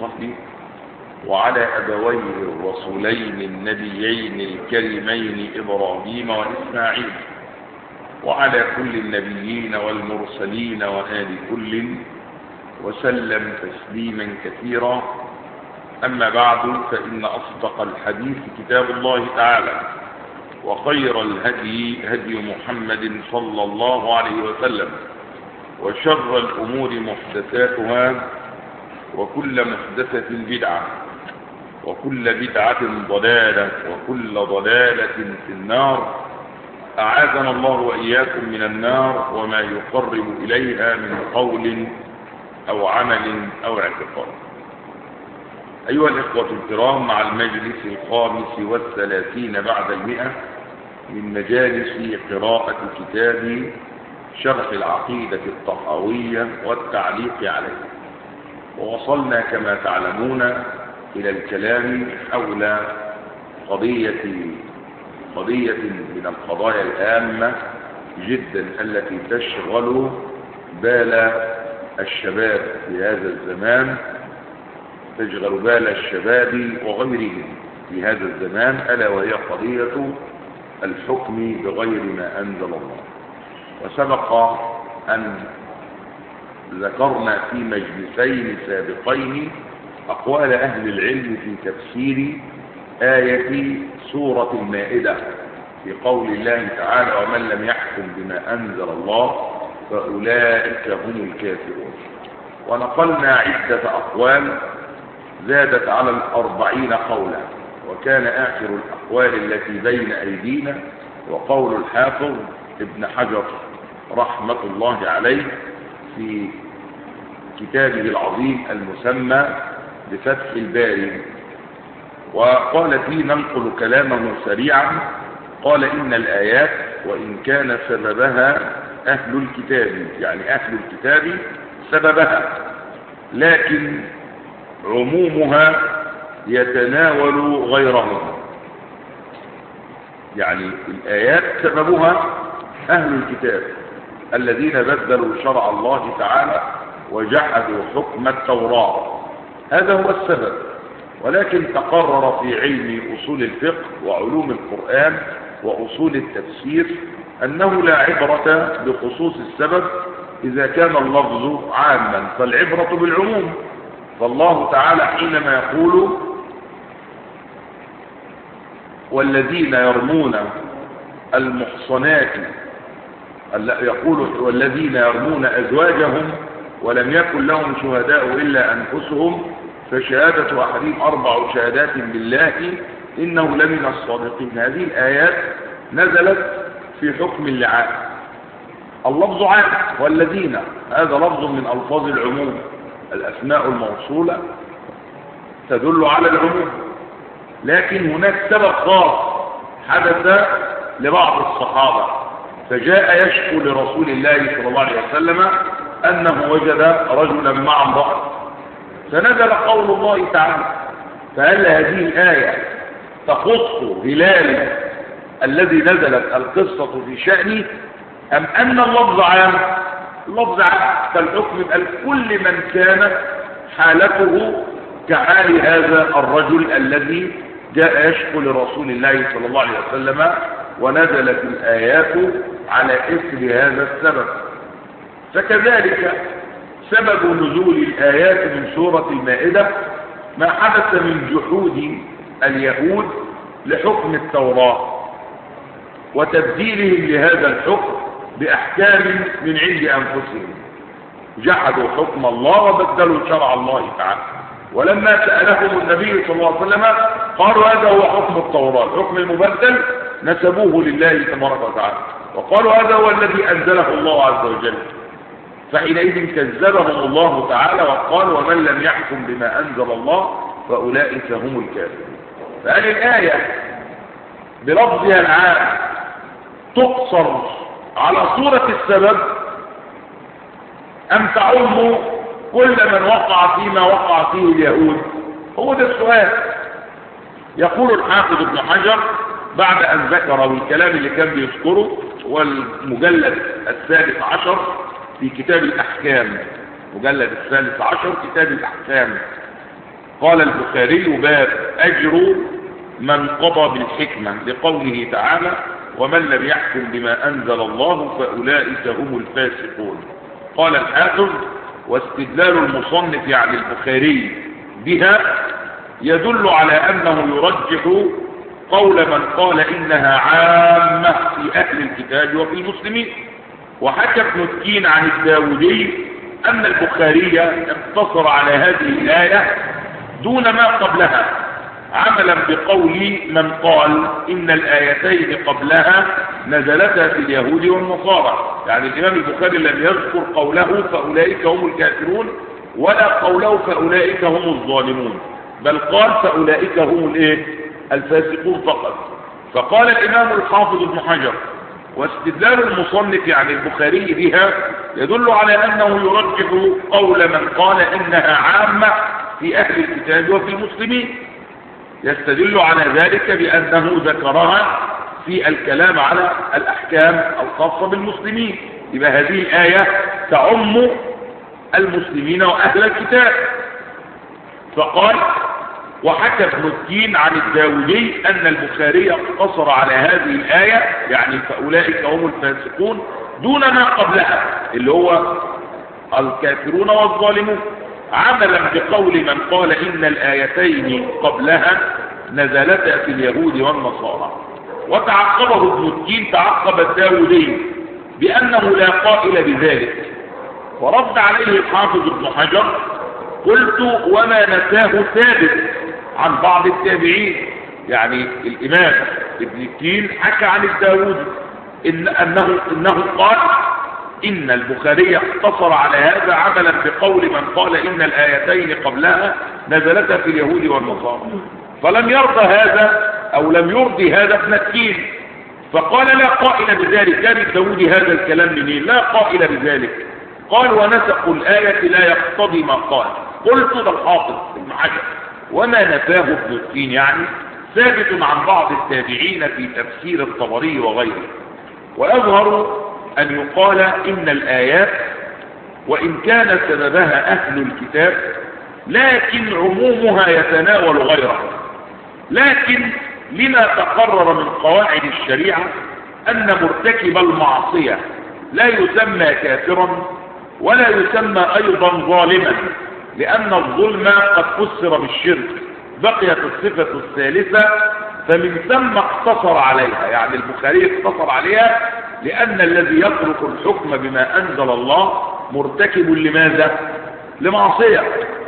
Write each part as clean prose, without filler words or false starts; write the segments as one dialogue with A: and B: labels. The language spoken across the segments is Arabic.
A: وصحبه وعلى أبويه الرسولين النبيين الكريمين إبراهيم وإسماعيل وعلى كل النبيين والمرسلين وآل كل وسلم تسليما كثيرا. أما بعد، فإن أصدق الحديث كتاب الله تعالى، وخير الهدي هدي محمد صلى الله عليه وسلم، وشر الأمور محدثاتها، وكل محدثة بدعة، وكل بدعة ضلالة، وكل ضلالة في النار. أعاذنا الله وإياكم من النار وما يقرب إليها من قول أو عمل أو اعتقاد. أيها الإخوة الكرام، مع المجلس 35 بعد 100 من مجالس قراءة كتاب شرح العقيدة الطحاوية والتعليق عليه، ووصلنا كما تعلمون إلى الكلام حول قضية من القضايا الهامة جدا التي تشغل بال الشباب في هذا الزمان، تشغل بال الشباب وغيرهم في هذا الزمان، ألا وهي قضية الحكم بغير ما أنزل الله. وسبق أن ذكرنا في مجلسين سابقين أقوال أهل العلم في تفسير آية سورة المائدة في قول الله تعالى: ومن لم يحكم بما أنزل الله فأولئك هم الكافرون. ونقلنا عدة أقوال زادت على 40 قولا، وكان آخر الأقوال التي بين أيدينا وقول الحافظ ابن حجر رحمة الله عليه في كتابه العظيم المسمى بفتح الباري، وقال فيه ننقل كلامه سريعا. قال: إن الآيات وإن كان سببها أهل الكتاب، يعني أهل الكتاب سببها، لكن عمومها يتناول غيرهم. يعني الآيات سببها أهل الكتاب الذين بدلوا شرع الله تعالى وجحدوا حكم التوراة، هذا هو السبب. ولكن تقرر في علم أصول الفقه وعلوم القرآن وأصول التفسير أنه لا عبرة بخصوص السبب إذا كان اللفظ عاما، فالعبرة بالعموم. فالله تعالى حينما يقول: والذين يرمون المحصنات، يقول: والذين يرمون أزواجهم ولم يكن لهم شهداء إلا أنفسهم فشهادة أحدهم 4 شهادات بالله إنه لمن الصادقين. هذه الآيات نزلت في حكم اللعان. اللفظ عام، والذين هذا لفظ من ألفاظ العموم، الأسماء الموصولة تدل على العموم، لكن هناك سبب خاص حدث لبعض الصحابة، فجاء يشكو لرسول الله صلى الله عليه وسلم أنه وجد رجلا مع امرأة، فنزل قول الله تعالى. فهل هذه الآية تخص هلال الذي نزلت القصة في شأنه، أم أن اللفظ عام؟ اللفظ عام كالحكم كل من كان حالته كحال هذا الرجل الذي جاء يشكو لرسول الله صلى الله عليه وسلم، ونزلت الآيات على إثر هذا السبب. فكذلك سبب نزول الآيات من سورة المائدة ما حدث من جحود اليهود لحكم التوراة وتبديلهم لهذا الحكم بأحكام من عند أنفسهم، جحدوا حكم الله وبدلوا شرع الله تعالى. ولما سألهم النبي صلى الله عليه وسلم قالوا: هذا هو حكم التوراة، الحكم المبدل نسبوه لله تبارك وتعالى، وقالوا: هذا هو الذي أنزله الله عز وجل. فحينئذ كذبهم الله تعالى وقال: ومن لم يحكم بما أنزل الله فأولئك هم الكافرون. فهل الآية بلفظها العام تقصر على صورة السبب، أم تعم كل من وقع فيما وقع فيه اليهود؟ هو ده السؤال. يقول الحافظ ابن حجر بعد أن ذكر الكلام اللي كان بيذكره، والمجلد 13 في كتاب الأحكام، مجلد 13 كتاب الأحكام، قال البخاري: باب أجر من قضى بالحكمة، لقوله تعالى: ومن لم يحكم بما أنزل الله فأولئك هم الفاسقون. قال الحافظ: واستدلال المصنف يعني البخاري بها يدل على أنه يرجح قول من قال إنها عامة في أهل الكتاب وفي المسلمين. وحكى ابن التين عن الداودي أن البخاري اقتصر على هذه الآية دون ما قبلها، عملا بقول من قال إن الآيتين قبلها نزلتا في اليهود والنصارى. يعني الإمام البخاري لم يذكر قوله فأولئك هم الكافرون ولا قوله فأولئك هم الظالمون، بل قال فأولئك هم الفاسقون فقط. فقال الإمام الحافظ ابن حجر: واستدلال المصنف يعني البخاري بها يدل على أنه يرجح قول من قال إنها عامة في أهل الكتاب وفي المسلمين، يستدل على ذلك بأنه ذكرها في الكلام على الأحكام الخاصة بالمسلمين. يبقى هذه الآية تعم المسلمين وأهل الكتاب. فقال: وحكى ابن التين عن الداودي أن البخاري اقتصر على هذه الآية يعني فأولئك هم الفاسقون دون ما قبلها اللي هو الكافرون والظالمون، عملا بقول من قال إن الآيتين قبلها نزلتا في اليهود والنصارى. وتعقبه ابن التين تعقب الداودي بأنه لا قائل بذلك، ورد عليه الحافظ ابن حجر: قلت: وما نساه ثابت عن بعض التابعين. يعني الإمام ابن التين حكى عن الداودي إنه قال إن البخاري اقتصر على هذا عملا بقول من قال إن الآيتين قبلها نزلتا في اليهود والنصارى، فلم يرضى هذا أو لم يرضي هذا ابن التين، فقال: لا قائل بذلك. كان الداودي هذا الكلام منين؟ لا قائل بذلك. قال: ونسق الآية لا يقتضي ما قال. قلت: ده الحافظ ابن حجر: وما نفاه ابن التين يعني ثابت عن بعض التابعين في تفسير الطبري وغيره. ويظهر أن يقال إن الآيات وإن كان سببها أهل الكتاب لكن عمومها يتناول غيره، لكن لما تقرر من قواعد الشريعة أن مرتكب المعصية لا يسمى كافرا ولا يسمى أيضا ظالما، لأن الظلم قد فسر بالشرك. بقيت الصفة الثالثة فمن ثم اقتصر عليها، يعني البخاري اقتصر عليها لأن الذي يترك الحكم بما أنزل الله مرتكب لماذا؟ لمعصية،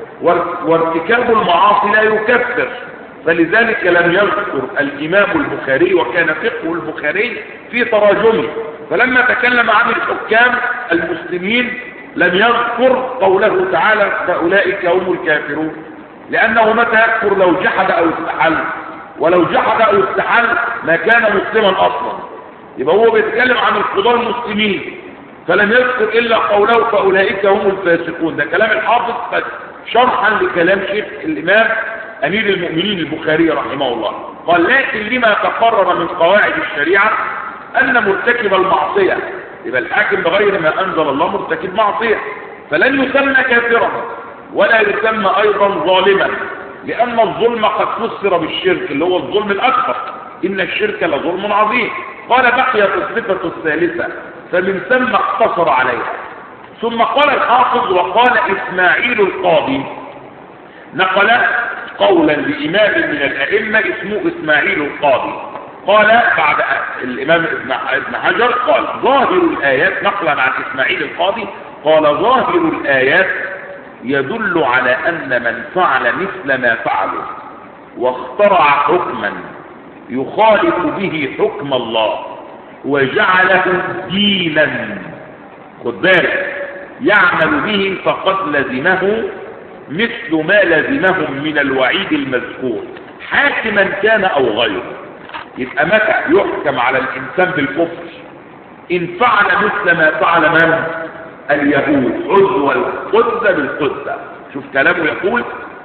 A: وارتكاب المعاصي لا يكفر، فلذلك لم يذكر الإمام البخاري وكان فقه البخاري في تراجمه، فلما تكلم عن الحكام المسلمين لم يذكر قوله تعالى فأولئك هم الكافرون، لأنه متى يكفر؟ لو جحد أو استحل، ولو جحد أو استحل ما كان مسلما أصلا. يبقى هو بيتكلم عن القضاة المسلمين فلم يذكر إلا قوله فأولئك هم الفاسقون. ده كلام الحافظ بس شرحا لكلام شيخ الإمام أمير المؤمنين البخاري رحمه الله. قال: لكن لما تقرر من قواعد الشريعة أن مرتكب المعصية، يبقى الحاكم بغير ما أنزل الله مرتكب معصية، فلن يسمى كافرا ولا يسمى أيضا ظالما، لأن الظلم قد فسر بالشرك اللي هو الظلم الأكبر، إن الشرك لظلم عظيم. قال: بقيت الصفة الثالثة فمن ثم اقتصر عليها. ثم قال الحافظ: وقال إسماعيل القاضي، نقل قولا لإمام من الأئمة اسمه إسماعيل القاضي، قال بعد الإمام ابن حجر قال: ظاهر الآيات، نقلا عن إسماعيل القاضي قال: ظاهر الآيات يدل على أن من فعل مثل ما فعله واخترع حكما يخالف به حكم الله وجعله دينا، خد بالك، يعمل به فقد لزمه مثل ما لزمهم من الوعيد المذكور حاكما كان أو غيره. يبقى متى يحكم على الإنسان بالكفر؟ إن فعل مثل ما فعل من؟ اليهود، عزوا القدس بالقدس. شوف كلامه يقول: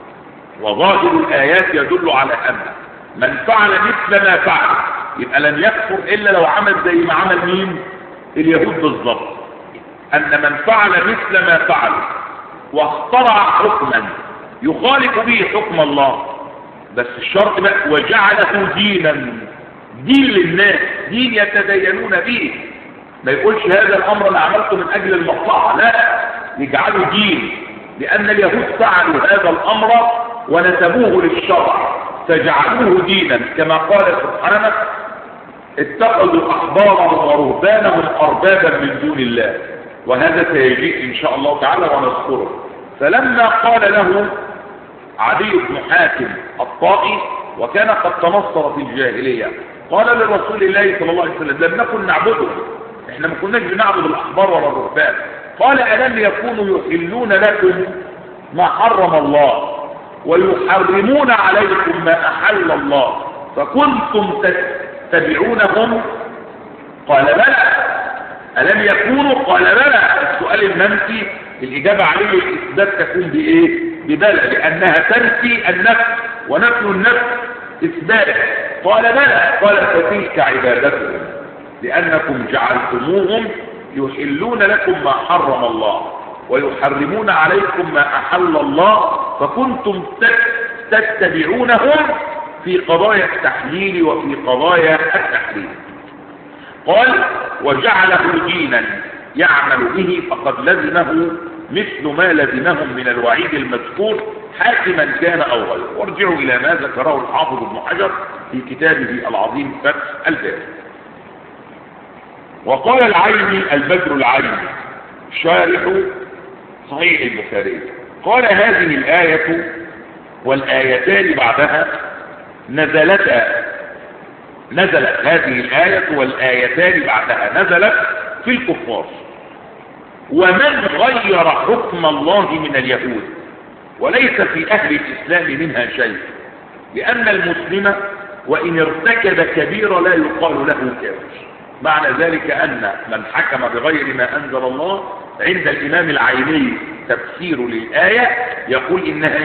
A: وظاهر الآيات يدل على أن من فعل مثل ما فعل، يبقى لن يكفر إلا لو عمل زي ما عمل مين؟ اليهود بالضبط. أن من فعل مثل ما فعل واخترع حكما يخالف به حكم الله، بس الشرط بقى وجعله دينا، دين للناس، دين يتدينون به. ما يقولش هذا الامر انا عملته من اجل المصلحه، لا، يجعله دين، لان اليهود فعلوا هذا الامر ونسبوه للشرع فجعلوه دينا، كما قال سبحانه اتخذوا احبارهم ورهبانهم اربابا من دون الله، وهذا سيجيء ان شاء الله تعالى ونذكره. فلما قال له عدي بن حاتم الطائي، وكان قد تنصر في الجاهليه، قال لرسول الله صلى الله عليه وسلم لم نكن نعبده، احنا ما كناش بنعبد الاحبار ولا الرهبان. قال ألم يكونوا يحلون لكم ما حرم الله ويحرمون عليكم ما أحل الله فكنتم تتبعونهم؟ قال بلى. ألم يكونوا؟ قال بلى. السؤال المنفي الإجابة عليه الإثبات تكون بإيه؟ ببلى، لأنها تنفي النفي، ونفي النفي إثبات. قال بلى. قال فتلك عبادتهم لأنكم جعلتموهم يحلون لكم ما حرم الله ويحرمون عليكم ما أحل الله فكنتم تتبعونهم في قضايا التحليل وفي قضايا التحريم. قال وجعله دينا يعمل به فقد لزمه مثل ما لزمهم من الوعيد المذكور حاكما كان أو غيره. وارجعوا إلى ما ذكره الحافظ ابن حجر في كتابه العظيم فتح الباري. وقال العيني البدر العيني شارح صحيح البخاري قال هذه الآية والآيتان بعدها نزلت هذه الآية والآيتان بعدها نزلت في الكفار ومن غير حكم الله من اليهود، وليس في أهل الإسلام منها شيء، لأن المسلم وإن ارتكب كبيرة لا يقال له كافر. معنى ذلك أن من حكم بغير ما أنزل الله عند الإمام العيني تفسير للآية يقول إنها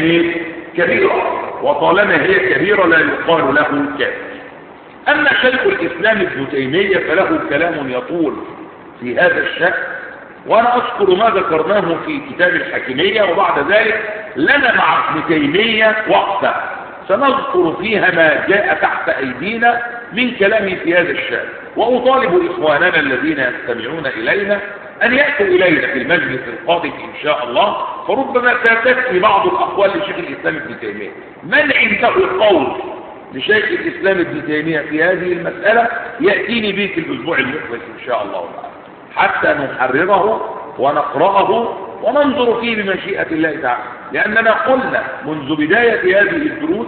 A: كبيرة، وطالما هي كبيرة لا يقال له كافر. أما شيخ الإسلام ابن تيمية فله كلام يطول في هذا الشأن، وأنا أذكر ما ذكرناه في كتاب الحكمية، وبعد ذلك لنا مع ابن تيمية وقفة سنذكر فيها ما جاء تحت أيدينا من كلامه في هذا الشأن. وأطالب إخواننا الذين يستمعون إلينا أن يأتوا إلينا في المجلس القادم إن شاء الله، فربما تأتي بعض الأقوال لشيخ الإسلام ابن تيمية. من عنده قول لشيخ الإسلام ابن تيمية في هذه المسألة يأتيني به في الأسبوع المقبل إن شاء الله تعالى حتى نحرره ونقرأه وننظر فيه بمشيئة الله تعالى. لأننا قلنا منذ بداية هذه الدروس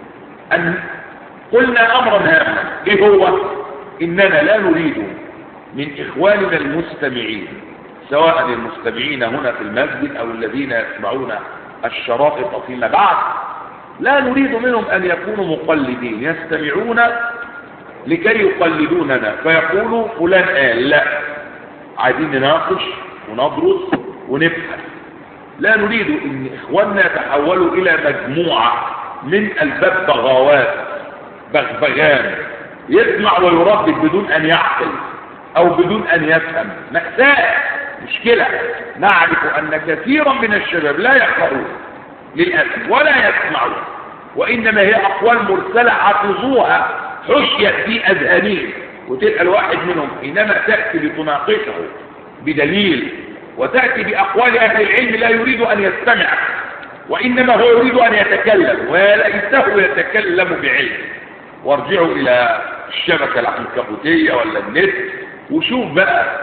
A: أن قلنا أمرا هاما، إيه هو؟ إننا لا نريد من إخواننا المستمعين سواء المستمعين هنا في المسجد أو الذين يسمعون الشرائط فيما بعد، لا نريد منهم أن يكونوا مقلدين يستمعون لكي يقلدوننا فيقولوا فلان قال. لا، عايزين نناقش وندرس ونبحث. لا نريد ان اخواننا يتحولوا الى مجموعة من الببغاوات، بغبغان يسمع ويردد بدون ان يعقل او بدون ان يفهم. مأساة، مشكلة. نعرف ان كثيرا من الشباب لا يقرؤون للأسف ولا يسمعون، وانما هي اقوال مرسلة حفظوها حشيت في اذهانهم، وتلقى الواحد منهم حينما تأتي لتناقشه بدليل وتأتي بأقوال أهل العلم لا يريد أن يستمع، وإنما هو يريد أن يتكلم، وليسه يتكلم بعلم. وارجعوا إلى الشبكة العنكبوتية ولا النت وشوف بقى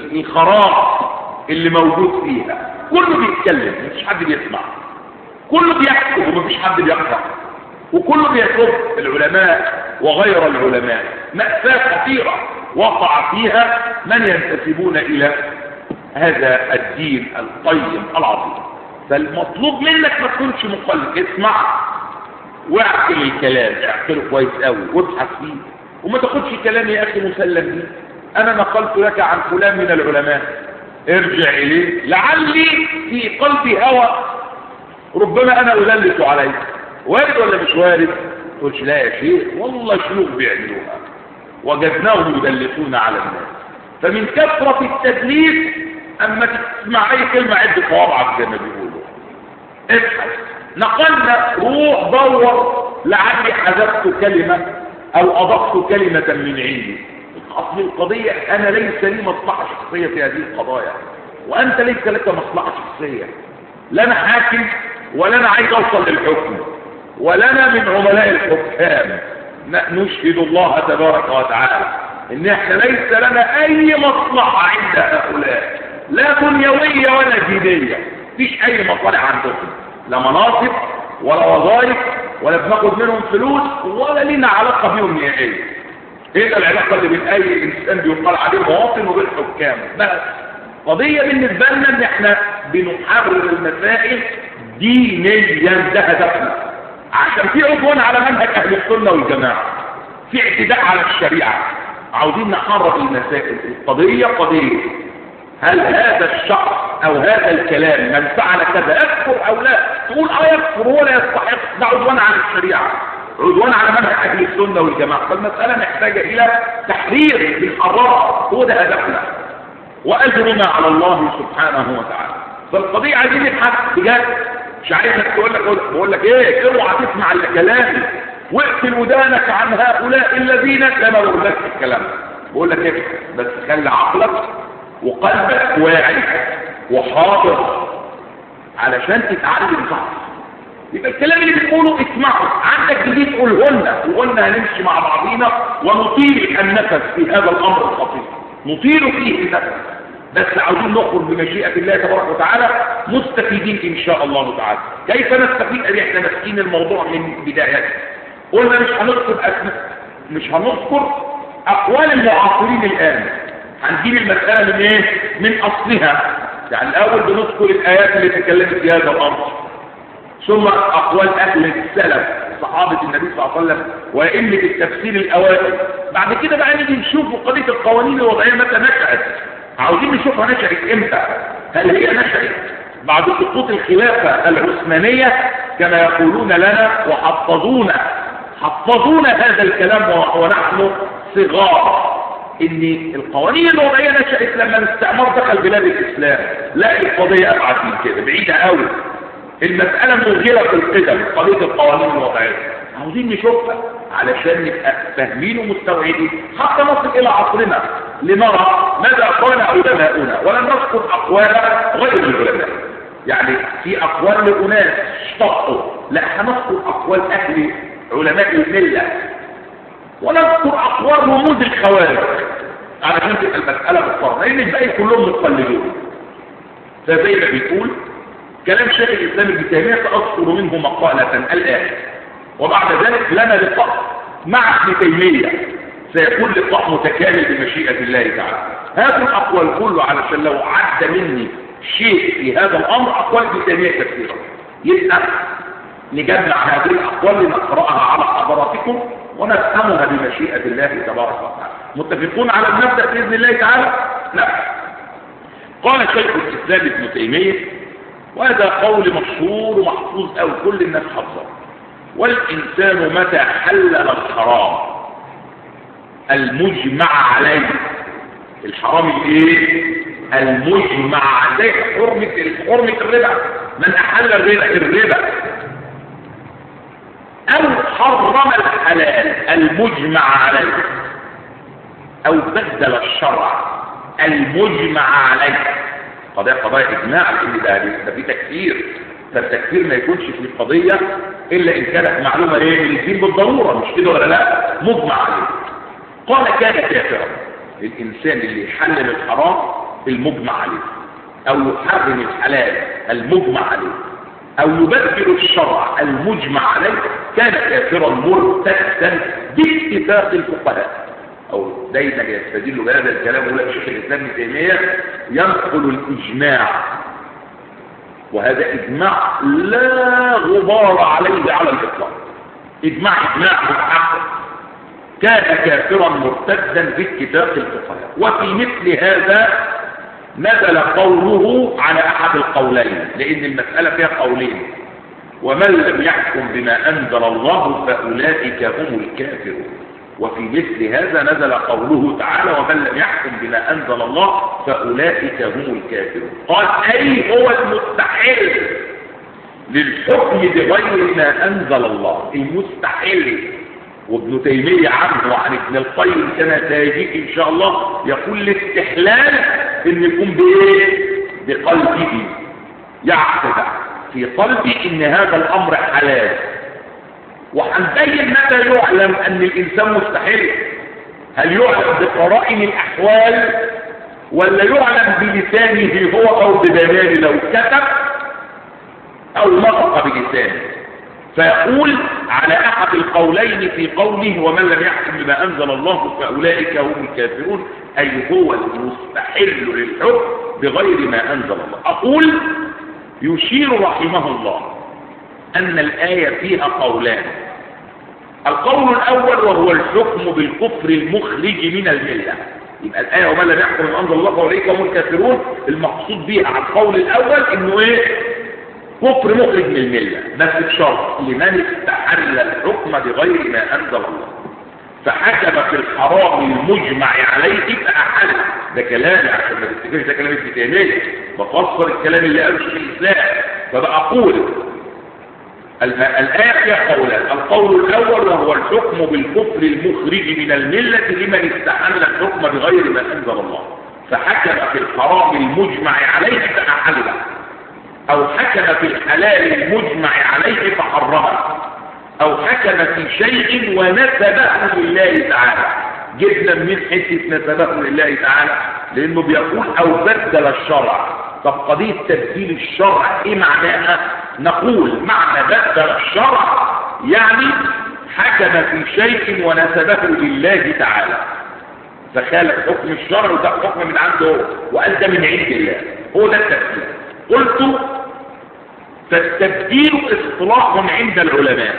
A: الخراب اللي موجود فيها، كله بيتكلم مفيش حد بيسمع، كله بيكتب ومفيش حد بيقرأ، وكله بيسب العلماء وغير العلماء. مأساة خطيرة وقع فيها من ينتسبون إلى هذا الدين القيم العظيم. فالمطلوب منك ما تكونش مقلد، اسمع واعقل الكلام، اعقله كويس قوي وابحث فيه، وما تاخدش كلام يا اخي مسلم به. انا نقلت لك عن فلان من العلماء، ارجع اليه لعلي في قلبي هوى ربما انا ادلس عليك. وارد ولا مش وارد؟ تقولش لا يا شيخ والله شيوخ بيعملوها وجدناهم يدلسون على الناس. فمن كثرة التدليس اما تسمع اي كلمة عد صوابعك زي ما بيقولوا. ابحث نقلنا روح دور لعلي حذفت كلمة او اضفت كلمة من عندي. اصل القضية انا ليس لي مصلحة شخصية في هذه القضايا، وانت ليس لك مصلحة شخصية. لا انا حاكم ولا انا عايز اوصل للحكم ولا انا من عملاء الحكام. نشهد الله تبارك وتعالى ان احنا ليس لنا اي مصلحة عند هؤلاء، لا دنيوية ولا دينية. مفيش اي مصالح عندهم، لا مناصب ولا وظائف ولا بناخد منهم فلوس ولا لنا علاقة بهم نهائيا. ايه العلاقة اللي بين اي انسان بيقال عليه مواطن وبين حكام؟ بس قضية بالنسبة لنا ان احنا بنحرر المسائل دينيا، ده هدفنا، عشان في عدوان على منهج اهل السنة والجماعة، في اعتداء على الشريعة، عاوزين نحرر المسائل. القضية قضية هل هذا الشخص او هذا الكلام من فعل كذا يكفر او لا؟ تقول يكفر ولا يستحق، ده عدوان على الشريعة، عدوان على منهج اهل السنة والجماعة. فالمسألة محتاجة الى تحرير بالحرارة، هو ده هدفنا، واجرنا على الله سبحانه وتعالى. فالقضية عايزين نبحث بجد، مش عايزك بقول لك ايه، اوعى تسمع كلامي واقفل ودانك عن هؤلاء الذين لا ما بقولكش الكلام، بقول لك ايه بس خلي عقلك وقلبك واعي وحاضر علشان تتعلم صح. يبقى الكلام اللي بتقوله اسمعه، عندك جديد قوله لنا، وقلنا هنمشي مع بعضينا ونطيل النفس في هذا الامر الخطير، نطيل فيه النفس، بس عاوزين نخرج بمشيئة الله تبارك وتعالى مستفيدين ان شاء الله تعالى. كيف نستفيد؟ ان احنا ماسكين الموضوع من بدايته. قلنا مش هنذكر اسماء، مش هنذكر اقوال المعاصرين الان، هنجيب المسألة من ايه؟ من اصلها. يعني الاول بنذكر الايات اللي تكلمت في هذا الامر، ثم اقوال اهل السلف صحابة النبي صلى الله عليه وسلم وائمة التفسير الاوائل. بعد كده بقى نيجي نشوف قضية القوانين الوضعية متى نشأت، عاوزين نشوفها نشأت امتى. هل هي نشأت بعد سقوط الخلافة العثمانية كما يقولون لنا وحفظونا هذا الكلام ونحن صغار، ان القوانين الوضعية نشأت لما الاستعمار دخل بلاد الاسلام؟ لا، القضية ابعد من كده، بعيدة قوي، المسألة مغيرة في القدم، قضية القوانين الوضعية عاوزين نشوفها علشان نبقى فاهمين ومستوعبين حتى نصل الى عصرنا لنرى ماذا قال علماؤنا، ولا نذكر اقوال غير العلماء. يعني في اقوال لاناس اشتقوا، لا هنذكر اقوال اهل علماء المله، ونذكر اقوال رموز الخوارج علشان تبقى المساله مضطره، لان الباقي كلهم متقلدون. فزي ما بيقول كلام شيخ الاسلام ابن تيميه ساذكر منه مقاله الان، وبعد ذلك لنا لقاء مع ابن تيميه سيكون لقاء متكامل بمشيئه الله تعالى. هذا الاقوال كله علشان لو عد مني شيء في هذا الامر اقوال ابن تيميه كثيره، يبقى نجمع هذه الاقوال لنقراها على حضراتكم ونفهمها بمشيئه الله تبارك وتعالى. متفقون على المبدا باذن الله تعالى؟ لا. قال شيخ الاسلام ابن تيميه، وهذا قول مشهور ومحفوظ او كل الناس حفظه: والانسان متى حلل الحرام المجمع عليه، الحرام الايه؟ المجمع عليه، حرمة الربا، من احل الربا، او حرم الحلال المجمع عليه، او بدل الشرع المجمع عليه. قضايا اجماع، لان ده في تكفير، فالتكفير ما يكونش في القضيه الا ان كانت معلومه ايه من الدين بالضروره، مش كده ولا لا؟ مجمع عليه. قال كان كافرا الانسان اللي يحلل الحرام المجمع عليه، او يحرم الحلال المجمع عليه، او يبدل الشرع المجمع عليه، كان كافرا مرتدا باتفاق الفقهاء. او دايما يستدل بهذا الكلام ولا شيخ الاسلام ابن تيميه ينقل الاجماع، وهذا اجماع لا غبار عليه على الاطلاق، اجماع محقق، كان كافرا مرتدا باتفاق الفقهاء. وفي مثل هذا نزل قوله على احد القولين، لان المساله فيها قولين: ومن لم يحكم بما انزل الله فاولئك هم الكافرون. وفي مثل هذا نزل قوله تعالى: ومن لم يحكم بما انزل الله فاولئك هم الكافرون. قال اي هو المستحل للحكم بغير ما أنزل الله، المستحيل. وابن تيمية عنه وعن ابن القيم كما سيجيك إن شاء الله يقول الاستحلال إن يكون بإيه؟ بقلبه، يعتقد في قلبي إن هذا الأمر حلال. وهنبين متى يعلم أن الإنسان مستحيل. هل يعلم بقرائن الأحوال ولا يعلم بلسانه هو أو ببيانه لو كتب أو نطق بلسانه؟ فيقول على أحد القولين في قوله ومن لم يحكم بما أنزل الله فأولئك هم الكافرون، أي هو المستحل للحكم بغير ما أنزل الله. أقول يشير رحمه الله أن الآية فيها قولان. القول الأول وهو الحكم بالكفر المخرج من الملة. يبقى الآية ومن لم يحكم بما أنزل الله فأولئك هم الكافرون، المقصود بها على القول الأول إنه إيه؟ كفر مخرج من الملة، بس بشرط لمن استحل الحكم بغير ما أنزل الله فحكم في الحرام المجمع عليه فأحل. ده كلامي عشان ما تفتكرش ده كلام ابن تيمية، بفسر الكلام اللي قاله الشيخ الإسلام. فبقى أقول الآية فيها قولان. القول الأول وهو الحكم بالكفر المخرج من الملة لمن استحل الحكم بغير ما أنزل الله فحكم في الحرام المجمع عليه فأحله، أو حكم في الحلال المجمع عليه فحرمه، أو حكم في شيء ونسبه لله تعالى. جبنا من حته نسبه لله تعالى لأنه بيقول أو بدل الشرع. طب قضية تبديل الشرع إيه معناها؟ نقول معنى بدل الشرع يعني حكم في شيء ونسبه لله تعالى، فخالف حكم الشرع وده حكم من عنده وقال ده من عند الله. هو ده التبديل. قلت فالتبديل اصطلاح عند العلماء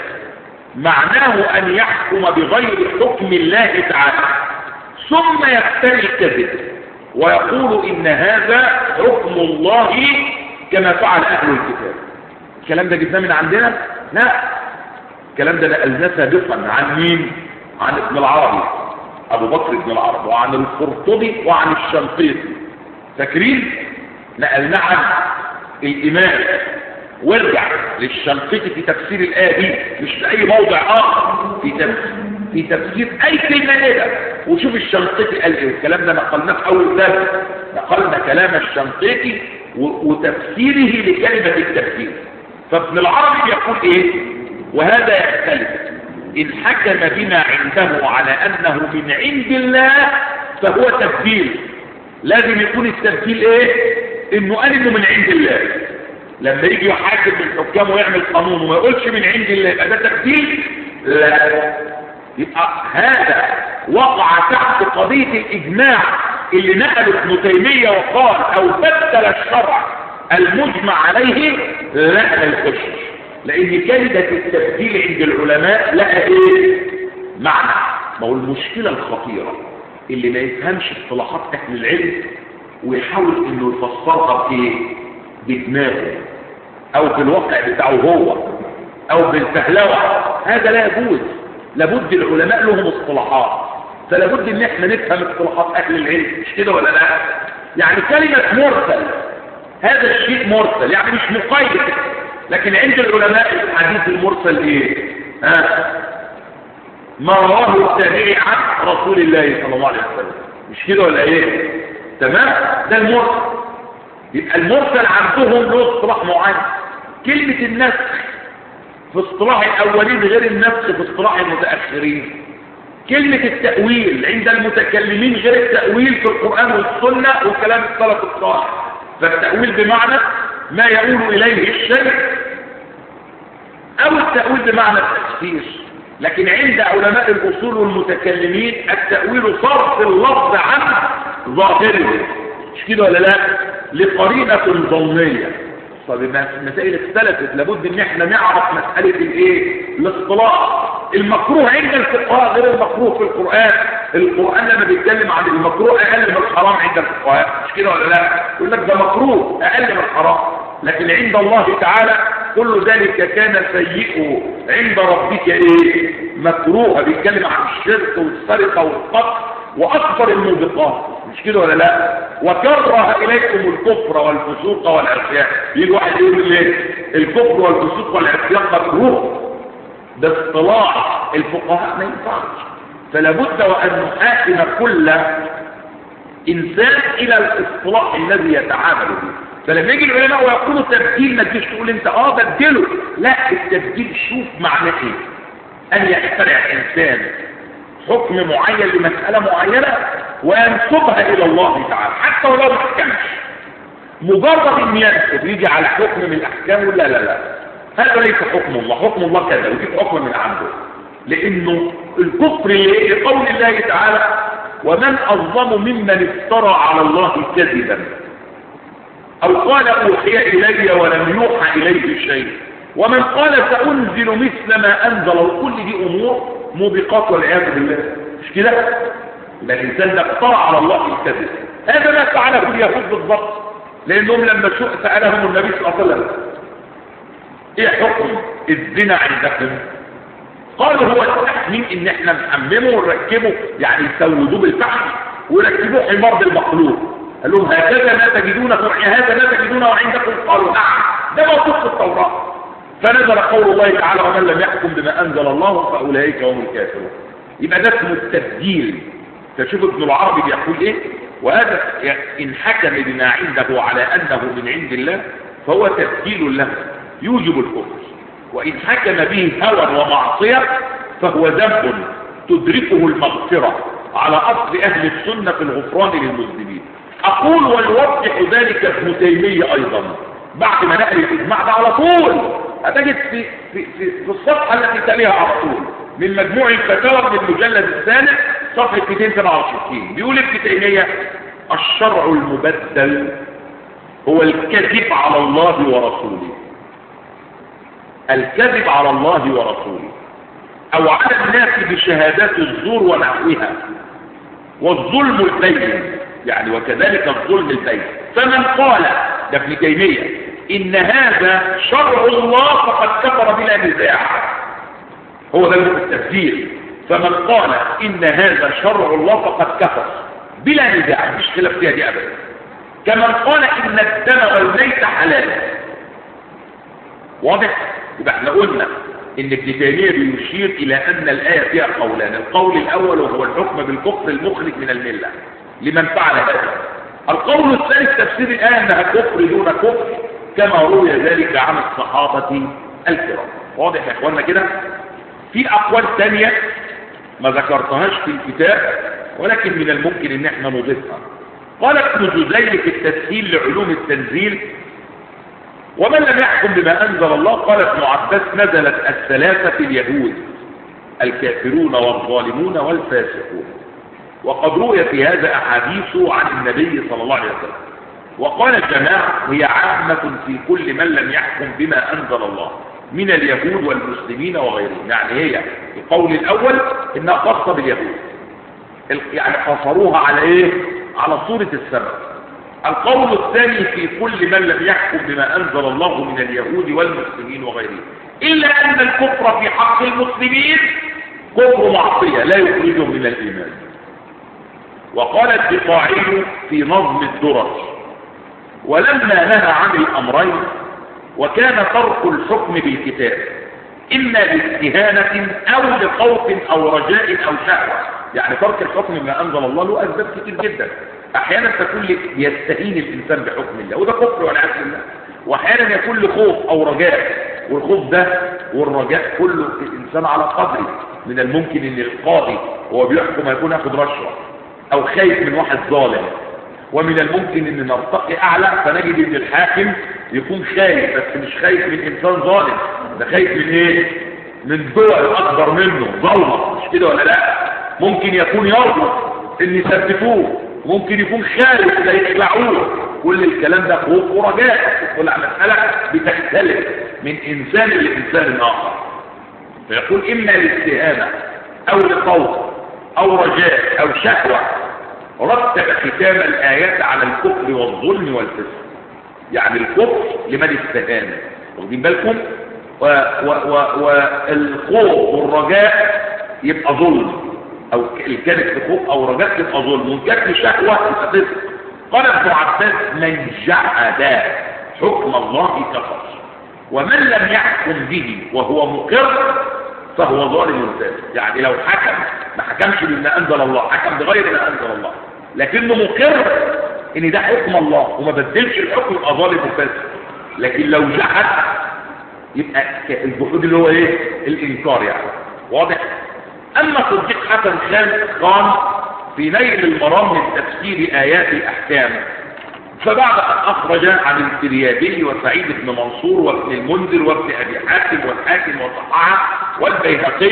A: معناه أن يحكم بغير حكم الله تعالى ثم يفتري الكذب ويقول إن هذا حكم الله كما فعل أهل الكتاب. الكلام ده جبناه من عندنا؟ لا، الكلام ده نقلناه سابقا عن مين؟ عن ابن العربي، أبو بكر ابن العربي، وعن القرطبي وعن الشنقيطي. فاكرين؟ نقلناه عن الإمام. وارجع للشنقيطي في تفسير الآية دي، مش في أي موضع آخر، في تفسير أي كلمة كده، وشوف الشنقيطي قال إيه. الكلام ده نقلناه في أول درس، نقلنا كلام الشنقيطي وتفسيره لكلمة التفسير. فابن العربي يقول إيه؟ وهذا يختلف إن حكم بما عنده على أنه من عند الله فهو تبديل. لازم يكون التبديل إيه؟ إنه قال إنه من عند الله. لما يجي يحاكم بالحكام ويعمل قانون وما يقولش من عند الله يبقى ده تبديل؟ لا، يبقى هذا وقع تحت قضية الإجماع اللي نقله ابن تيمية وقال أو بدل الشرع المجمع عليه لا الخش، لأن كلمة التبديل عند العلماء لها إيه؟ معنى. ما هو المشكلة الخطيرة اللي ما يفهمش اصطلاحات أهل العلم ويحاول إنه يفسرها بإيه؟ بدماغه او بالواقع بتاعه هو او بالفهلوه، هذا لا يجوز. لابد العلماء لهم اصطلاحات، فلابد ان احنا نفهم اصطلاحات اهل العلم، مش كده ولا لا؟ يعني كلمه مرسل هذا الشيء مرسل يعني مش مقيد، لكن عند العلماء الحديث المرسل ايه؟ ما رواه التابعي عن رسول الله صلى الله عليه وسلم، مش كده ولا ايه؟ تمام؟ ده المرسل. يبقى المرسل عندهم له اصطلاح معين. كلمة النسخ في اصطلاح الأولين غير النسخ في اصطلاح المتأخرين. كلمة التأويل عند المتكلمين غير التأويل في القرآن والسنة وكلام السلف الصالح. فالتأويل بمعنى ما يقول إليه الشيء، أو التأويل بمعنى التفسير. لكن عند علماء الأصول والمتكلمين التأويل صرف اللفظ عن ظاهره، مش كده ولا لا؟ لقرينة ظنية. طب المسائل اختلفت، لابد ان احنا نعرف مسألة الايه؟ الاصطلاح. المكروه عند الفقهاء غير المكروه في القرآن. القرآن لما بيتكلم عن المكروه اقل من الحرام عند الفقهاء، مش كده ولا لا؟ يقول لك ده مكروه اقل من الحرام، لكن عند الله تعالى كل ذلك كان سيئه عند ربك ايه؟ مكروه. بيتكلم عن الشرك والسرقة والقتل واكبر الموبقات، مش كده ولا لا؟ وكره اليكم الكفر والفسوق والعصيان. يجي واحد يقول لي الكفر والفسوق والعصيان مكروه، ده اصطلاح الفقهاء ما ينفعش. فلا بد وان نحاكم كل انسان الى الاصطلاح الذي يتعامل به. فلما يجي العلماء ويقولوا تبديل، ما تجيش تقول انت بدله، لا، التبديل شوف معناه ايه. ان يخترع انسان حكم معين لمسألة معينة وينسبها الى الله تعالى حتى ولو ما حكمش، مجرد ان ينسب يجي على حكم من الاحكام، لا لا لا، هذا ليس حكم الله، حكم الله كذا، ويجيب حكم من عنده. لانه الكفر لقول الله تعالى ومن اظلم ممن افترى على الله كذبا او قال اوحي الي ولم يوحى اليه شيء، ومن قال سانزل مثل ما انزل. كل دي امور موبقات والعياذ بالله، مش كده؟ يبقى الانسان ده افترى على الله الكذب. هذا ما فعله اليهود بالضبط، لانهم لما سالهم النبي صلى الله عليه وسلم ايه حكم الزنا عندكم؟ قالوا هو التحميم، ان احنا نحممه ونركبه، يعني يسودوه بالفحم ويركبوه حمار بالمخلوق. قال لهم هكذا ما تجدونه، هذا ما تجدونه عندكم؟ قالوا نعم، ده موجود في التوراة. فنزل قول الله تعالى ومن لم يحكم بما انزل الله فاولئك هم الكافرون. يبقى ده اسمه التبديل. فشوف ابن العربي بيقول ايه، وهذا ان حكم بما عنده على انه من عند الله فهو تبديل له يوجب الكفر، وان حكم به هوى ومعصيه فهو ذنب تدركه المغفره على اصل اهل السنه في الغفران للمذنبين. اقول ويوضح ذلك ابن تيميه ايضا بعد ما نقل الاجماع ده على طول، هتجد في الصفحه التي تليها على طول من مجموع الفتاوى من المجلد الثالث صفحه 267 بيقول ابن تيميه الشرع المبدل هو الكذب على الله ورسوله، الكذب على الله ورسوله او على الناس بشهادات الزور ونحوها، والظلم البين، يعني وكذلك الظلم البين. فمن قال، ده ابن تيميه، ان هذا شرع الله فقد كفر بلا نزاع. هو ده التفسير. فمن قال ان هذا شرع الله فقد كفر بلا نزاع، مش خلاف فيها دي ابدا. كمن قال ان الدم والميت حلال. واضح؟ يبقى احنا قلنا ان ابن تيميه بيشير الى ان الايه فيها قولان، القول الاول وهو الحكم بالكفر المخرج من المله لمن فعل هذا. القول الثاني تفسير الايه انها كفر دون كفر كما روي ذلك عن الصحابه الكرام. واضح يا اخوانا كده؟ في اقوال ثانيه ما ذكرتهاش في الكتاب ولكن من الممكن ان احنا نضيفها. قال ابن جزيل في التسهيل لعلوم التنزيل ومن لم يحكم بما انزل الله، قال ابن عباس نزلت الثلاثه في اليهود الكافرون والظالمون والفاسقون، وقد روي في هذا احاديث عن النبي صلى الله عليه وسلم. وقال الجماعه هي عامه في كل من لم يحكم بما انزل الله من اليهود والمسلمين وغيرهم. يعني هي القول الاول انها خاصه باليهود، يعني قصروها على ايه؟ على صوره السبب. القول الثاني في كل من لم يحكم بما انزل الله من اليهود والمسلمين وغيرهم، الا ان الكفر في حق المسلمين كفر معصيه لا يخرجهم من الايمان. وقال الدفاعي في نظم الدرج ولما نهى عن الامرين وكان ترك الحكم بالكتاب اما باستهانه او لخوف او رجاء او شهوه. يعني ترك الحكم بما انزل الله له اسباب كتير جدا. احيانا تكون يستهين الانسان بحكم الله وده كفر والعياذ بالله، واحيانا يكون لخوف او رجاء، والخوف ده والرجاء كله الانسان على قدره. من الممكن ان القاضي وهو بيحكم يكون ياخد رشوه او خايف من واحد ظالم، ومن الممكن ان نرتقي اعلى فنجد ان الحاكم يكون خايف، بس مش خايف من انسان ظالم، ده خايف من ايه؟ من دول اكبر منه ظلمه، مش كده ولا لا؟ ممكن يكون يرفض ان يثبتوه، ممكن يكون خايف لا يخلعوه. كل الكلام ده خوف ورجاء، كل مساله بتختلف من انسان لانسان اخر. فيقول اما الاستهانه او لخوف او رجاء او شهوه، رتب ختام الايات على الكفر والظلم والفسق. يعني الكفر لمن استهان، واخدين بالكم؟ والخوف والرجاء يبقى ظلم، او كانت لخوف او رجاء تبقى ظلم، وان كانت لشهوه تبقى فسق. قال ابن عباس من جحد حكم الله كفر، ومن لم يحكم به وهو مقر فهو ظالم فاسق. يعني لو حكم ما حكمش بما انزل الله، حكم بغير ما انزل الله لكنه مقر ان ده حكم الله وما بدلش الحكم يبقى ظالم فاسق. لكن لو جحد يبقى الجحود اللي هو ايه؟ الانكار يعني. واضح؟ اما صديق حسن خان في نيل المرام من تفسير ايات الاحكام، فبعد ان اخرج عن الفريابي وسعيد بن منصور وابن المنذر وابن ابي حاتم والحاكم وصححه والبيهقي،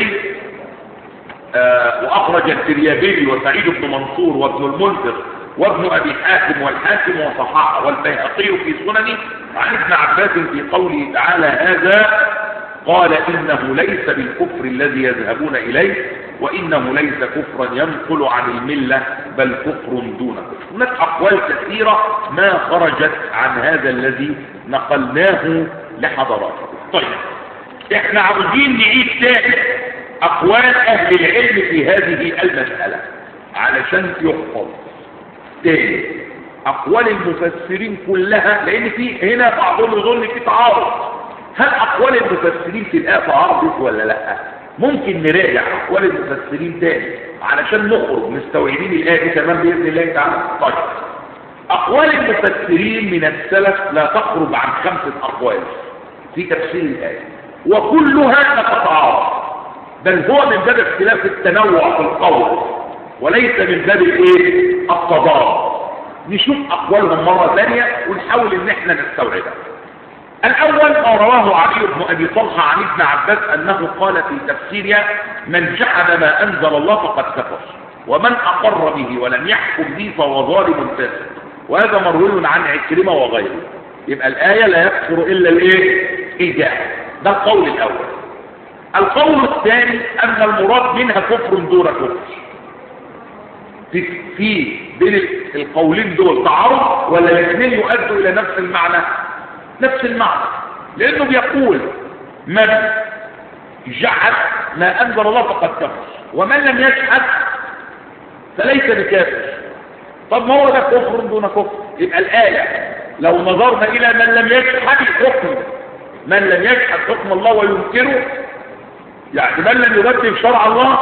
A: واخرج الفريابي وسعيد بن منصور وابن المنذر وابن ابي حاتم والحاكم وصححه والبيهقي في سننه عن ابن عباس في قوله تعالى هذا قال انه ليس بالكفر الذي يذهبون اليه، وانه ليس كفرا ينقل عن المله بل كفر دون كفر. هناك اقوال كثيره ما خرجت عن هذا الذي نقلناه لحضراتكم. طيب احنا عاوزين نعيد تاني اقوال اهل العلم في هذه المساله علشان يحفظ تاني اقوال المفسرين كلها، لان في هنا بعضهم يظن في تعارض. هل اقوال المفسرين في الايه تعارضت ولا لا؟ ممكن نراجع اقوال المفسرين تاني علشان نخرج مستوعبين الايه دي تمام باذن الله تعالى. طيب اقوال المفسرين من السلف لا تخرج عن 5 اقوال في تفسير الايه، وكلها لا تتعارض، بل هو من باب اختلاف التنوع في القول وليس من باب الايه؟ التضاد. نشوف اقوالهم مره ثانيه ونحاول ان احنا نستوعبها. الاول ما رواه علي بن ابي طلحه عن ابن عباس انه قال في تفسيرها من جحد ما انزل الله فقد كفر، ومن اقر به ولم يحكم به فهو ظالم فاسق. وهذا مروي عن عكرمه وغيره. يبقى الايه لا يكفر الا الايه؟ الجاحد. ده القول الاول. القول الثاني ان المراد منها كفر دون كفر. في بين القولين دول تعارض ولا الاثنين يؤدوا الى نفس المعنى؟ نفس المعنى، لانه بيقول من جحد ما انزل الله فقد كفر، ومن لم يجحد فليس بكافر. طب ما هو ده كفر دون كفر. يبقى الايه لو نظرنا الى من لم يجحد حكم، من لم يجحد حكم الله وينكره، يعني من لم يبدل شرع الله،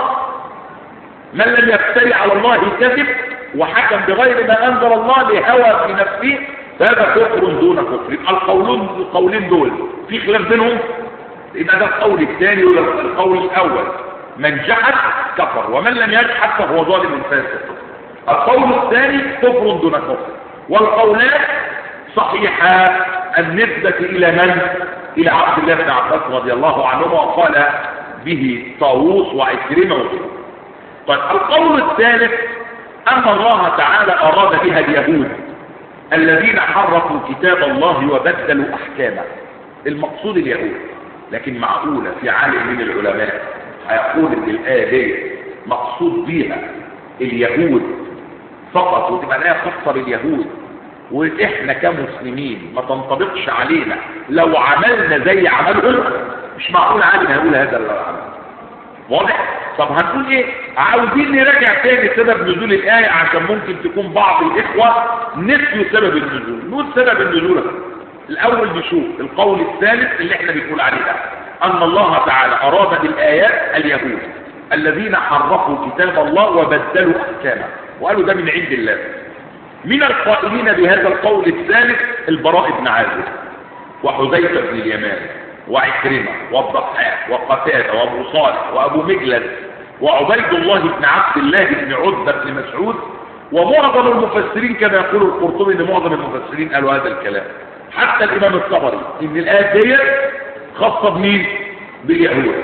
A: من لم يفتري على الله كذب وحكم بغير ما انزل الله لهوى في نفسه، فهذا كفر دون كفر. يبقى القولين دول في خلاف بينهم. يبقى ده القول الثاني ولا القول الاول؟ من جحد كفر، ومن لم يجحد فهو ظالم فاسق. القول الثاني كفر دون كفر. والقولان صحيحا النسبة الى من؟ الى عبد الله بن عباس رضي الله عنهما، وقال به طاووس وعكرمه وغيره. طيب القول الثالث ان الله تعالى اراد بها اليهود الذين حرفوا كتاب الله وبدلوا احكامه. المقصود اليهود، لكن معقوله في عالم من العلماء هيقول ان الايه دي مقصود بيها اليهود فقط وتبقى الايه خاصه باليهود، واحنا كمسلمين ما تنطبقش علينا لو عملنا زي عملهم؟ مش معقول عالم هيقول هذا العمل. واضح؟ طب هنقول ايه؟ عاوزين نراجع تاني سبب نزول الايه، عشان ممكن تكون بعض الاخوه نسيوا سبب النزول. نقول سبب النزول الاول نشوف القول الثالث اللي احنا بنقول عليه ده، ان الله تعالى اراد بالايات اليهود الذين حرفوا كتاب الله وبدلوا احكامه، وقالوا ده من عند الله. من القائلين بهذا القول الثالث البراء بن عازب وحذيفه بن اليمان وعكرمه والضحاك وقتاده وابو صالح وابو مجلد وعبيد الله بن عبد الله بن عتبه بن مسعود، ومعظم المفسرين كما يقول القرطبي ان معظم المفسرين قالوا هذا الكلام، حتى الامام الطبري، ان الايه دي خاصه بمين؟ باليهود.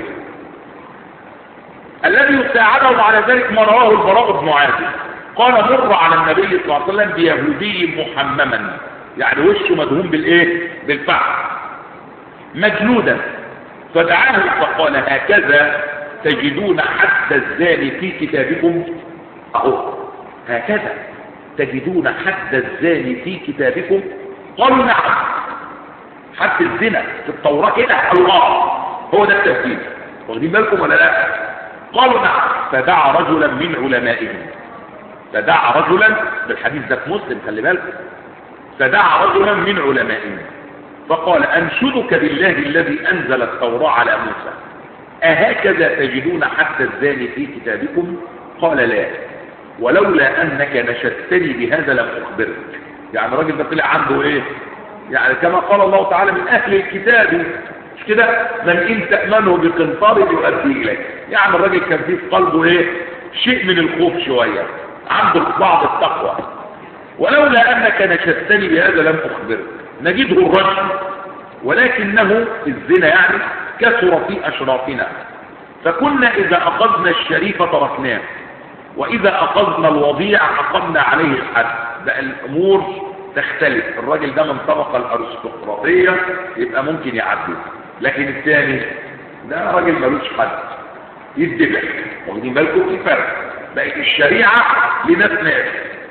A: الذي يساعدهم على ذلك ما رواه البراء بن عازب قال مر على النبي صلى الله عليه وسلم بيهودي محمما، يعني وشه مدهون بالايه؟ بالفحم، مجلودا، فدعاه فقال هكذا تجدون حد الزاني في كتابكم؟ اهو هكذا تجدون حد الزاني في كتابكم؟ قالوا نعم، حد الزنا في التوراة كده. الله هو ده التفسير. واخدين بالكم ولا لا؟ قالوا نعم. فدعا رجلا من علمائهم، فدعا رجلا، بالحديث ده في مسلم خلي بالك، فدعا رجلا من علمائهم فقال أنشدك بالله الذي أنزل التوراة على موسى أهكذا تجدون حتى الزاني في كتابكم؟ قال لا، ولولا أنك نشدتني بهذا لم أخبرك. يعني الراجل ده طلع عنده إيه؟ يعني كما قال الله تعالى من أهل الكتاب، مش كده؟ من إن تأمنه بقنطار يؤدي إليك. يعني الراجل كان فيه في قلبه إيه؟ شيء من الخوف شوية، عنده بعض التقوى. ولولا أنك نشدتني بهذا لم أخبرك. نجده الرجل ولكنه الزنا يعني كثر في أشرافنا، فكنا إذا أخذنا الشريف تركناه، وإذا أخذنا الوضيع أقمنا عليه الحد. بقى الأمور تختلف. الراجل ده من طبقة الأرستقراطية يبقى ممكن يعدل، لكن الثاني ده راجل ملوش حد يدبح. واخدين بالكم في فرق؟ بقت الشريعة لناس ناس.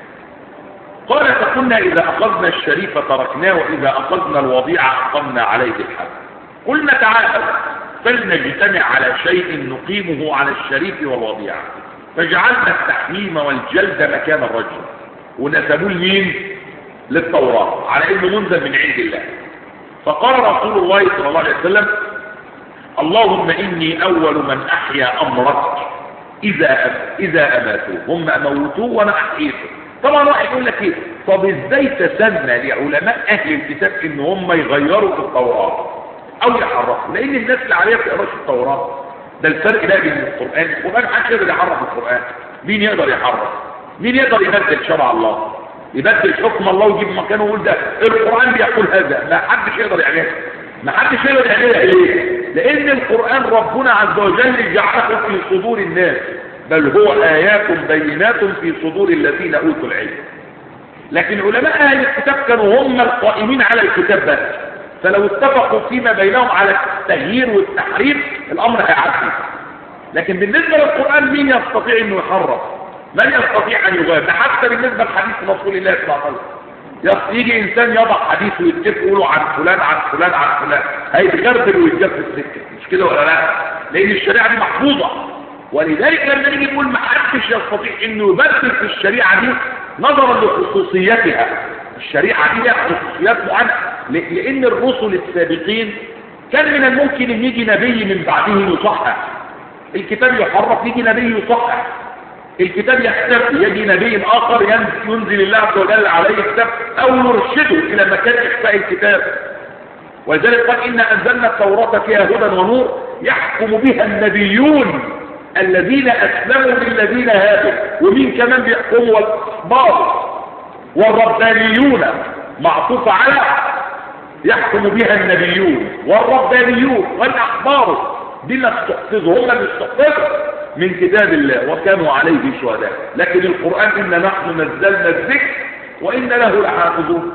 A: قال فكنا إذا أخذنا الشريف تركناه، وإذا أخذنا الوضيع أقمنا عليه الحد. قلنا تعالوا فلنجتمع على شيء نقيمه على الشريف والوضيع، فجعلنا التحميم والجلد مكان الرجل، ونسبوه لمين؟ للتوراة، على انه منزل من عند الله. فقال رسول الله صلى الله عليه وسلم اللهم إني أول من أحيا أمرك إذا أماتوه. هم أموتوه وأنا أحييته. طبعا واحد يقول لك ايه؟ طب ازاي تسنى لعلماء أهل الكتاب ان هم يغيروا في التوراة أو يحرفوا؟ لأن الناس اللي عليها ما بتقراش التوراة. ده الفرق ده بين القرآن محدش يقدر يحرف القرآن. مين يقدر يحرف؟ مين يقدر يبدل شرع الله؟ يبدل حكم الله ويجيب مكانه ويقول ده القرآن بيقول هذا؟ ما حدش يقدر يعملها. ما حدش يقدر يعملها. ليه؟ لأن القرآن ربنا عز وجل جعله في صدور الناس، بل هو آيات بينات في صدور الذين أوتوا العلم. لكن علماء أهل الكتاب كانوا هم القائمين على الكتاب بس، فلو اتفقوا فيما بينهم على التغيير والتحريف الأمر هيعدي. لكن بالنسبة للقرآن مين يستطيع أنه يحرف؟ من يستطيع أن يغير؟ ده حتى بالنسبة لحديث رسول الله صلى الله عليه وسلم، يجي إنسان يضع حديث ويتفق يقولوا عن فلان عن فلان عن فلان، هيتغربل ويتجاب في السكة، مش كده ولا لا؟ لأن الشريعة دي محفوظة. ولذلك لما نيجي نقول ما حدش يستطيع انه يبدل في الشريعه دي نظرا لخصوصيتها. الشريعه دي لها خصوصيات معينه، لان الرسل السابقين كان من الممكن ان يجي نبي من بعدهم يصحح الكتاب، يحرف، يجي نبي يصحح الكتاب، يختفي، يجي نبي اخر ينزل الله عز وجل عليه الكتاب او يرشده الى مكان اخفاء الكتاب. ولذلك قال إنا أنزلنا التوراة فيها هدى ونور يحكم بها النبيون الذين أسلموا للذين هادوا. ومين كمان بيحكموا؟ والأحبار والربانيون، معطوف على يحكم بها النبيون والربانيون والأحبار. بما استحفظوا، هم اللي استحفظوا من كتاب الله وكانوا عليه شهداء. لكن القرآن إنا نحن نزلنا الذكر وإنا له لحافظون.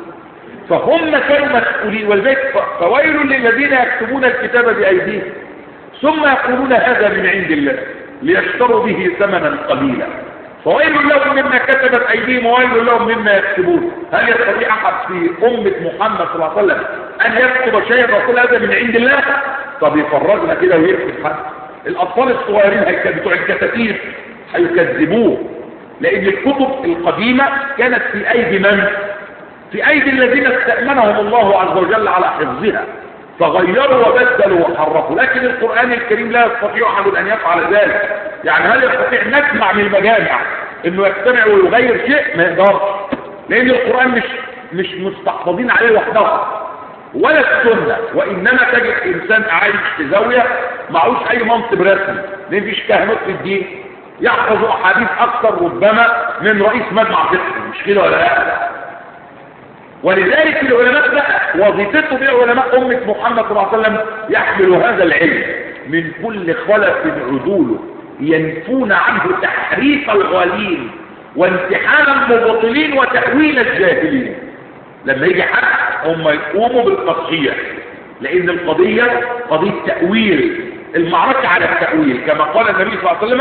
A: فهم كانوا مسؤولين. ولذلك فويل للذين يكتبون الكتاب بأيديهم ثم يقولون هذا من عند الله ليشتروا به ثمنا قليلا. فويل لهم مما كتبت أيديهم وويل لهم مما يكتبون. هل يستطيع أحد في أمة محمد صلى الله عليه وسلم أن يكتب شيئا ويقول هذا من عند الله؟ طب يفرجنا كده ويكتب حد. الأطفال الصغيرين بتوع الكتاتيب هيكذبوه، لأن الكتب القديمة كانت في أيدي من؟ في أيدي الذين استأمنهم الله عز وجل على حفظها، فغيروا وبدلوا وحرفوا. لكن القرآن الكريم لا يستطيع أحد أن يفعل ذلك. يعني هل يستطيع نسمع من المجامع أنه يجتمع ويغير شيء؟ ما يقدرش، لأن القرآن مش مستحفظين عليه وحده ولا السنة. وإنما تجد إنسان عايش في زاوية معوش أي منصب رسمي، لأن مفيش كهنوت في الدين يحفظ أحاديث أكثر ربما من رئيس مجمع فقهي، مش كده ولا لا؟ ولذلك العلماء بقى وظيفتهم ايه؟ علماء أمة محمد صلى الله عليه وسلم يحملوا هذا العلم من كل خلف عدوله، ينفون عنه تحريف الغالين وامتحان المبطلين وتأويل الجاهلين. لما يجي حد هم يقوموا بالتصحيح، لأن القضية قضية تأويل، المعركة على التأويل. كما قال النبي صلى الله عليه وسلم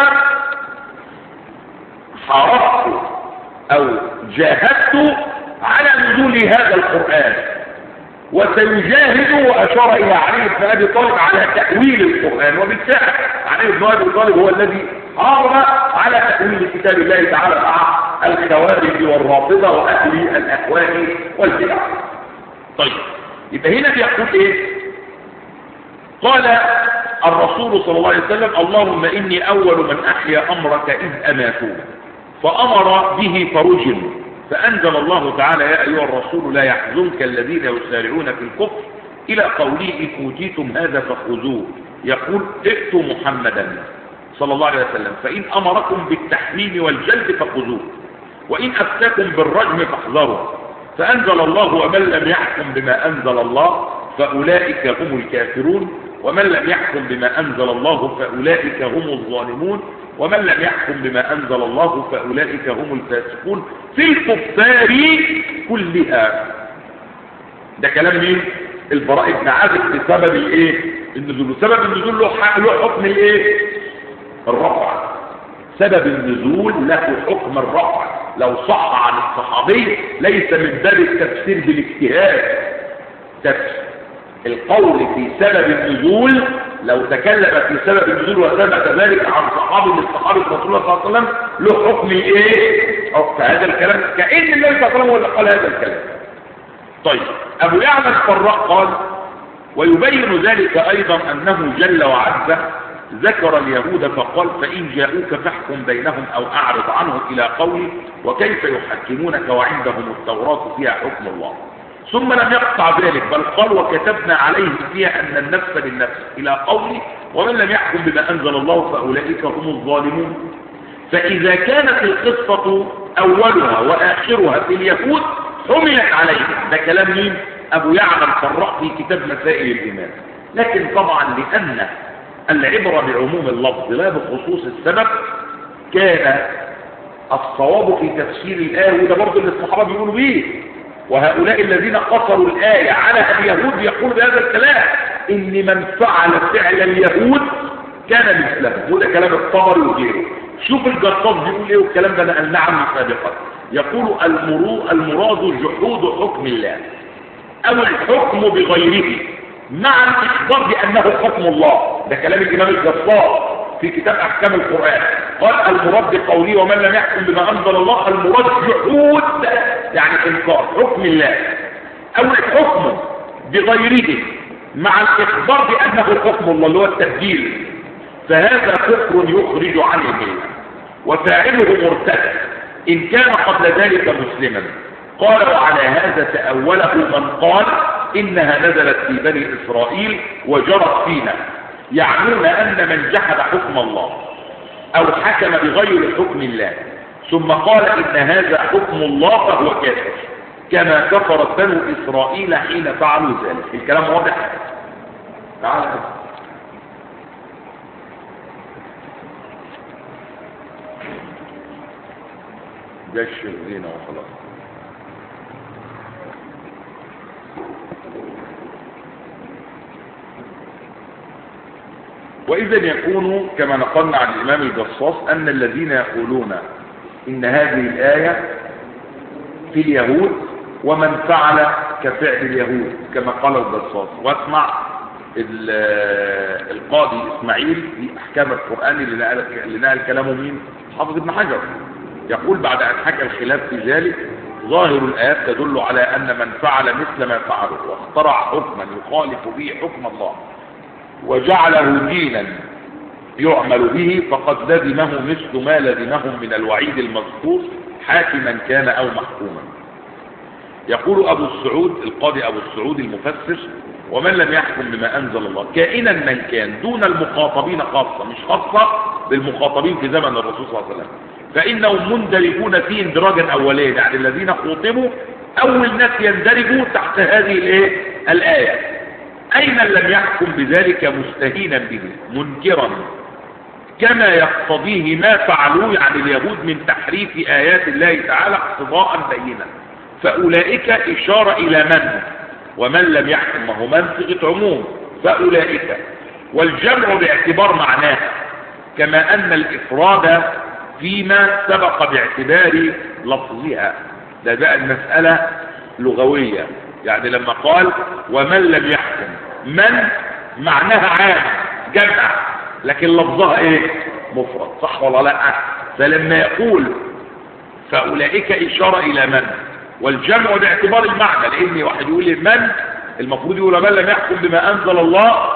A: حاربت أو جاهدت على نزول هذا القرآن وسيجاهد، وأشار إلى علي بن أبي طالب على تأويل القرآن. وبالفعل علي بن أبي طالب هو الذي حارب على تأويل كتاب الله تعالى مع الخوارج والرافضة وأهل الأهواء والبدع. طيب، يبقى هنا بيقول إيه؟ قال الرسول صلى الله عليه وسلم: اللهم إني أول من أحيا أمرك إذ أماتوه، فأمر به فرجم، فأنزل الله تعالى: يا أيها الرسول لا يحزنك الذين يسارعون في الكفر، إلى قوله: إن أوتيتم هذا فخذوه. يقول: ائتوا محمدا صلى الله عليه وسلم، فإن أمركم بالتحريم والجلد فخذوه، وإن أفتاكم بالرجم فاحذروا. فأنزل الله: ومن لم يحكم بما أنزل الله فأولئك هم الكافرون، ومن لم يحكم بما أنزل الله فأولئك هم الظالمون، ومن لم يحكم بما أنزل الله فأولئك هم الفاسقون في الكفار كلها. ده كلام مين؟ البراء بن عازب بسبب الايه؟ النزول. سبب النزول له حكم الايه؟ الرفع. سبب النزول له حكم الرفع. لو صح عن الصحابي ليس من باب التفسير بالاجتهاد. القول في سبب النزول، لو تكلم في سبب النزول وثبت ذلك عن صحابي من صحابه رسول الله صلى الله عليه وسلم، له حكم ايه؟ هذا الكلام كأن النبي صلى الله عليه وسلم هو اللي قال هذا الكلام. طيب، ابو يعلى الفراء قال: ويبين ذلك ايضا انه جل وعز ذكر اليهود فقال: فان جاءوك فاحكم بينهم او اعرض عنهم، الى قوله: وكيف يحكمونك وعندهم التوراة فيها حكم الله. ثم لم يقطع ذلك، بل قال: وكتبنا عليه فيها ان النفس بالنفس، الى قوله: ومن لم يحكم بما انزل الله فاولئك هم الظالمون. فاذا كانت القصة اولها واخرها في اليهود حملت عليهم. ده كلام مين؟ ابو يعلى الفراء في كتاب مسائل الايمان. لكن طبعا لان العبرة بعموم اللفظ لا بخصوص السبب، كان الصواب في تفسير الآية، وده برضه اللي الصحابة بيقولوا بيه، وهؤلاء الذين قصروا الآية على اليهود يقول بهذا الكلام: إن من فعل فعل اليهود كان مثلهم. وده كلام الطبري وغيره. شوف الجصاص بيقول ايه، والكلام ده نقلناه عنه سابقا. يقول: المراد جحود حكم الله أو الحكم بغيره مع الإخبار بأنه حكم الله. ده كلام الإمام الجصاص في كتاب أحكام القرآن. قال: المراد بقوله ومن لم يحكم بما أنزل الله، المراد جحود يعني إنكار حكم الله أو الحكم بغيره مع الإخبار بأنه حكم الله، اللي هو التبديل. فهذا كفر يخرج عن الملة، وفاعله مرتد إن كان قبل ذلك مسلما. قال: وعلى هذا تأوله من قال إنها نزلت في بني إسرائيل وجرت فينا، يعنون أن من جحد حكم الله أو حكم بغير حكم الله ثم قال إن هذا حكم الله فهو كافر، كما كفرت بنو إسرائيل حين فعلوا ذلك. الكلام واضح؟ تعالى جشر زينة وخلاص. وإذا يكون كما نقلنا عن الإمام الجصاص أن الذين يقولون إن هذه الآية في اليهود ومن فعل كفعل اليهود كما قال الجصاص. واسمع القاضي إسماعيل في أحكام القرآن اللي نقل كلامه مين؟ حافظ ابن حجر. يقول بعد أن حكى الخلاف في ذلك: ظاهر الآيات تدل على أن من فعل مثل ما فعله واخترع حكما يخالف به حكم الله وجعله دينا يعمل به فقد لزمه مثل ما لزمهم من الوعيد المذكور حاكما كان أو محكوما. يقول أبو السعود القاضي أبو السعود المفسر: ومن لم يحكم بما أنزل الله كائنا من كان دون المخاطبين خاصة، مش خاصة بالمخاطبين في زمن الرسول صلى الله عليه وسلم، فإنهم مندرجون فيه اندراجا أوليا، يعني الذين خوطبوا أول ناس يندرجوا تحت هذه الآية. أي من لم يحكم بذلك مستهينا به منكرا كما يقتضيه ما فعلوه يعني اليهود من تحريف آيات الله تعالى اقتضاء بينا، فأولئك إشارة إلى من، ومن لم يحكم وهو منصغة عموم فأولئك، والجمع باعتبار معناه، كما أن الإفراد فيما سبق باعتبار لفظها. ده بقى المسألة لغوية. يعني لما قال ومن لم يحكم، من معناها عام جمع، لكن لفظها ايه؟ مفرد، صح ولا لا؟ فلما يقول فأولئك إشارة إلى من، والجمع باعتبار المعنى، لأن واحد يقول لي من، المفروض يقول من لم يحكم بما أنزل الله،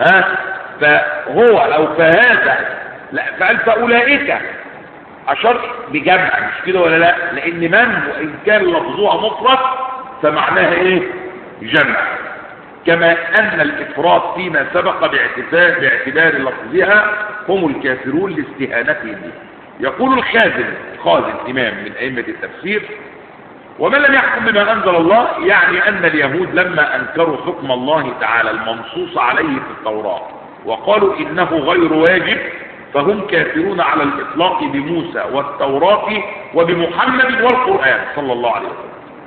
A: فهو أو فهذا، لا، فقال فأولئك أشار بجمع، مش كده ولا لا؟ لأن من وإن كان لفظها مفرد فمعناها إيه؟ جمع. كما أن الإفراد فيما سبق باعتبار لفظها هم الكافرون لاستهانتهم به. يقول خازن إمام من أئمة التفسير: ومن لم يحكم بما أنزل الله، يعني أن اليهود لما أنكروا حكم الله تعالى المنصوص عليه في التوراة وقالوا إنه غير واجب، فهم كافرون على الإطلاق بموسى والتوراة وبمحمد والقرآن صلى الله عليه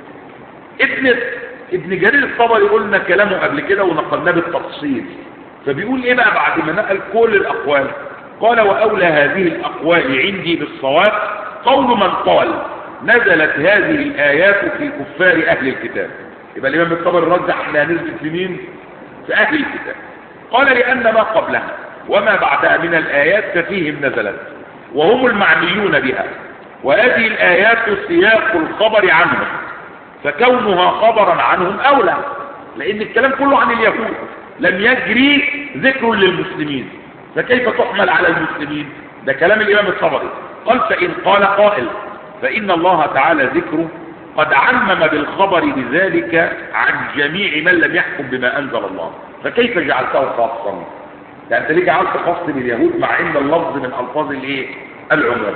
A: وسلم. ابن جرير الطبري قلنا كلامه قبل كده ونقلناه بالتفصيل، فبيقول ايه بقى بعد ما نقل كل الأقوال؟ قال: وأولى هذه الأقوال عندي بالصواب قول من قال نزلت هذه الآيات في كفار أهل الكتاب. يبقى الإمام الطبري رجح انها نزلت في مين؟ في أهل الكتاب. قال: لأن ما قبلها وما بعدها من الآيات ففيهم نزلت وهم المعنيون بها، وهذه الآيات سياق الخبر عنهم، فكونها خبرا عنهم أولى، لأن الكلام كله عن اليهود لم يجري ذكر للمسلمين، فكيف تحمل على المسلمين؟ ده كلام الإمام الطبري. قال: فإن قال قائل فإن الله تعالى ذكره قد عمم بالخبر بذلك عن جميع من لم يحكم بما أنزل الله، فكيف جعلته خاصا؟ يعني أنت ليه جعلت خاص باليهود مع إن اللفظ من ألفاظ الإيه؟ العموم.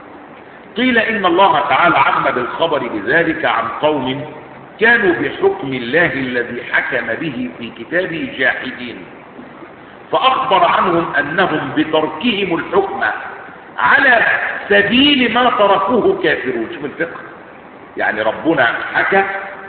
A: قيل إن الله تعالى عم بالخبر بذلك عن قوم كانوا بحكم الله الذي حكم به في كتابه جاحدين، فأخبر عنهم أنهم بتركهم الحكم على سبيل ما تركوه كافرون. شوف الفقه، يعني ربنا حكى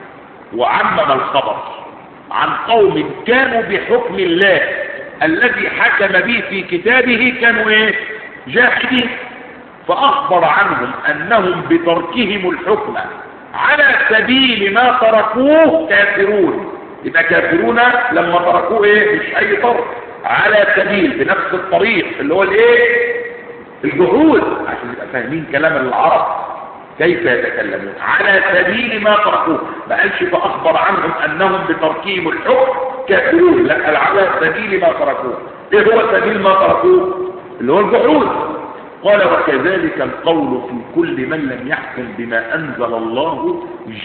A: وعمم الخبر عن قوم كانوا بحكم الله الذي حكم به في كتابه كانوا ايه؟ جاحدين، فأخبر عنهم أنهم بتركهم الحكم على سبيل ما تركوه كافرون. يبقى كافرون لما تركوه ايه؟ مش أي ترك، على سبيل، بنفس الطريق اللي هو الايه؟ الجحود، عشان نبقى فاهمين كلام العرب كيف يتكلمون. على سبيل ما تركوه، ما قالش فأخبر عنهم أنهم بتركهم الحكم كافرون، لا، قال على سبيل ما تركوه. ايه هو سبيل ما تركوه؟ اللي هو الجحود. قال: وكذلك القول في كل من لم يحكم بما أنزل الله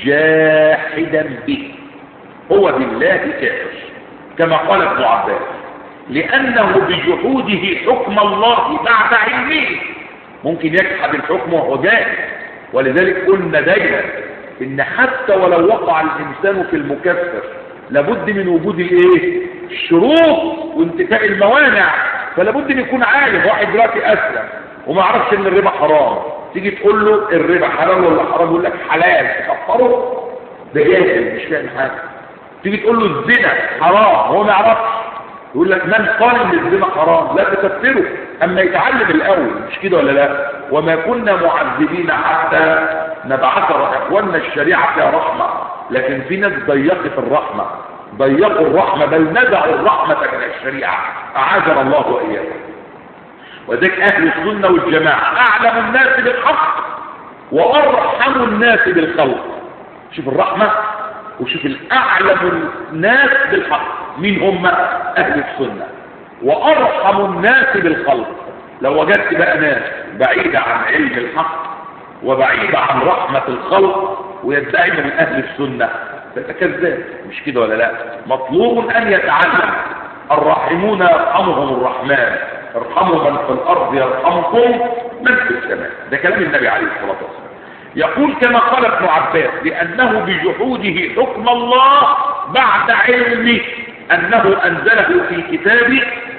A: جاحدا به، هو بالله كافر، كما قال ابن عباس، لأنه بجحوده حكم الله بعد علمه. ممكن يجحد الحكم وهو جاهل، ولذلك قلنا دايما إن حتى ولو وقع الإنسان في المكفر لابد من وجود الايه؟ الشروط وانتفاء الموانع، فلابد ان يكون عالم. واحد دلوقتي أسلم وما عرفش ان الربا حرام، تيجي تقول له الربا حلال ولا حرام، يقول لك حلال، تكفره؟ ده جاهل مش فاهم حاجه. تيجي تقول له الزنا حرام، هو ما يعرفش، يقول لك من قال ان الزنا حرام؟ لا تكفره، اما يتعلم الاول، مش كده ولا لا؟ وما كنا معذبين حتى نبعث اخواننا، الشريعه فيها رحمه، لكن في ناس ضيقت الرحمه، ضيقوا الرحمه، بل نزعوا الرحمه من الشريعه، اعاذنا الله واياكم. وذلك أهل السنة والجماعة أعلم الناس بالحق وأرحم الناس بالخلق. شوف الرحمة، وشوف الأعلم الناس بالحق مين هم؟ أهل السنة. وأرحم الناس بالخلق. لو وجدت بقى ناس بعيدة عن علم الحق وبعيدة عن رحمة الخلق ويدعي من أهل السنة، ده كذاب، مش كده ولا لا؟ مطلوب أن يتعلم. الراحمون يرحمهم الرحمن، ارحموا من في الأرض يرحمكم من في السماء. ده كلام النبي عليه الصلاة والسلام. يقول كما قال ابن عباس: لأنه بجحوده حكم الله بعد علمه أنه أنزله في كتابه،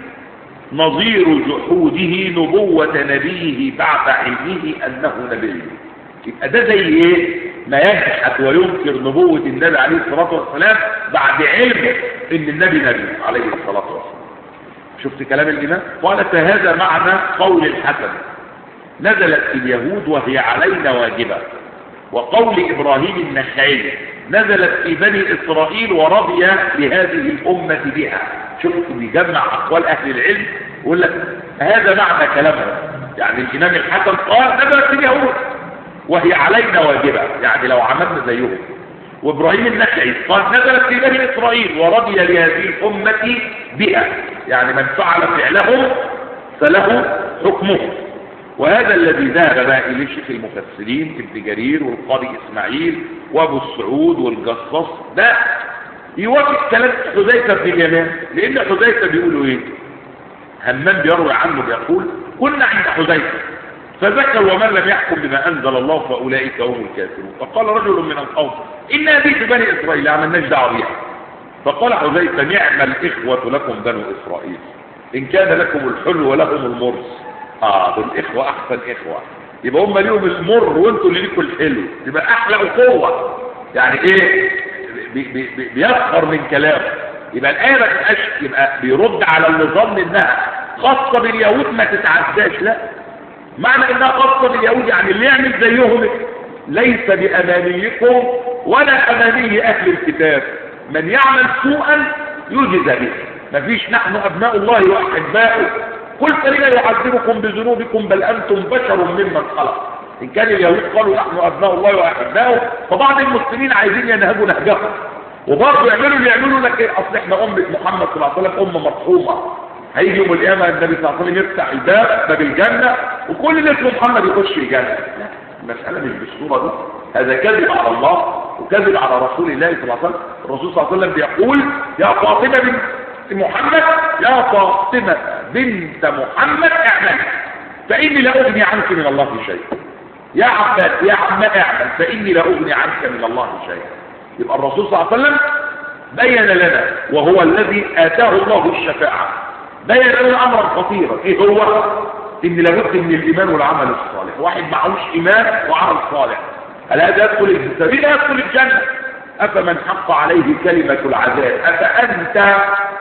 A: نظير جحوده نبوة نبيه بعد علمه أنه نبي. يبقى ده زي ايه؟ ما يجحد وينكر نبوة النبي عليه الصلاة والسلام بعد علمه ان النبي نبي عليه الصلاة والسلام. شفت كلام الإمام؟ قال: فهذا معنى قول الحسن: نزلت في اليهود وهي علينا واجبة. وقول إبراهيم النخعي: نزلت في بني إسرائيل ورضي لهذه الأمة بها. شوفوا بيجمع أقوال أهل العلم ويقول لك هذا معنى كلامه. يعني الإمام الحسن قال نزلت في اليهود وهي علينا واجبة، يعني لو عملنا زيهم. وإبراهيم النخعي قال نزلت في بني إسرائيل ورضي لهذه الأمة بها، يعني من فعل فعلهم فله حكمه. وهذا الذي ذهب بقى إليه شيخ المفسرين ابن جرير والقاضي إسماعيل وأبو السعود والجصاص ده يوافق كلام حذيفة بن اليمان، لأن حذيفة بيقولوا إيه؟ همام بيروي عنه بيقول كنا عند حذيفة فذكر ومن لم يحكم بما أنزل الله فأولئك هم الكافرون. فقال رجل من القوم إن هذه في بني إسرائيل عملناش دعوة بها. فقال حذيفة نعم الإخوة لكم بنو إسرائيل إن كان لكم الحلو ولهم المرس. دول إخوة أحسن إخوة، يبقى هم ليهم المر وانتوا اللي ليكوا الحلو، يبقى أحلى أخوة. يعني إيه؟ بيسخر من كلامه. يبقى الآية ما تبقاش يبقى بيرد على اللي ظن إنها خاصة باليهود ما تتعداش، لا، معنى إنها خاصة باليهود يعني اللي يعمل زيهم ليس بأمانيكم ولا أماني أهل الكتاب، من يعمل سوءا يجزى به. مفيش نحن أبناء الله وأحباؤه قل فلما يعذبكم بذنوبكم بل أنتم بشر ممن خلق. إن كان اليهود قالوا نحن أبناء الله وأحباؤه، فبعض المسلمين عايزين ينهبوا نهجهم وبرضه يعملوا اللي يعملوا لك اصل احنا أمة محمد صلى الله عليه وسلم أمة مرحومة. هيجي يوم القيامة النبي صلى الله عليه وسلم يفتح باب الجنة وكل اللي اسمه محمد يخش الجنة. لا، المسألة مش بالصورة دي، هذا كذب على الله وكذب على رسول الله صلى الله عليه وسلم. الرسول صلى الله عليه وسلم بيقول يا فاطمة بنت محمد يا فاطمة بنت محمد اعمل فإني لا أغني عنك من الله شيء. يا عباس يا عم اعمل فإني لا أغني عنك من الله شيء. يبقى الرسول صلى الله عليه وسلم بين لنا وهو الذي آتاه الله الشفاعة، بين لنا أمرا خطيرا. إيه هو؟ إن لابد من الإيمان والعمل الصالح. واحد معهوش إيمان وعمل صالح، هل هذا يدخل الجنة؟ لا يدخل الجنة. أفمن حق عليه كلمة العذاب أفأنت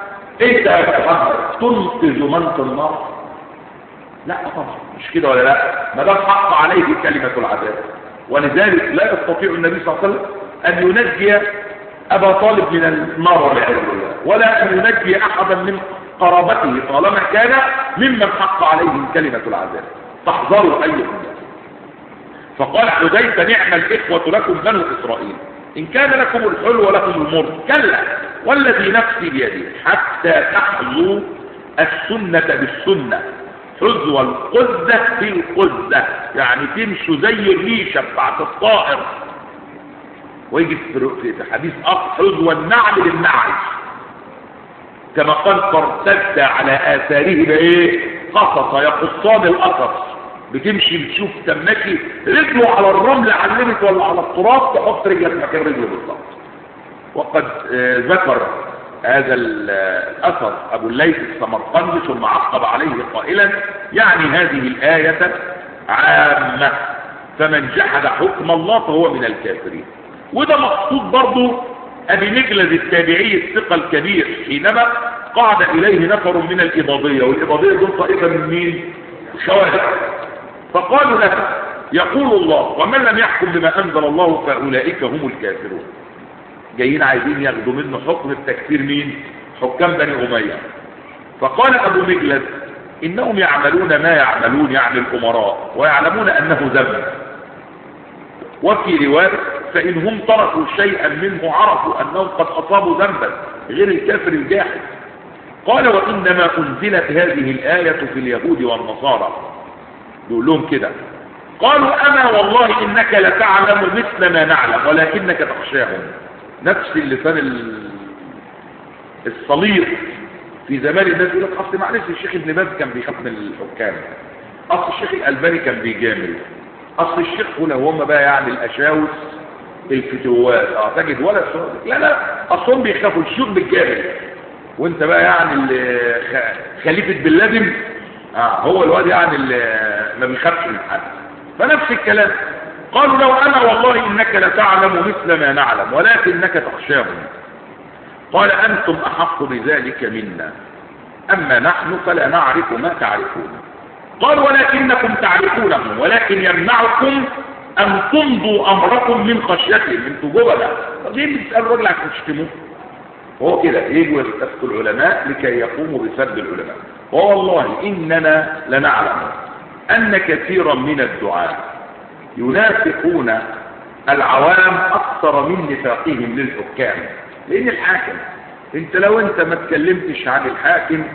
A: تنقذ من في النار؟ لا طبعا مش كده ولا لا؟ ما دام حق عليه كلمة العذاب. ولذلك لا يستطيع النبي صلى الله عليه وسلم أن ينجي أبا طالب من النار والعياذ بالله، ولا أن ينجي أحدا من قرابته طالما كان ممن حق عليهم كلمة العذاب. فاحذروا أيها. فقال حذيفة نعم الإخوة لكم بنو إسرائيل إن كان لكم الحلو ولكم المر، كلا والذي نفسي بيده حتى تحظوا السنة بالسنة حذو القذة في القذة، يعني تمشوا زي الريشة بتاعت الطائر. ويجي في حديث حذو النعل بالنعل، كما قال فارتد على آثاره بإيه؟ قصص يقصان القصص. بتمشي بتشوف تمشي رجله على الرمل علمت ولا على التراب تحط رجلك مكان رجله بالظبط. وقد ذكر هذا الأثر أبو الليث السمرقندي ثم عقب عليه قائلا يعني هذه الآية عامة فمن جحد حكم الله فهو من الكافرين. وده مقصود برضو أبي مجلد التابعي الثقة الكبير حينما قعد إليه نفر من الإباضية، والإباضية دول طائفة من مين؟ الخوارج. فقالوا له يقول الله ومن لم يحكم بما أنزل الله فأولئك هم الكافرون. جايين عايزين ياخدوا منه حكم التكفير مين؟ حكام بني أمية. فقال أبو مجلد إنهم يعملون ما يعملون يعني الأمراء ويعلمون أنه ذنب، وفي رواية فإن هم تركوا شيئا منه عرفوا أنهم قد أصابوا ذنبا غير الكافر الجاحد. قال وإنما أنزلت هذه الآية في اليهود والنصارى. يقول لهم كده قالوا أما والله إنك لتعلم مثل ما نعلم ولكنك تخشاهم. نفس اللسان الصليط في زمان الناس يقول لك أصل معلش الشيخ ابن باز كان بيخاف من الحكام، أصل الشيخ الألباني كان بيجامل، أصل الشيخ هنا هم بقى يعني الأشاوس الفتوات تجد ولا سؤال. لا لا أصلهم بيخافوا الشيوخ بالجامل، وانت بقى يعني خليفة بن لادن هو الواد يعني اللي ما بيخافش من حد. فنفس الكلام قالوا لو أنا والله إنك لتعلم مثل ما نعلم ولكنك تخشاهم. قال أنتم أحق بذلك منا أما نحن فلا نعرف ما تعرفون. قال ولكنكم تعرفونهم ولكن يمنعكم أن تمضوا أمركم من خشيتهم. انتوا جبلة، طب ليه بتسألوا الراجل عشان تشتموه؟ هو كده يجوا يستفتوا العلماء لكي يقوموا بسب العلماء. والله إننا لنعلم أن كثيرا من الدعاة ينافقون العوام أكثر من نفاقهم للحكام. لأن الحاكم انت لو انت ما اتكلمتش عن الحاكم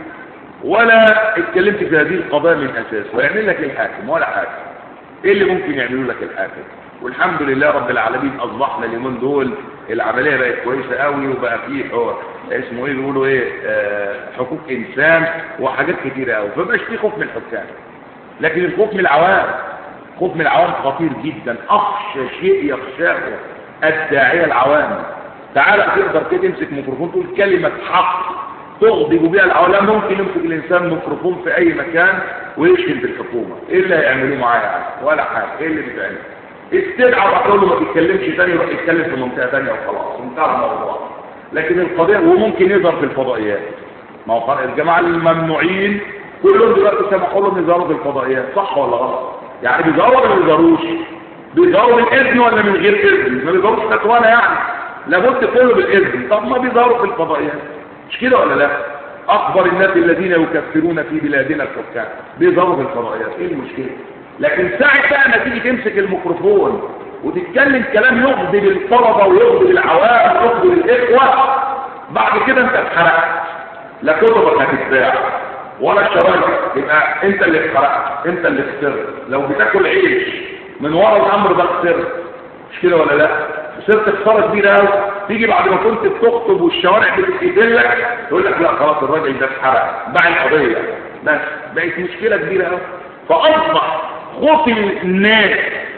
A: ولا اتكلمت في هذه القضايا من أساس ويعمل لك الحاكم ولا حاجة، ايه اللي ممكن يعملوا لك الحاكم؟ والحمد لله رب العالمين اصبحنا اليومين دول العمليه بقت كويسه قوي، وبقى فيه اسمه ايه بيقولوا ايه حقوق انسان وحاجات كتيره قوي، فمبقاش فيه خوف من الحكام. لكن الخوف من العوام، خوف من العوام خطير جدا. اخشى شيء يخشاه الداعيه العوام. تعال تقدر كده تمسك ميكروفون تقول كلمه حق تغضب بها العوام. ممكن يمسك الانسان ميكروفون في اي مكان ويشتم بالحكومه، ايه اللي هيعملوه معاه يعني؟ ولا حاجه. ايه اللي بيتعمل؟ استدعى وقالوا له ما تتكلمش تاني، يروح يتكلم في منطقه ثانيه وخلاص انتهى الموضوع. لكن القضيه وممكن يظهر في الفضائيات. ما هو الجماعه الممنوعين كلهم دلوقتي سمحوا لهم يظهروا في الفضائيات، صح ولا غلط؟ يعني بيظهروا ولا ما بيظهروش؟ بيظهروا بالاذن ولا من غير اذن؟ ما بيظهروش فتوانه يعني، لابد كله بالاذن. طب ما بيظهروا في الفضائيات، مش كده ولا لا؟ اكبر الناس الذين يكفرون في بلادنا الحكام بيظهروا في الفضائيات، ايه المشكله؟ لكن ساعة بقى ما تيجي تمسك الميكروفون وتتكلم كلام يغضب الطلبه ويغضب العوام ويغضب الاخوه، بعد كده انت اتحرقت. لا كتبك هتتباع ولا الشرايط، يبقى انت اللي اتحرقت، انت اللي خسرت. لو بتاكل عيش من ورا الامر ده خسرت، مش كده ولا لا؟ خسرت خساره كبيره قوي. تيجي بعد ما كنت بتخطب والشوارع بتتقفلك يقول لك لا خلاص الراجل ده اتحرق، باع القضيه، بس بقت مشكله كبيره قوي. فاصبح خوف الناس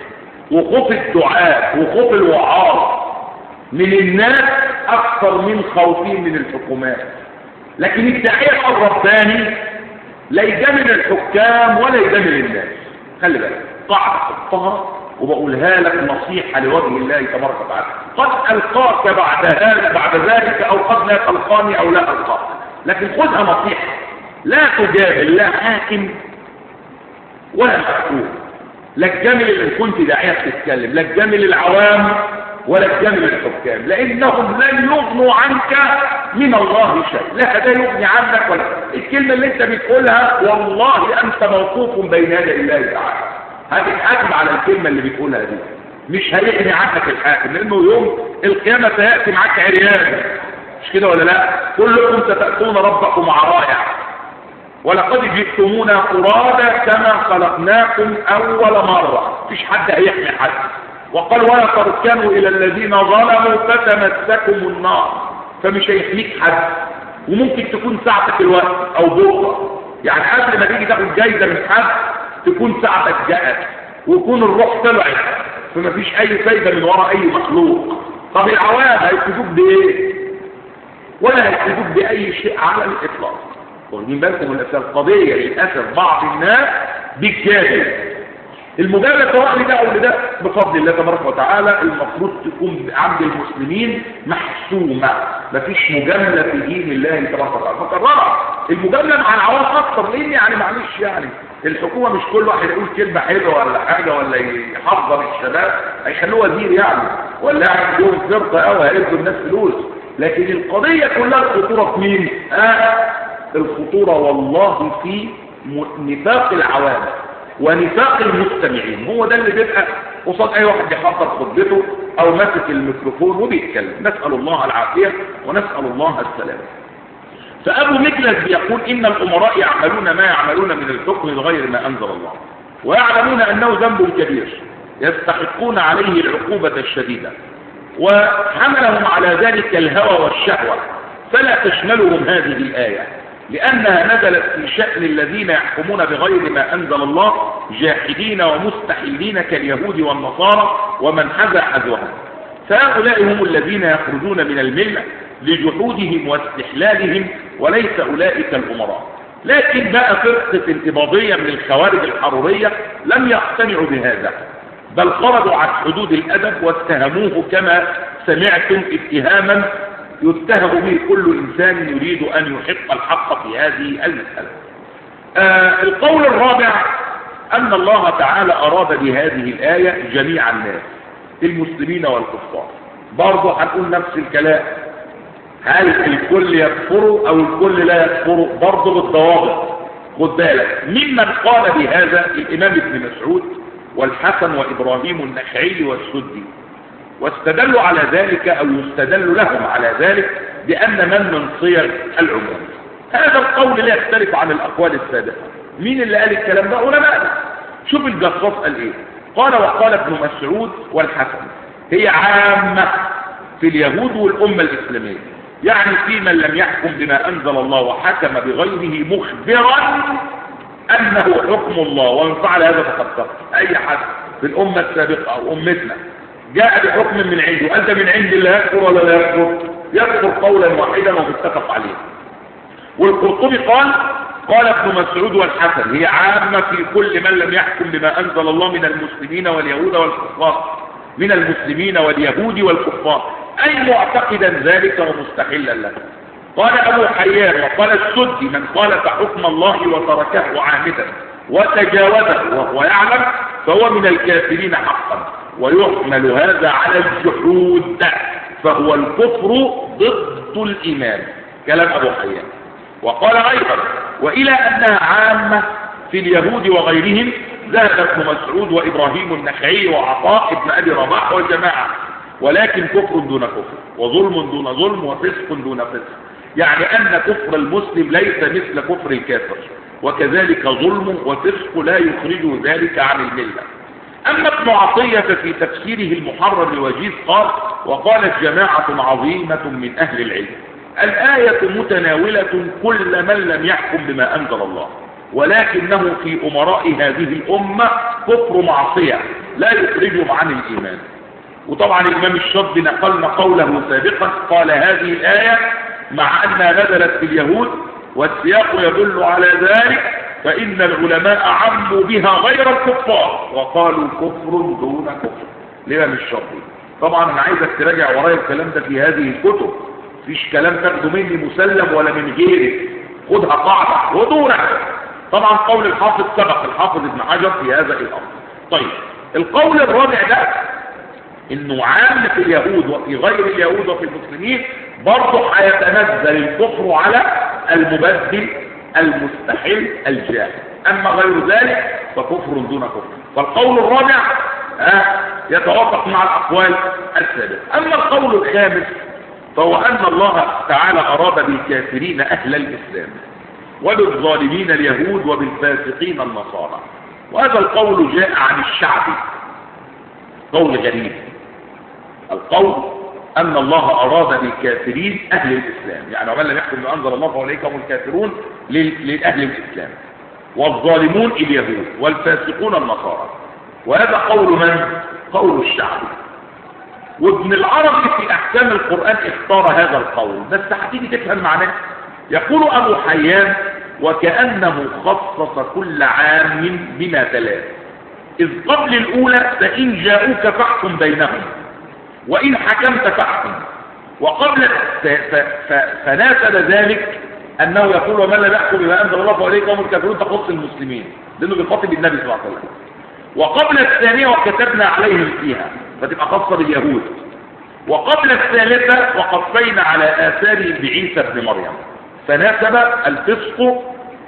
A: وخوف الدعاة وخوف الوعاظ من الناس اكثر من خوفهم من الحكومات. لكن الداعية الرباني لا يجامل الحكام ولا يجامل الناس. خلي بالك، قاعدة حطها وبقولها لك نصيحة لوجه الله تبارك وتعالى. قد ألقاك بعد ذلك أو قد لا تلقاني أو لا ألقاك، لكن خذها نصيحة. لا تجامل لا حاكم ولا محكوم. لا تجامل اللي كنت داعية تتكلم، لا تجامل العوام ولا تجامل الحكام، لانهم لن يغنوا عنك من الله شيء. لا ده يغني عنك ولا الكلمه اللي انت بتقولها والله انت موقوف بين يدي الله تعالى، هتتحاسب على الكلمه اللي بتقولها دي. مش هيغني عنك الحاكم، لانه يوم القيامه سياتي معك عريان، مش كده ولا لا؟ كلكم ستاتون ربكم عرايا ولقد جئتمونا فرادا كما خلقناكم اول مره. مفيش حد هيحمي حد. وقال ولا تركنوا الى الذين ظلموا فتمسكم النار. فمش هيحميك حد، وممكن تكون ساعتك الوقت او بكره، يعني قبل ما تيجي تاخد جايزه من حد تكون ساعتك جاءت ويكون الروح طلعت، فمفيش اي فايده من وراء اي مخلوق. طب العوام هيفيدوك بايه؟ ولا هيفيدوك باي شيء على الاطلاق. واخدين بالكم من القضيه؟ للاسف بعض الناس بيتجادل. المجادله سواء لده او لده بفضل الله تبارك وتعالى المفروض تكون عند المسلمين محسومه، مفيش مجامله في دين الله تبارك وتعالى. فكررها المجامله مع العوام اكثر، لان يعني معلش يعني الحكومه مش كل واحد يقول كلمه حلوه ولا حاجه ولا يحضر الشباب هيخلوه وزير يعني، ولا يعني يوم فرقه او هيدوا الناس فلوس. لكن القضيه كلها الخطوره في مين؟ الخطوره والله في نفاق العوام ونفاق المستمعين. هو ده اللي بيبقى قصاد اي واحد بيحضر خطبته او ماسك الميكروفون وبيتكلم. نسال الله العافيه ونسال الله السلامه. فابو مجلس بيقول ان الامراء يعملون ما يعملون من الحكم بغير ما انزل الله، ويعلمون انه ذنب كبير يستحقون عليه العقوبه الشديده، وحملهم على ذلك الهوى والشهوه، فلا تشملهم هذه الايه، لأنها نزلت في شأن الذين يحكمون بغير ما أنزل الله جاحدين ومستحيلين كاليهود والنصارى ومن حذى حذوهم. فهؤلاء هم الذين يخرجون من الملة لجحودهم واستحلالهم، وليس أولئك الأمراء. لكن بقى فرقة الإباضية من الخوارج الحرورية لم يقتنعوا بهذا، بل خرجوا عن حدود الأدب واتهموه كما سمعتم اتهاما يتهم به كل إنسان يريد أن يحق الحق في هذه المسألة. القول الرابع أن الله تعالى أراد بهذه الآية جميع الناس المسلمين والكفار. برضه هنقول نفس الكلام، هل الكل يكفر أو الكل لا يكفر؟ برضه بالضوابط. خد بالك، ممن قال بهذا الإمام ابن مسعود والحسن وإبراهيم النخعي والسدي، واستدلوا على ذلك أو يستدل لهم على ذلك بأن من صيغ العموم. هذا القول لا يختلف عن الأقوال السابقة. مين اللي قال الكلام ده؟ علماء. شوف الجصاص قال إيه؟ قال وقال ابن مسعود والحسن هي عامة في اليهود والأمة الإسلامية، يعني في من لم يحكم بما أنزل الله وحكم بغيره مخبرا أنه حكم الله، ومن فعل هذا فقد كفر. أي حد في الأمة السابقة أو أمتنا جاء بحكم من عنده، أنت من عند الله يكفر ولا لا يكفر؟ يكفر قولا واحدا ومتفق عليه. والقرطبي قال ابن مسعود والحسن هي عامة في كل من لم يحكم بما أنزل الله من المسلمين واليهود والكفار، من المسلمين واليهود والكفار، أي معتقدا ذلك ومستحلا له. قال أبو حيان وقال السدي من خالف حكم الله وتركه عامدا وتجاوزه وهو يعلم فهو من الكافرين حقا، ويحمل هذا على الجحود، فهو الكفر ضد الإيمان. كلام أبو حيان. وقال أيضا وإلى أنها عامة في اليهود وغيرهم ذهب ابن مسعود وإبراهيم النخعي وعطاء ابن أبي رباح والجماعة، ولكن كفر دون كفر وظلم دون ظلم وفسق دون فسق، يعني أن كفر المسلم ليس مثل كفر الكافر، وكذلك ظلم وفسق لا يخرج ذلك عن الملة. أما ابن عطية في تفسيره المحرر لوجيز قال وقالت جماعة عظيمة من أهل العلم الآية متناولة كل من لم يحكم بما أنزل الله، ولكنه في أمراء هذه الأمة كفر معصية لا يخرجهم عن الإيمان. وطبعا الإمام الشاطبي نقلنا قوله سابقا قال هذه الآية مع أنها نزلت في اليهود والسياق يدل على ذلك فإن العلماء عموا بها غير الكفار وقالوا كفر دون كفر. الإمام الشاطبي. طبعا أنا عايزك تراجع ورايا الكلام ده في هذه الكتب، مفيش كلام تاخده مني مسلم ولا من غيرك، خدها قاعدة ودورك. طبعا قول الحافظ سبق الحافظ ابن حجر في هذا الأمر. طيب القول الرابع ده انه عام في اليهود وفي غير اليهود وفي المسلمين برضه هيتنزل الكفر على المبدل المستحل الجاهل، اما غير ذلك فكفر دون كفر. فالقول الرابع يتوافق مع الاقوال السابقه. اما القول الخامس فهو ان الله تعالى اراد بالكافرين اهل الاسلام وبالظالمين اليهود وبالفاسقين النصارى، وهذا القول جاء عن الشعبي، قول غريب. القول أن الله أراد بالكافرين أهل الإسلام، يعني ومن لم يحكم بما أنزل الله فأولئك هم الكافرون لأهل الإسلام، والظالمون اليهود والفاسقون النصارى. وهذا قول من؟ قول الشعبي. وابن العربي في أحكام القرآن اختار هذا القول، بس هتيجي تفهم معناه. يقول أبو حيان وكأنه خصص كل عام بما تلاه، إذ قبل الأولى فإن جاءوك فاحكم بينهم وإن حكمت فاحكم، وقبل فناسب ذلك أنه يقول ومن لم يحكم بما أنزل الله فأولئك هم الكافرون تخص المسلمين، لأنه بيخاطب النبي صلى الله عليه وسلم. وقبل الثانية وكتبنا عليهم فيها فتبقى خاصة باليهود. وقبل الثالثة وقفينا على آثارهم بعيسى ابن مريم، فناسب الفسق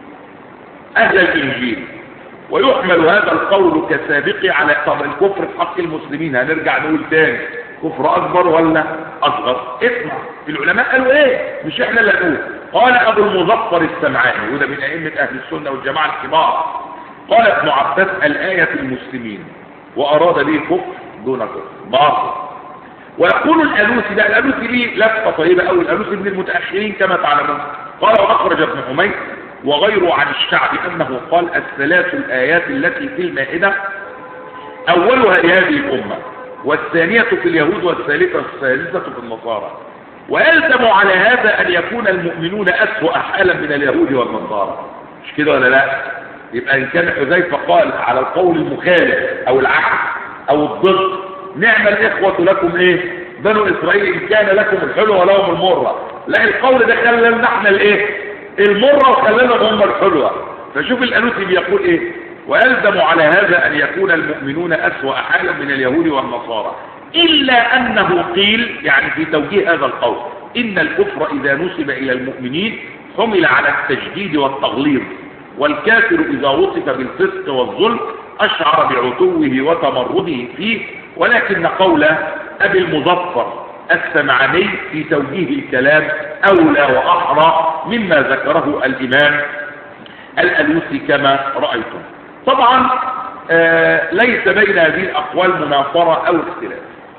A: أهل الإنجيل. ويحمل هذا القول كسابق على طب الكفر في حق المسلمين. هنرجع نقول تاني كفر أكبر ولا أصغر؟ اسمع العلماء قالوا ايه، مش احنا اللي نقول. قال أبو المظفر السمعاني وده من أئمة أهل السنة والجماعة الكبار، قال ابن عباس الآية في المسلمين وأراد به كفر دون كفر باطل. ويقول الألوسي ده، الألوسي ليه لفة طيبة أوي، الألوسي من المتأخرين كما تعلمون. قال وأخرج ابن حميد وغيره عن الشعب أنه قال الثلاث الآيات التي في المائدة أولها لهذه الأمة، والثانية في اليهود والثالثة في النصارى، ويلزم على هذا أن يكون المؤمنون أسوأ حالا من اليهود والنصارى. مش كده ولا لا؟ يبقى إن كان حذيفة قال على القول المخالف أو العكس أو الضد نعم الإخوة لكم إيه؟ بنو إسرائيل إن كان لكم الحلوة ولهم المرة، لا القول ده خلى نحن الإيه؟ المرة وخلانا هم الحلوة. فشوف الألوسي بيقول إيه؟ ويلزم على هذا أن يكون المؤمنون أسوأ حالا من اليهود والنصارى، إلا أنه قيل يعني في توجيه هذا القول إن الكفر إذا نسب إلى المؤمنين حمل على التجديد والتغليظ، والكافر إذا وصف بالفسق والظلم أشعر بعتوه وتمرده فيه. ولكن قول أبي المظفر السمعاني في توجيه الكلام أولى وأحرى مما ذكره الإمام الألوسي كما رأيتم. طبعا ليس بين هذه الأقوال مناظرة أو اختلاف،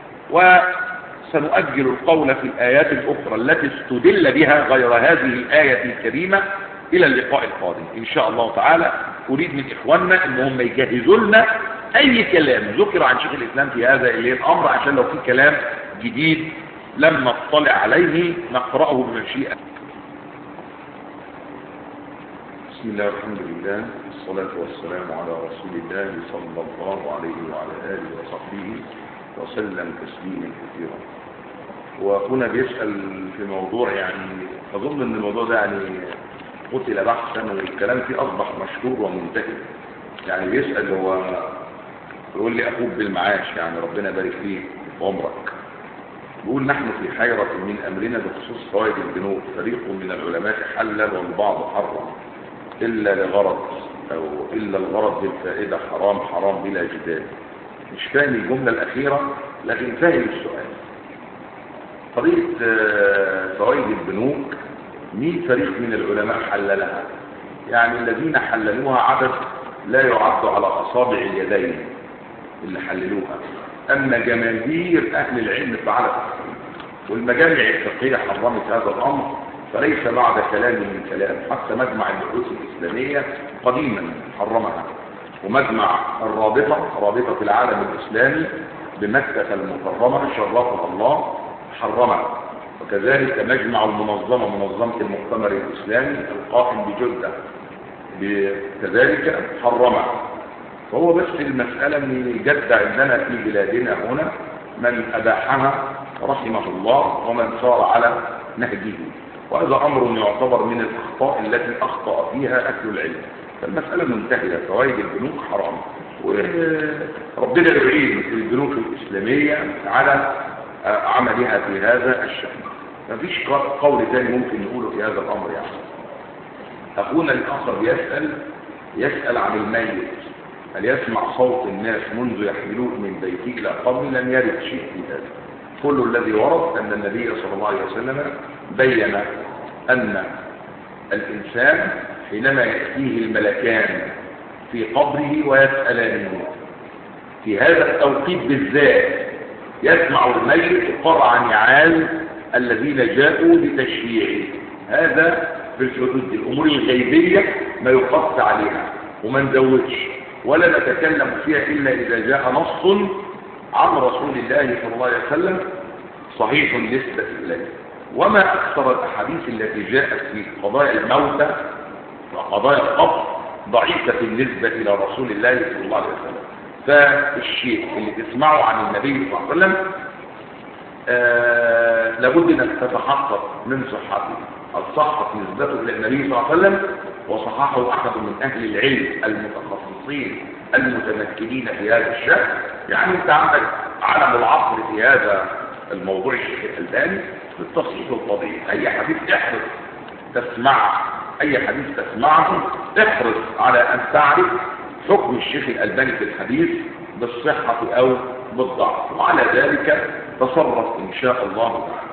A: وسنؤجل القول في الآيات الأخرى التي استدل بها غير هذه الآية الكريمة إلى اللقاء القادم إن شاء الله تعالى. أريد من إخواننا أنهم يجهزوا لنا أي كلام ذكر عن شيخ الإسلام في هذا الأمر، عشان لو في كلام جديد لم نطلع عليه نقرأه بمشيئة. بسم الله والحمد لله والصلاة والسلام على رسول الله صلى الله عليه وعلى آله وصحبه وسلم تسليما كثيرا. وهنا بيسأل في موضوع يعني أظن أن الموضوع ده يعني قتل بحثا والكلام فيه أصبح مشهور ومنتهي. يعني بيسأل هو يقول لي أخوك بالمعاش، يعني ربنا يبارك فيه في عمرك، بيقول نحن في حيرة من أمرنا بخصوص فوائد البنوك، فريق من العلماء حلل والبعض حرم إلا لغرض أو إلا الغرض للفائدة حرام بلا جدال. مش فاهم الجملة الأخيرة لكن فاهم السؤال. قضية فوائد البنوك مين فريق من العلماء حللها؟ يعني الذين حللوها عدد لا يعد على أصابع اليدين اللي حللوها، أما جماهير أهل العلم فعلى التحريم، والمجامع الفقهية حرمت هذا الأمر، فليس بعد كلام من كلام. حتى مجمع البحوث الإسلامية قديما حرمها، ومجمع رابطة العالم الإسلامي بمكة المكرمة شرفها الله حرمها، وكذلك مجمع منظمة المؤتمر الإسلامي القائم بجدة كذلك حرمها. فهو بس المسألة من الجد عندنا في بلادنا هنا من أباحها رحمه الله ومن صار على نهجه، وهذا أمر يعتبر من الأخطاء التي أخطأ فيها أهل العلم. فالمسألة منتهية، فوائد البنوك حرام، وربنا يعين البنوك الإسلامية على عملها في هذا الشأن. مفيش قول ثاني ممكن نقوله في هذا الأمر. يعني أخونا الآخر يسأل عن الميت، هل يسمع صوت الناس منذ يحملوه من بيته إلى قبره؟ لم يرد شيء في هذا. كل الذي ورد أن النبي صلى الله عليه وسلم بين أن الإنسان حينما يأتيه الملكان في قبره ويسألانه في هذا التوقيت بالذات يسمع الميت قرع نعال الذين جاءوا لتشييعه. هذا في الحدود الأمور الغيبية ما يقص عليها وما نزودش ولا نتكلم فيها إلا إذا جاء نص عن رسول الله صلى الله عليه وسلم صحيح نسبة إليه. وما أكثر الأحاديث التي جاءت في قضايا الموتى وقضايا القبر ضعيفة بالنسبة إلى رسول الله صلى الله عليه وسلم. فالشيء اللي تسمعه عن النبي صلى الله عليه وسلم لابد أن تتحقق من صحته. الصحة نسبته إلى النبي صلى الله عليه وسلم وصححه أحد من أهل العلم المتخصصين المتمكنين في هذا الشأن. يعني أنت عندك علم العصر في هذا الموضوع الشيخ الألباني بالتصحيح الطبيعي. أي حديث احرص تسمعه احرص على أن تعرف حكم الشيخ الألباني في الحديث بالصحة أو بالضعف، وعلى ذلك تصرف إن شاء الله تعالى.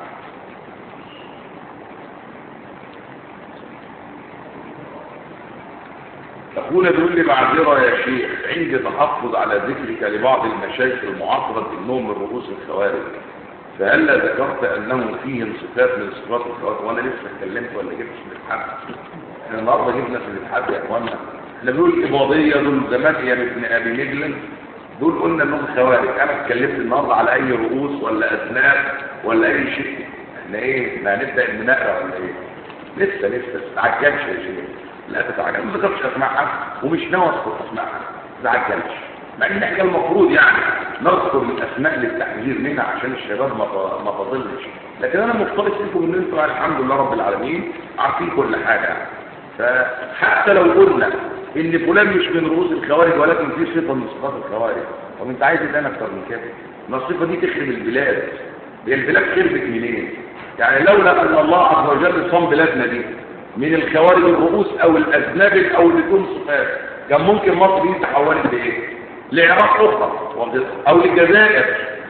A: أخونا بيقول لي معذرة يا شيخ، عندي تحفظ على ذكرك لبعض المشايخ المعاصرة انهم من رؤوس الخوارج، فهل ذكرت انهم فيهم صفات من صفات الخوارج؟ وانا لسه اتكلمت ولا جبت في الحد؟ احنا النهارده جبنا في الحد يا اخوانا. احنا بنقول الاباضيه دول زمان يا ابن ابي نجل دول قلنا انهم خوارج. انا اتكلمت النهارده على اي رؤوس ولا اذناب ولا اي شيء. احنا ايه؟ ما هنبدا نقرا ولا ايه؟ لسه تعجبش يا شيخ. لا تتعجب، ما ذكرتش اسمعها ومش ناوي اذكر اسمعها، ما تعجبش. مع ان احنا المفروض يعني نذكر الاسماء للتحذير منها عشان الشباب ما تضلش، لكن انا مختلط فيكم ان انتم الحمد لله رب العالمين عارفين كل حاجه. فحتى لو قلنا ان فلان مش من رؤوس الخوارج ولكن في صفه من صفات الخوارج. طب انت عايز ايه اكتر من كده؟ ما الصفه دي تخرب البلاد. هي البلاد خربت منين؟ يعني لولا ان الله عز وجل صام بلادنا دي من الخوارج الرؤوس او الاذناب او اللي دون صفات، كان ممكن مصر دي تحولت لايه؟ لعراق اخرى او للجزائر.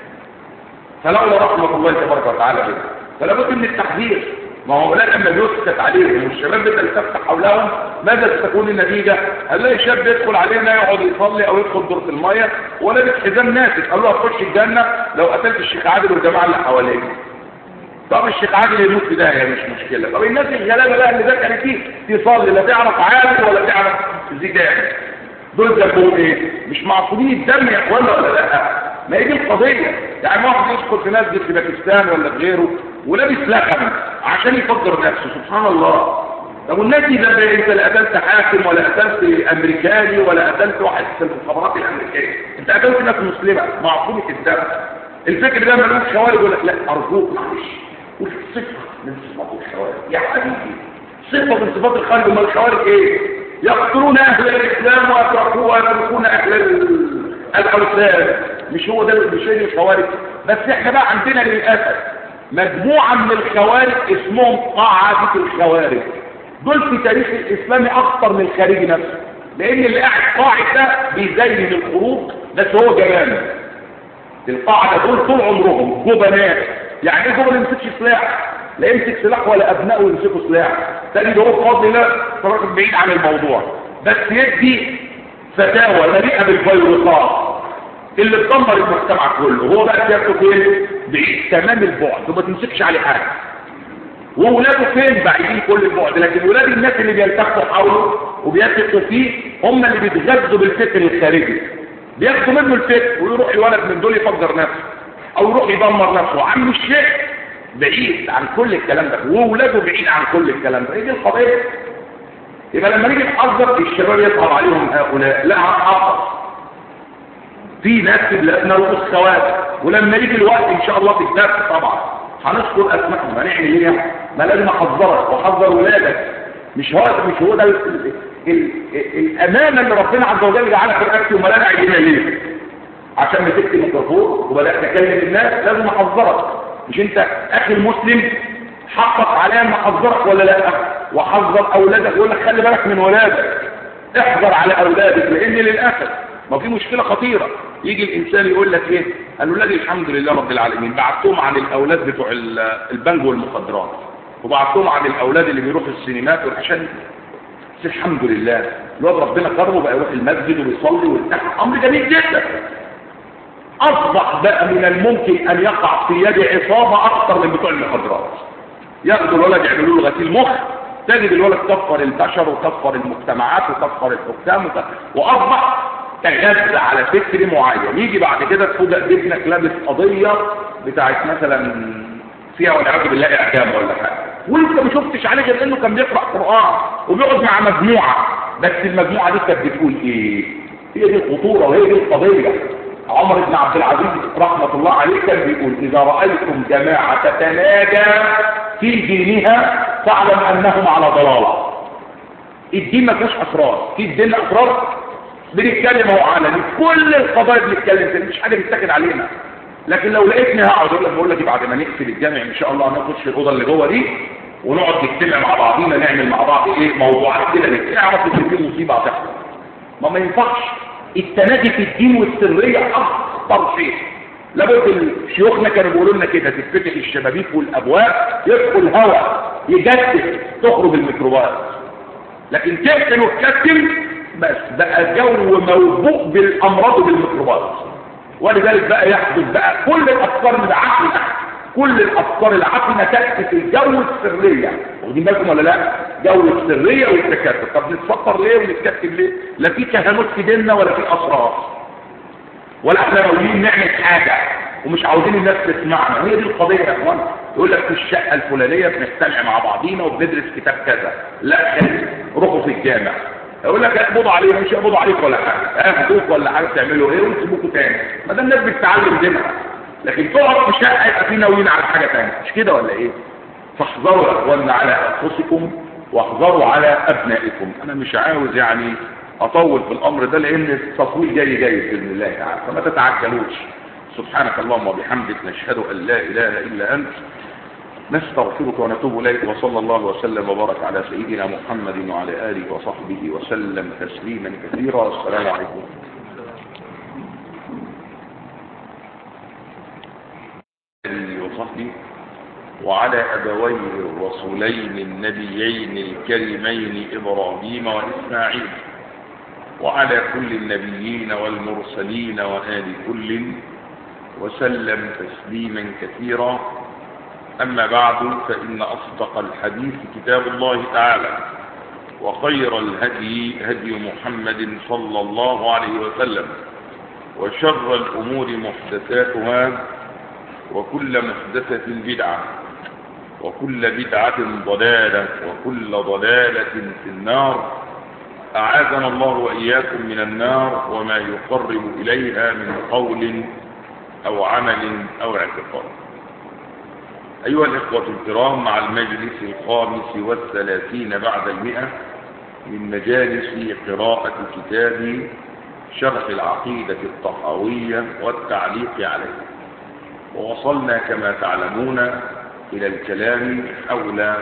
A: فلولا رحمه الله تبارك وتعالى بنا، فلا بد من التحذير. ما هو لا لما يسكت عليهم والشباب بتلتف حولهم، ماذا ستكون النتيجه؟ هنلاقي شاب يدخل علينا يقعد يصلي او يدخل دورة الميه ولابس حزام ناسف، قال له هتخش الجنه لو قتلت الشيخ عادل والجماعه اللي حواليه. طب الشيخ عادل يموت في ده، هي مش مشكله. طب الناس الغلابه بقى اللي دخلت فيه تصلي لا تعرف عادل ولا تعرف زيدان، دول ذنبهم ايه؟ مش معصومين الدم يا اخوانا ولا لا؟ ما هي دي القضيه. يعني واحد يدخل في مسجد في باكستان ولا في غيره ولابس لخم عشان يفجر نفسه، سبحان الله. طب والناس دي ده انت لا قتلت حاكم ولا قتلت امريكاني ولا قتلت واحد في المخابرات الامريكيه، انت قتلت ناس مسلمه معصومه الدم. الفكر ده ملوش خوارج ولا لا؟ ارجوك معلش، صفه من صفات الخوارج يا حبيبي، صفه من صفات الخوارج. امال الخوارج ايه؟ يقتلون اهل الاسلام ويتركون اهل الاوثان. مش هو ده الشيء الخوارج؟ بس احنا بقى عندنا للاسف مجموعه من الخوارج اسمهم قاعده الخوارج. دول في تاريخ الاسلام اخطر من الخارجي نفسه، لان اللي قاعد قاعد ده بيزين الخروج بس هو جبان. القاعده دول طول عمرهم جبناء. يعني ايه جبن؟ ما يمسكش سلاح، لا يمسك سلاح ولا ابنائه يمسكوا سلاح، تاني ده هو بفضل الله راجل بعيد عن الموضوع، بس يدي فتاوى مليئه بالفيروسات اللي بتدمر المجتمع كله. هو بقى سيادته فين؟ بعيد تمام البعد وما تمسكش عليه حاجه. وولاده فين؟ بعيدين كل البعد. لكن ولاد الناس اللي بيلتفوا حوله وبيثقوا فيه هم اللي بيتغذوا بالفكر الخارجي، بياخدوا منه الفكر ويروح الولد من دول يفجر نفسه او يروح يدمر نفسه. عم الشيخ بعيد عن كل الكلام ده وولاده بعيد عن كل الكلام ده. ايه دي القضيه؟ يبقى لما نيجي نحذر الشباب يظهر عليهم هؤلاء، لا هنحذر في ناس في بلادنا رؤوس خوارج، ولما يجي الوقت ان شاء الله في الدرس طبعا هنذكر اسمائهم. هنعمل ايه؟ ما لازم احذرك واحذر ولادك. مش هو ده الامانه اللي ربنا عز وجل جعلها في رقبتي. وما انا عايزينها ليه؟ عشان مسكت الميكروفون وبدات اكلم الناس لازم احذرك. مش انت اخي المسلم حقق عليا ان احذرك ولا لا؟ واحذر اولادك واقول لك خلي بالك من ولادك، احذر على اولادك. لان للاسف ما في مشكله خطيره، يجي الانسان يقول لك ايه؟ الاولاد الحمد لله رب العالمين بعتهم عن الاولاد بتوع البنج والمخدرات، وبعتهم عن الاولاد اللي بيروحوا السينمات عشان الحمد لله الواد ربنا كرمه بقى يروح المسجد ويصلي ويرتاح، امر جميل جدا. اصبح بقى من الممكن ان يقع في يد عصابه اكثر من بتوع المخدرات. ياخدوا الولد يعملوا له غسيل مخ، تجد الولد كفر البشر وكفر المجتمعات وكفر الحكام واصبح تغذى على فكر معين. يجي بعد كده تفوجئ بابنك لابس قضيه بتاعت مثلا فيها والعياذ بالله اعدام ولا حاجه، وانت ما شفتش عليه غير انه كان بيقرا قران وبيقعد مع مجموعه، بس المجموعه دي كانت بتقول ايه؟ هي دي الخطوره وهي دي القضيه. عمر بن عبد العزيز رحمه الله عليه كان بيقول اذا رايتم جماعه تتناجى في دينها فاعلم انهم على ضلاله. الدين ما فيهوش اسرار، في الدين اسرار بنتكلم اهو علني، كل القضايا بنتكلم فيها، مش حاجه بتتاكد علينا. لكن لو لقيتني هقعد بقول لك بعد ما نقفل الجامع ان شاء الله هنخش الاوضه اللي جوه دي ونقعد نجتمع مع بعضينا نعمل مع بعض ايه موضوعات كده نعرف ان في مصيبه هتحصل. ما ينفعش التنادي في الدين والسريه اخطر شيء. لابد شيوخنا كانوا بيقولوا لنا كده تتفتح الشبابيك والابواب يدخل هواء يجدد تخرج الميكروبات، لكن تقتل وتكتم بس بقى الجو موبوء بالامراض وبالميكروبات. ولذلك بقى يحدث بقى كل الافكار العقلة، كل الافكار العقلة تأتي في الجو السرية. واخدين بالكم ولا لا؟ جو السرية والتكتل. طب نتفكر ليه ونتكتل ليه؟ لا في كهنوت في ديننا ولا في اسرار، ولا احنا ناويين نعمل حاجة ومش عاوزين الناس تسمعنا. هي دي القضية يا اخوان. يقول لك في الشقة الفلانية بنجتمع مع بعضينا وبندرس كتاب كذا، لا روحوا في الجامع. يقول لك اقبضوا عليه، مش يقبضوا عليك ولا حاجه، اخدوك ولا حاجه تعملوا ايه ويسيبوكوا تاني. ما ده الناس بتتعلم دينها، لكن تقعد في شقه يبقى في ناويين على حاجه ثانيه، مش كده ولا ايه؟ فاحذروا يا اخوانا على انفسكم واحذروا على ابنائكم. انا مش عاوز يعني اطول في الامر ده لان التصوير جاي باذن الله تعالى، فما تتعجلوش. سبحانك اللهم وبحمدك، نشهد ان لا اله الا انت، نستغفرك ونتوب اليك. وصلى الله وسلم وبارك على سيدنا محمد وعلى اله وصحبه وسلم تسليما كثيرا. والسلام عليكم. وصحبه وعلى أبويه الرسولين النبيين الكريمين إبراهيم وإسماعيل، وعلى كل النبيين والمرسلين وآل كل، وسلم تسليما كثيرا. أما بعد، فإن أصدق الحديث كتاب الله تعالى، وخير الهدي هدي محمد صلى الله عليه وسلم، وشر الأمور محدثاتها، وكل محدثة بدعة، وكل بدعة ضلالة، وكل ضلالة في النار. أعاذنا الله وإياكم من النار وما يقرب إليها من قول أو عمل أو اعتقاد. أيها الإخوة الكرام، مع المجلس 35 بعد 100 من مجالس قراءة كتاب شرح العقيدة الطحاوية والتعليق عليه، ووصلنا كما تعلمون إلى الكلام حول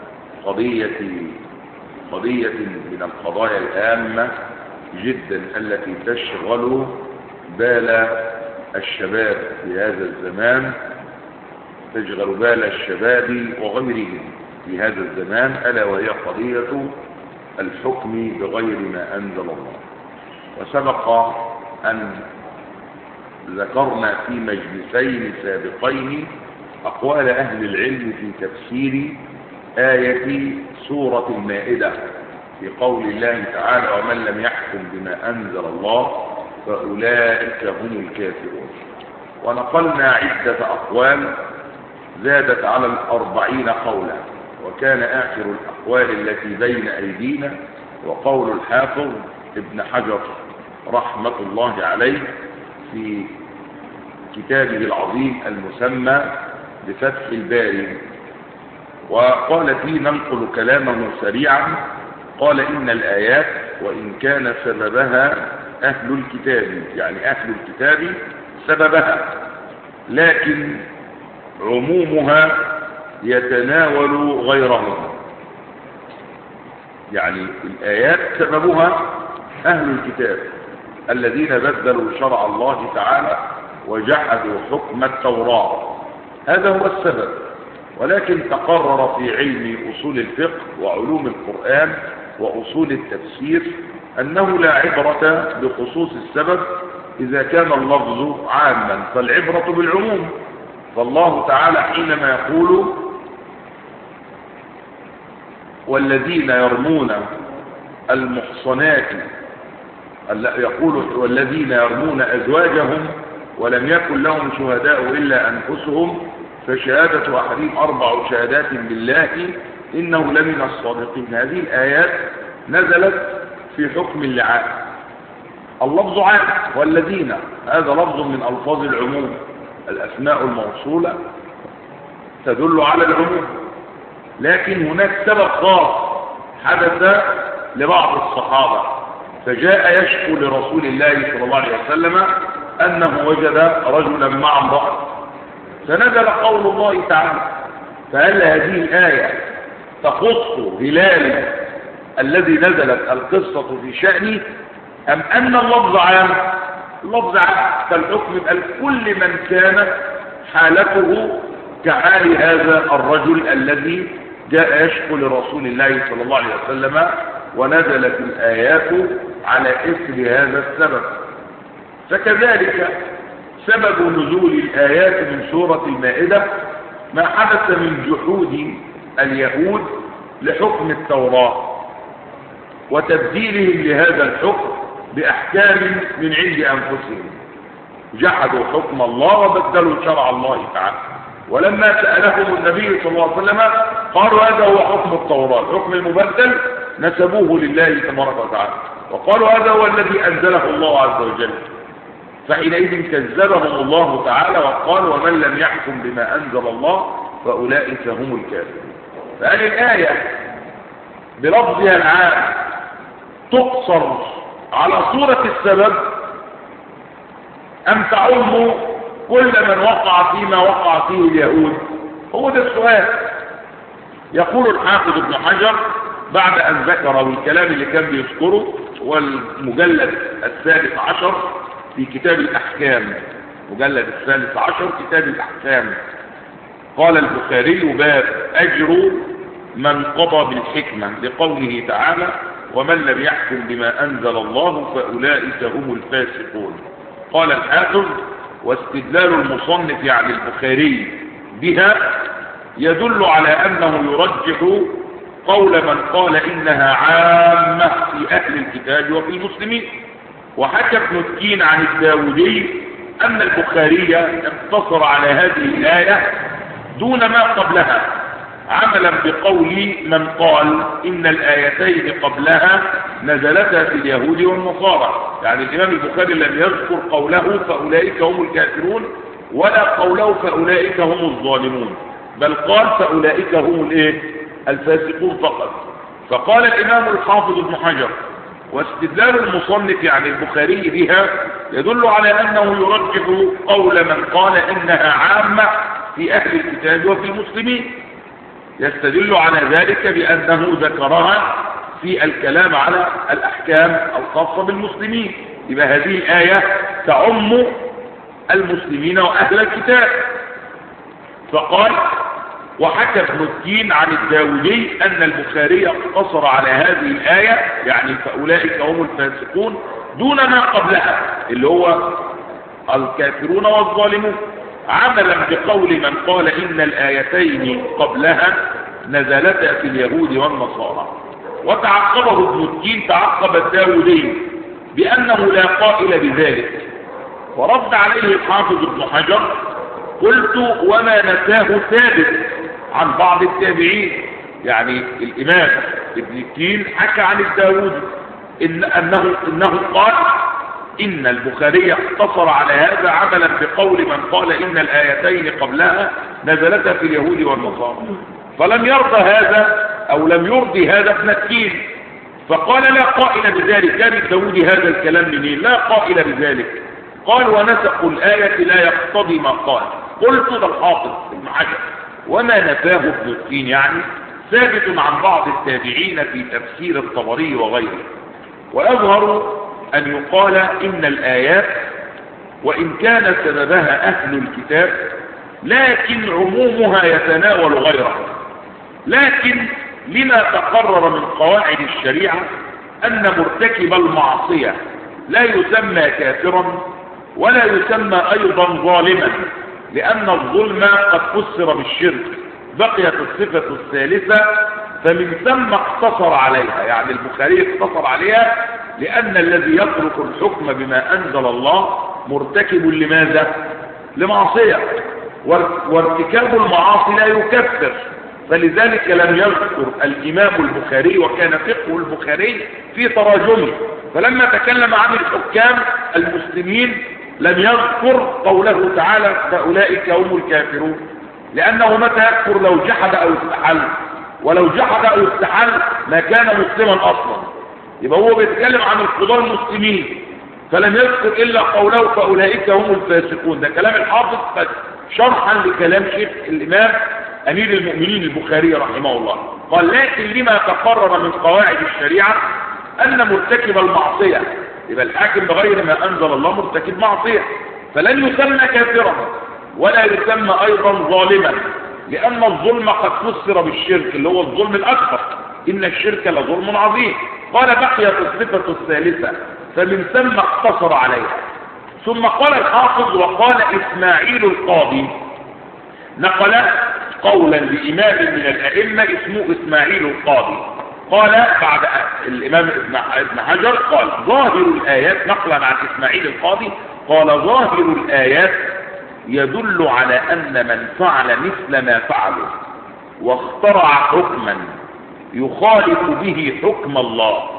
A: قضية من القضايا الهامة جدا التي تشغل بال الشباب في هذا الزمان، تشغل بال الشباب وغيرهم في هذا الزمان، ألا وهي قضية الحكم بغير ما أنزل الله. وسبق أن ذكرنا في مجلسين سابقين أقوال أهل العلم في تفسير آية سورة المائدة في قول الله تعالى: ومن لم يحكم بما أنزل الله فأولئك هم الكافرون. ونقلنا عدة أقوال زادت على 40 قولا، وكان آخر الأقوال التي بين أيدينا وقول الحافظ ابن حجر رحمة الله عليه في كتابه العظيم المسمى بفتح الباري، وقال فيه ننقل كلامه سريعا. قال: إن الآيات وإن كان سببها أهل الكتاب، يعني أهل الكتاب سببها، لكن عمومها يتناول غيرهم. يعني الآيات سببها أهل الكتاب الذين بدلوا شرع الله تعالى وجحدوا حكم التوراة، هذا هو السبب. ولكن تقرر في علم أصول الفقه وعلوم القرآن وأصول التفسير أنه لا عبرة بخصوص السبب إذا كان اللفظ عاما، فالعبرة بالعموم. فالله تعالى حينما يقول: والذين يرمون المحصنات، يقول: والذين يرمون أزواجهم ولم يكن لهم شهداء إلا أنفسهم فشهادة أحدهم 4 شهادات بالله إنه لمن الصادقين. هذه الآيات نزلت في حكم اللعان. اللفظ عام، والذين هذا لفظ من ألفاظ العموم، الأسماء الموصولة تدل على العموم. لكن هناك سبب خاص حدث لبعض الصحابة، فجاء يشكو لرسول الله صلى الله عليه وسلم أنه وجد رجلا مع امرأة، فنزل قول الله تعالى. فهل هذه الآية تخص هلال الذي نزلت القصة في شأنه، أم أن اللفظ عام؟ اللفظ عام، فالحكم يبقى لكل من كان حالته كحال هذا الرجل الذي جاء يشكو لرسول الله صلى الله عليه وسلم، ونزلت الآيات على إثر هذا السبب. فكذلك سبب نزول الآيات من سورة المائدة ما حدث من جحود اليهود لحكم التوراة وتبديلهم لهذا الحكم بأحكام من عند أنفسهم، جحدوا حكم الله وبدلوا شرع الله تعالى. ولما سألهم النبي صلى الله عليه وسلم قالوا: هذا هو حكم التوراة، الحكم المبدل نسبوه لله تبارك وتعالى، وقالوا: هذا هو الذي أنزله الله عز وجل. فحينئذ كذبهم الله تعالى وقال: ومن لم يحكم بما أنزل الله فأولئك هم الكافرون. فهذه الآية بلفظها العام تقصر على صورة السبب أم تعم كل من وقع فيما وقع فيه اليهود؟ هو ده السؤال. يقول الحافظ ابن حجر بعد أن ذكر الكلام اللي كان بيذكره والمجلد 13 في كتاب الأحكام، مجلد 13 كتاب الأحكام، قال البخاري: باب أجر من قضى بالحكمة، لقوله تعالى: ومن لم يحكم بما أنزل الله فأولئك هم الفاسقون. قال الحافظ: واستدلال المصنف يعني البخاري بها يدل على أنه يرجح قول من قال إنها عامة في أهل الكتاب وفي المسلمين. وحكى ابن التين عن الداودي أن البخاري اقتصر على هذه الآية دون ما قبلها، عملا بقول من قال إن الآيتين قبلها نزلتا في اليهود والنصارى. يعني الإمام البخاري لم يذكر قوله فأولئك هم الكافرون ولا قوله فأولئك هم الظالمون، بل قال فأولئك هم الفاسقون فقط. فقال الإمام الحافظ ابن حجر: واستدلال المصنف يعني البخاري بها يدل على أنه يرجح قول من قال إنها عامة في أهل الكتاب وفي المسلمين، يستدل على ذلك بأنه ذكرها في الكلام على الأحكام الخاصة بالمسلمين. يبقى هذه الآية تعم المسلمين وأهل الكتاب. فقال: وحكى ابن التين عن الداودي أن البخاري اقتصر على هذه الآية يعني فأولئك هم الفاسقون دون ما قبلها اللي هو الكافرون والظالمون، عملا بقول من قال إن الآيتين قبلها نزلتا في اليهود والنصارى. وتعقبه ابن التين تعقب الداودي بأنه لا قائل بذلك، ورد عليه الحافظ ابن حجر: قلت: وما نساه ثابت عن بعض التابعين. يعني الإمام ابن التين حكى عن الداودي إنه قال إن البخاري اقتصر على هذا عملا بقول من قال إن الآيتين قبلها نزلتا في اليهود والنصارى، فلم يرضى هذا أو لم يرضي هذا ابن التين، فقال: لا قائل بذلك. كان الداودي هذا الكلام منين؟ لا قائل بذلك. قال: ونسق الآية لا يقتضي ما قال. قلت: ده الحافظ ابن حجر: وما نفاه ابن التين يعني ثابت عن بعض التابعين في تفسير الطبري وغيره. ويظهر أن يقال إن الآيات وإن كان سببها أهل الكتاب لكن عمومها يتناول غيره، لكن لما تقرر من قواعد الشريعة أن مرتكب المعصية لا يسمى كافرا ولا يسمى أيضا ظالما، لأن الظلم قد فسر بالشرك. بقيت الصفة الثالثة فمن ثم اقتصر عليها، يعني البخاري اقتصر عليها لأن الذي يترك الحكم بما أنزل الله مرتكب لماذا؟ لمعصية، وارتكاب المعاصي لا يكفر، فلذلك لم يذكر الإمام البخاري وكان فقه البخاري في تراجمه، فلما تكلم عن الحكام المسلمين لم يذكر قوله تعالى فأولئك هم الكافرون، لأنه متى يكفر؟ لو جحد أو استحل، ولو جحد أو استحل ما كان مسلما أصلا. يبقى هو بيتكلم عن القضاة المسلمين فلم يذكر إلا قوله فأولئك هم الفاسقون. ده كلام الحافظ شرحا لكلام شيخ الإمام أمير المؤمنين البخاري رحمه الله. قال: لكن لما تقرر من قواعد الشريعة أن مرتكب المعصية، يبقى الحاكم بغير ما أنزل الله مرتكب معصية، فلن يسمى كافرا ولا يسمى أيضا ظالما، لأن الظلم قد فسر بالشرك اللي هو الظلم الأكبر، إن الشرك لظلم عظيم. قال: بقيت الصفة الثالثة فمن ثم اقتصر عليها. ثم قال الحافظ: وقال إسماعيل القاضي، نقل قولا لإمام من الأئمة اسمه إسماعيل القاضي، قال بعد الإمام ابن حجر قال: ظاهر الآيات، نقلا عن إسماعيل القاضي قال: ظاهر الآيات يدل على أن من فعل مثل ما فعله واخترع حكما يخالف به حكم الله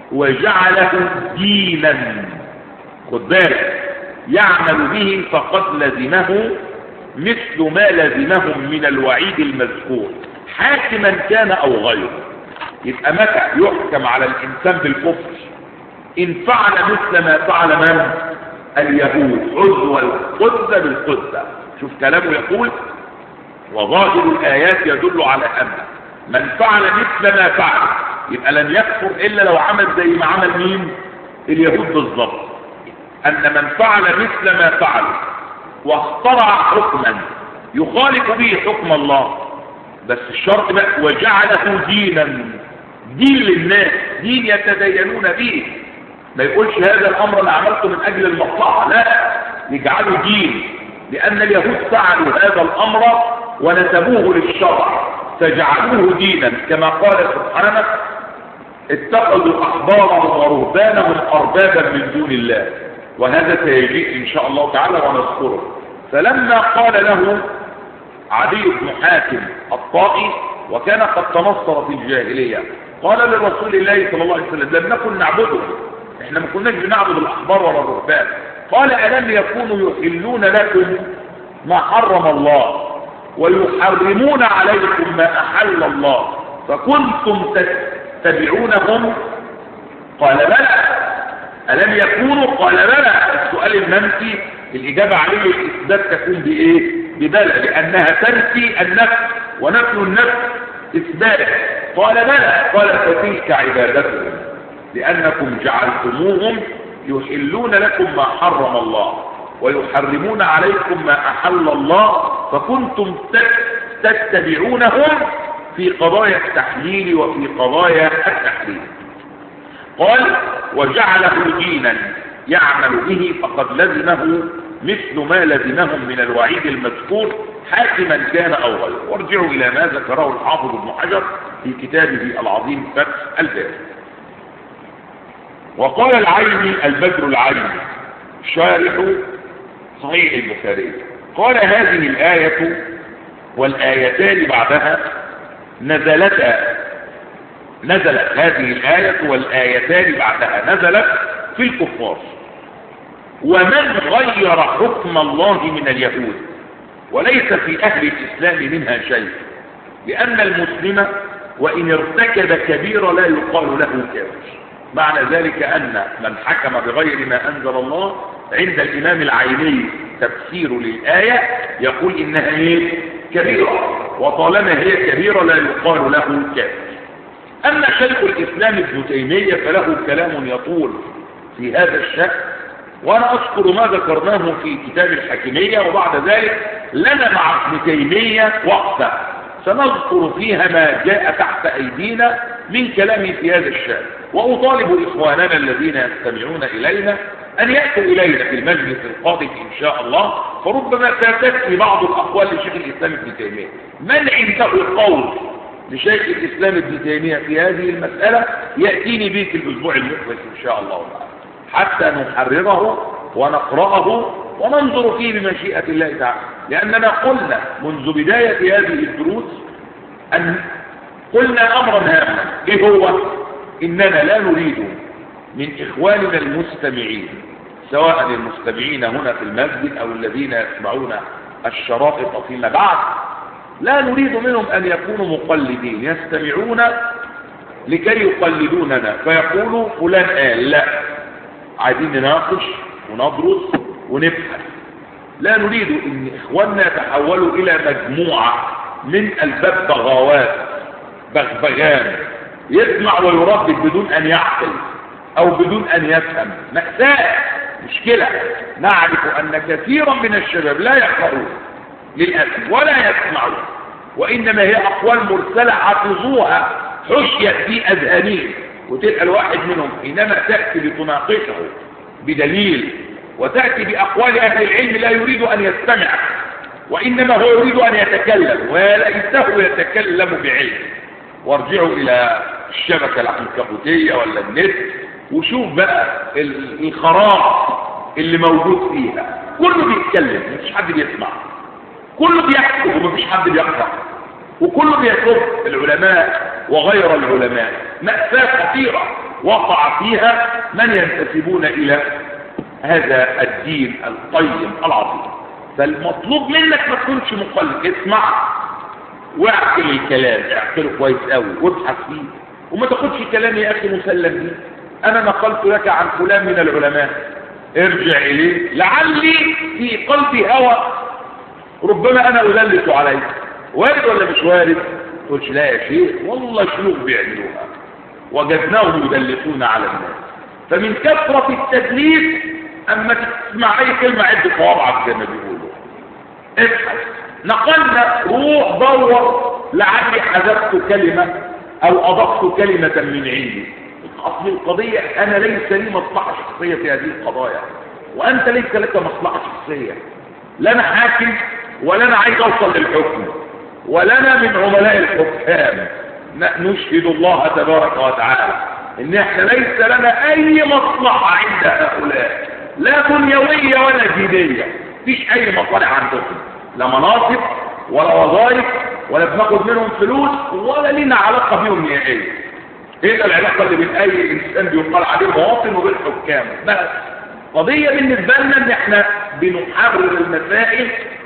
A: وجعله دينا، خد بالك، يعمل به فقد لزمه مثل ما لزمهم من الوعيد المذكور حاكما كان أو غيره. يبقى متى يحكم على الإنسان بالكفر إن فعل مثل ما فعل من؟ اليهود، عزو القدس بالقدس. شوف كلامه يقول وظاهر الآيات يدل على أن من فعل مثل ما فعل يبقى لن يكفر إلا لو عمل زي ما عمل مين؟ اليهود بالضبط. أن من فعل مثل ما فعل واخترع حكما يخالف به حكم الله، بس الشرط بقى وجعله دينا، دين للناس، دين يتدينون به. ما يقولش هذا الأمر أنا عملته من أجل المصلحة، لا، يجعله دين، لأن اليهود فعلوا هذا الأمر ونسبوه للشرع فجعلوه دينا، كما قال سبحانه اتخذوا أحبارهم ورهبانهم أربابا من دون الله، وهذا سيجيء إن شاء الله تعالى ونذكره. فلما قال له عدي بن حاتم الطائي وكان قد تنصر في الجاهلية، قال لرسول الله صلى الله عليه وسلم لم نكن نعبده، احنا ما كناش بنعبد الأحبار ولا الرهبان. قال ألم يكونوا يحلون لكم ما حرم الله ويحرمون عليكم ما أحل الله فكنتم تتبعونهم؟ قال بلى. ألم يكونوا؟ قال بلى. السؤال المنفي الإجابة عليه الإثبات تكون بإيه؟ ببلى، لأنها تنفي النفي، ونفي النفي إثبات. قال بلى. قال فتلك عبادتهم لأنكم جعلتموهم يحلون لكم ما حرم الله ويحرمون عليكم ما أحل الله فكنتم تتبعونهم في قضايا التحليل وفي قضايا التحريم. قال وجعله دينا يعمل به فقد لزمه مثل ما لزمهم من الوعيد المذكور حاكما كان أو غيره. وارجعوا إلى ما ذكره الحافظ ابن حجر في كتابه العظيم فتح الباري. وقال العيني البدر العيني شارح صحيح البخاري قال هذه الآية والآيتان بعدها نزلت هذه الآية والآيتان بعدها نزلت في الكفار ومن غير حكم الله من اليهود، وليس في أهل الإسلام منها شيء، لأن المسلم وإن ارتكب كبيرة لا يقال له كافر. معنى ذلك أن من حكم بغير ما أنزل الله عند الإمام العيني تفسير للآية يقول إنها كبيرة، وطالما هي كبيرة لا يقال له كافر. أما شيخ الإسلام ابن تيمية فله كلام يطول في هذا الشأن، وأنا أذكر ما ذكرناه في كتاب الحكمية، وبعد ذلك لنا مع ابن تيمية وقفة سنذكر فيها ما جاء تحت أيدينا من كلامه في هذا الشأن. وأطالب إخواننا الذين يستمعون إلينا أن يأتوا إلينا في المجلس القادم إن شاء الله، فربما تأتي بعض الأقوال لشيخ الإسلام ابن تيمية. من عنده قول لشيخ الإسلام ابن تيمية في هذه المسألة يأتيني به في الأسبوع المقبل إن شاء الله تعالى، حتى نحرره ونقرأه وننظر فيه بمشيئة الله تعالى. لأننا قلنا منذ بداية هذه الدروس أن قلنا أمرا هاما، إيه هو؟ إننا لا نريد من إخواننا المستمعين سواء المستمعين هنا في المسجد أو الذين يسمعون الشرائط فيما بعد، لا نريد منهم أن يكونوا مقلدين يستمعون لكي يقلدوننا فيقولوا فلان قال. لا، عايزين نناقش وندرس ونبحث. لا نريد ان اخواننا يتحولوا الى مجموعة من الببغاوات، بغبغان يسمع ويردد بدون ان يعقل او بدون ان يفهم. مأساة، مشكلة. نعرف ان كثيرا من الشباب لا يقرؤون للأسف ولا يسمعون، وانما هي اقوال مرسلة حفظوها حشيت في اذهانهم، وتلقى الواحد منهم حينما تأتي لتناقشه بدليل وتأتي بأقوال أهل العلم لا يريد أن يستمع، وإنما هو يريد أن يتكلم، وليسه يتكلم بعلم. وارجعوا إلى الشبكة العنكبوتية ولا النت وشوف بقى الخراب اللي موجود فيها، كله بيتكلم مفيش حد بيسمع، كله بيكتب ومفيش حد بيقرأ، وكله بيسب العلماء وغير العلماء. مأساة خطيرة وقع فيها من ينتسبون إلى هذا الدين القيم العظيم. فالمطلوب منك ما تكونش مقلد، اسمع واعقل الكلام، اعقله كويس قوي وابحث فيه، وما تاخدش كلام يا اخي مسلم بيه. أنا نقلت لك عن فلان من العلماء، ارجع إليه لعلي في قلبي هوى ربما أنا أدلس عليك. وارد ولا مش وارد؟ تقولش لا يا شيخ والله شيوخ بيعملوها وجدناهم يدلسون على الناس. فمن كثرة التدليس أما تسمع أي كلمة عد صوابعك زي ما بيقولوا. ابحث، نقلنا، روح دور لعلي حذفت كلمة أو أضفت كلمة من عندي. أصل القضية أنا ليس لي مصلحة شخصية في هذه القضايا، وأنت ليس لك مصلحة شخصية. لا أنا حاكم ولا أنا عايز أوصل للحكم ولا أنا من عملاء الحكام. نشهد الله تبارك وتعالى إن إحنا ليس لنا أي مصلحة عند هؤلاء، لا دنيوية ولا دينية. مفيش أي مصالح عندهم، لا مناصب ولا وظائف ولا بناخد منهم فلوس ولا لنا علاقة بهم نهائيا. ايه العلاقة اللي بين اي انسان بيقال عليه مواطن وبين حكام؟ بس قضية بالنسبة لنا ان احنا بنحرر المسائل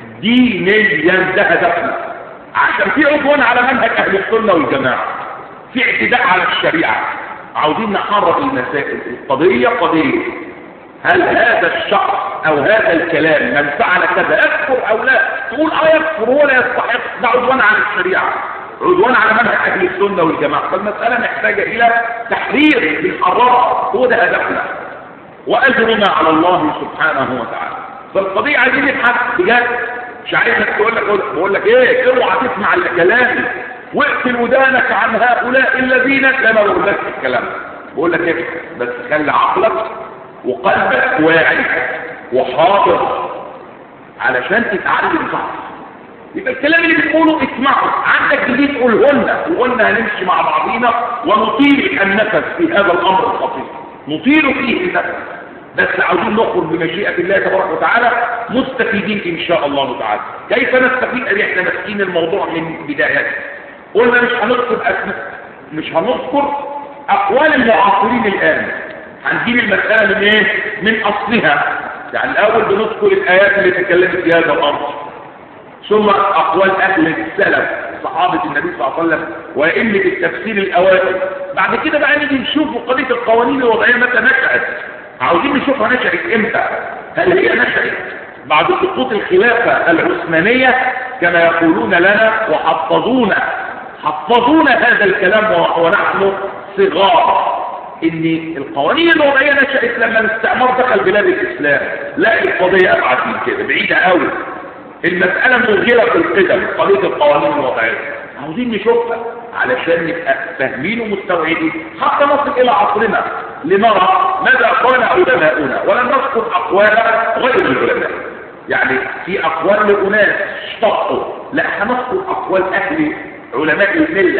A: دينيا، ده هدفنا، عشان في عدوان على منهج اهل السنة والجماعة، في اعتداء على الشريعة، عاوزين نحرر المسائل. القضية قضية هل هذا الشخص او هذا الكلام من فعل كذا يكفر او لا؟ تقول يكفر ولا يستحق، ده عدوان على الشريعة، عدوان على منهج اهل السنه والجماعه. فالمساله محتاجه الى تحرير بالحراره، هو ده هدفنا واجرنا على الله سبحانه وتعالى. فالقضيه عايزين نبحث بجد، مش عايزك بقول لك ايه اوعى تسمع كلامي واقفل ودانك عن هؤلاء الذين كما بقول لك الكلام، بقول لك ايه بس خلي عقلك وقلبك واعي وحاضر علشان تتعلم صح. يبقى الكلام اللي بتقوله اسمعه، عندك جديد قوله لنا، وقلنا هنمشي مع بعضينا ونطيل النفس في هذا الامر الخطير، نطيل فيه النفس، بس عاوزين نخرج بمشيئة الله تبارك وتعالى مستفيدين ان شاء الله تعالى. كيف نستفيد؟ ان احنا ماسكين الموضوع من بدايته. قلنا مش هنذكر اسماء، مش هنذكر اقوال المعاصرين الان، هنجيب المسألة من ايه؟ من اصلها. يعني الاول بنذكر الايات اللي تكلمت في هذا الامر، ثم اقوال اهل السلف صحابة النبي صلى الله عليه وسلم وائمة التفسير الاوائل. بعد كده بقى نيجي نشوف قضية القوانين الوضعية متى نشأت، عاوزين نشوفها نشأت امتى. هل هي نشأت بعد سقوط الخلافة العثمانية كما يقولون لنا حفظونا هذا الكلام ونحن صغار، ان القوانين الوضعية نشأت لما الاستعمار دخل بلاد الاسلام؟ لا، القضية ابعد من كده، بعيدة قوي. المسألة مغيرة في القدم، قضية القوانين الوضعية عاوزين نشوفها علشان نبقى فاهمين ومستوعبين حتى نصل الى عصرنا لنرى ماذا قال علماؤنا، ولا نذكر اقوال غير العلماء. يعني في اقوال لأناس اشتقوا، لا هنذكر اقوال اهل علماء الملة،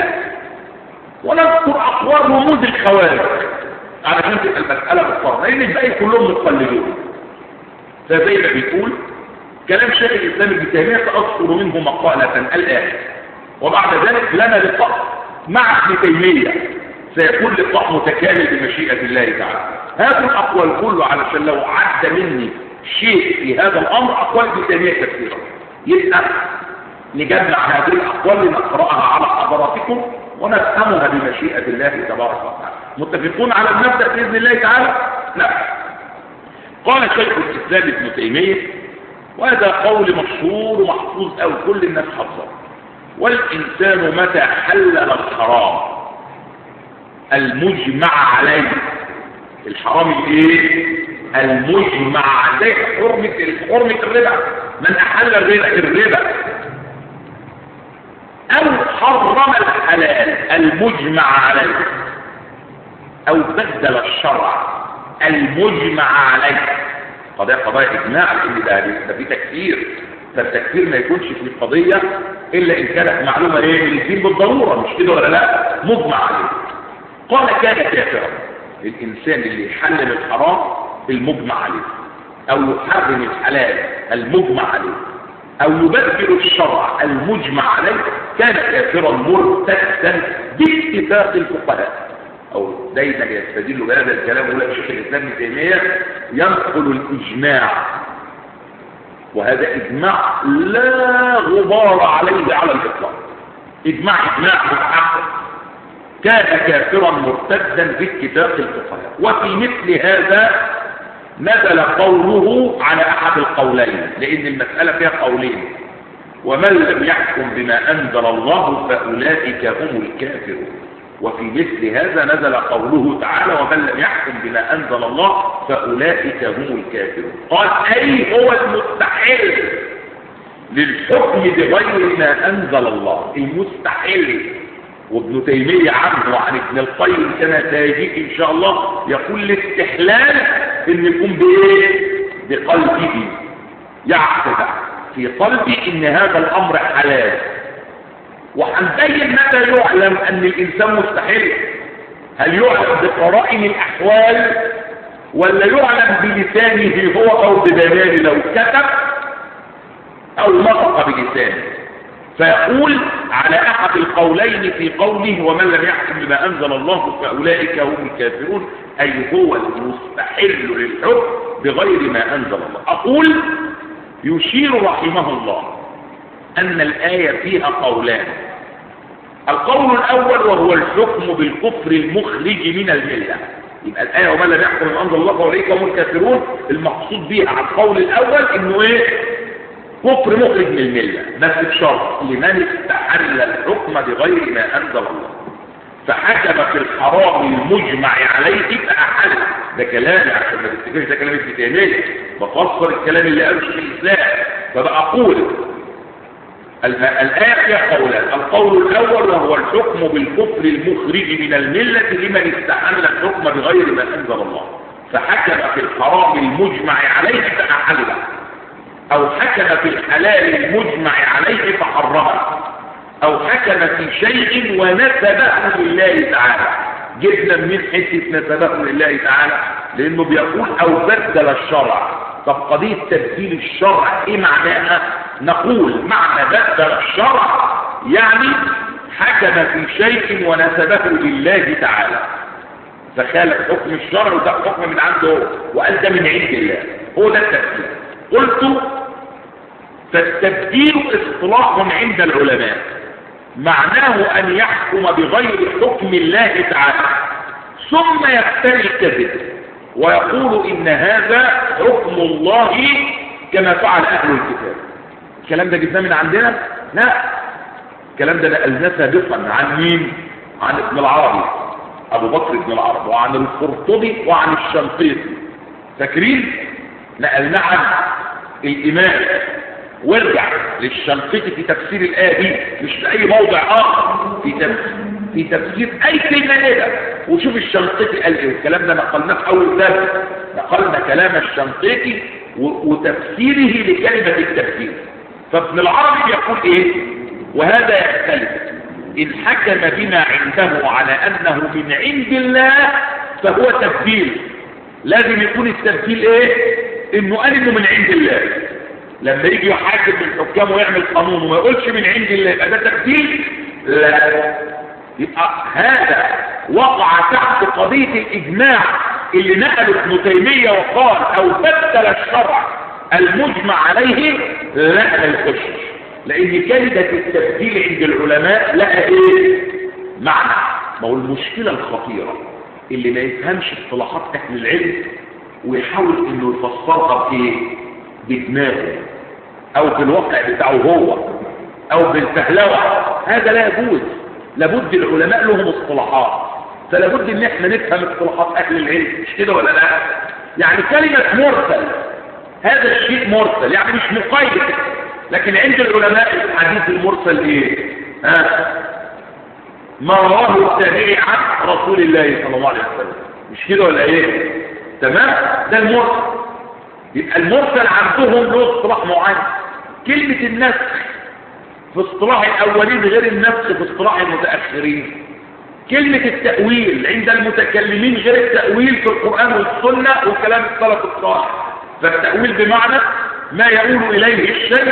A: ونذكر اقوال رموز الخوارج علشان تبقى المسألة مضطرة، لان الباقي كلهم متقلدون. فزي ما بيقول كلام شيخ الاسلام ابن تيمية سأذكر منه مقالة الآن، وبعد ذلك لنا لقاء مع ابن تيمية سيكون لقاء متكامل بمشيئة الله تعالى. هذا الأقوال كله علشان لو عد مني شيء في هذا الأمر أقوال ابن تيمية كثيرة، يبقى نجمع هذه الأقوال لنقرأها على حضراتكم ونفهمها بمشيئة الله تبارك وتعالى. متفقون على المبدأ بإذن الله تعالى؟ لا. قال شيخ الإسلام ابن تيمية، وهذا قول مشهور ومحفوظ أو كل الناس حفظه: والإنسان متى حلل الحرام المجمع عليه، الحرام الايه؟ المجمع عليه، حرمة الربا، من أحل الربا أو حرم الحلال المجمع عليه، أو بدل الشرع المجمع عليه. قضايا إجماع، لأن ده في تكفير، فالتكفير ما يكونش في القضية إلا إن كانت معلومة إيه من الدين بالضرورة، مش كده ولا لا؟ مجمع عليه. قال كان كافرا الإنسان اللي يحلل الحرام المجمع عليه، أو يحرم الحلال المجمع عليه، أو يبدل الشرع المجمع عليه، كان كافرا مرتدا باتفاق الفقهاء. أو دايما يستدل بهذا الكلام ولا شيخ الإسلام ابن تيمية ينقل الإجماع، وهذا إجماع لا غبار عليه على الإطلاق، إجماع متحقق. كان كافرا مرتدا باتفاق الفقهاء. وفي مثل هذا نزل قوله على أحد القولين، لأن المسألة فيها قولين: ومن لم يحكم بما أنزل الله فأولئك هم الكافرون. وفي مثل هذا نزل قوله تعالى: ومن لم يحكم بما أنزل الله فأولئك هم الكافرون. قال: أي هو المستحل للحكم بغير ما أنزل الله، المستحل. وابن تيمية عنه وعن ابن القيم كما سيجيء إن شاء الله يقول الاستحلال إن يكون بإيه؟ بقلبه، يعتقد في قلبي إن هذا الأمر حلال. وهنبين متى يعلم أن الإنسان مستحيل. هل يعلم بقرائن الأحوال ولا يعلم بلسانه هو أو ببيانه لو كتب أو نطق بلسانه؟ فيقول على أحد القولين في قوله: ومن لم يحكم بما أنزل الله فأولئك هم الكافرون، أي هو المستحل للحكم بغير ما أنزل الله. أقول: يشير رحمه الله أن الآية فيها قولان. القول الأول وهو الحكم بالكفر المخرج من الملة. يبقى الآية ومن لم يحكم بما أنزل الله فأولئك هم الكافرون، المقصود بها على القول الأول إنه إيه؟ كفر مخرج من الملة، بس بشرط: لمن استحل الحكم بغير ما أنزل الله فحكم في الحرام المجمع عليه فأحل. ده كلامي عشان ما تفتكرش ده كلام ابن تيمية، بفسر الكلام اللي قاله شيخ الإسلام. فبقى أقول الآية فيها قولان: القول الأول وهو الحكم بالكفر المخرج من الملة لمن استحل الحكم بغير ما أنزل الله فحكم في الحرام المجمع عليه فأحله، أو حكم في الحلال المجمع عليه فحرمه، أو حكم في شيء ونسبه لله تعالى. جبنا من حيث نسبه لله تعالى لأنه بيقول: أو بدل الشرع. طب قضية تبديل الشرع إيه معناها؟ نقول معنى بدل الشرع يعني حكم في شيء ونسبه لله تعالى، فخالف حكم الشرع وده حكم من عنده وقال ده من عند الله. هو ده التبديل. قلت: فالتبديل اصطلاح عند العلماء معناه أن يحكم بغير حكم الله تعالى ثم يفتري الكذب ويقول إن هذا حكم الله كما فعل أهل الكتاب. الكلام ده جبناه من عندنا؟ لا، الكلام ده نقلناه سابقا عن مين؟ عن ابن العربي، أبو بكر ابن العربي، وعن القرطبي وعن الشنقيطي. فاكرين؟ نقلناه عن الإمام. وارجع للشنقيطي في تفسير الآية دي، مش في أي موضع آخر، في تفسير أي كلمة كده، وشوف الشنقيطي قال إيه. الكلام ده نقلناه في أول درس، نقلنا كلام الشنقيطي وتفسيره لكلمة التفسير. فابن العربي يقول إيه؟ وهذا يختلف: إن حكم بما عنده على أنه من عند الله فهو تبديل. لازم يكون التبديل إيه؟ إنه قال إنه من عند الله. لما يجي يحاكم الحكام ويعمل قانون وما يقولش من عند الله يبقى ده تبديل؟ لا، يبقى هذا وقع تحت قضية الإجماع اللي نقله ابن تيمية وقال: أو بدل الشرع المجمع عليه. لا يخش، لأن كلمة التبديل عند العلماء لها إيه؟ معنى. ما هو المشكلة الخطيرة اللي ما يفهمش اصطلاحات أهل العلم ويحاول إنه يفسرها بإيه؟ بدماغه او بالواقع بتاعه هو او بالفهلوه. هذا لا يجوز. لابد العلماء لهم اصطلاحات، فلابد ان احنا نفهم اصطلاحات اهل العلم، مش كده ولا لا؟ يعني كلمه مرسل هذا الشيء مرسل يعني مش مقيد، لكن عند العلماء الحديث المرسل ايه؟ ما رواه التابعي عن رسول الله صلى الله عليه وسلم، مش كده ولا ايه؟ تمام؟ ده المرسل. يبقى المرسل عندهم له اصطلاح معين. كلمة النسخ في اصطلاح الأولين غير النسخ في اصطلاح المتأخرين. كلمة التأويل عند المتكلمين غير التأويل في القرآن والسنة وكلام السلف الصالح. فالتأويل بمعنى ما يقول إليه الشيء،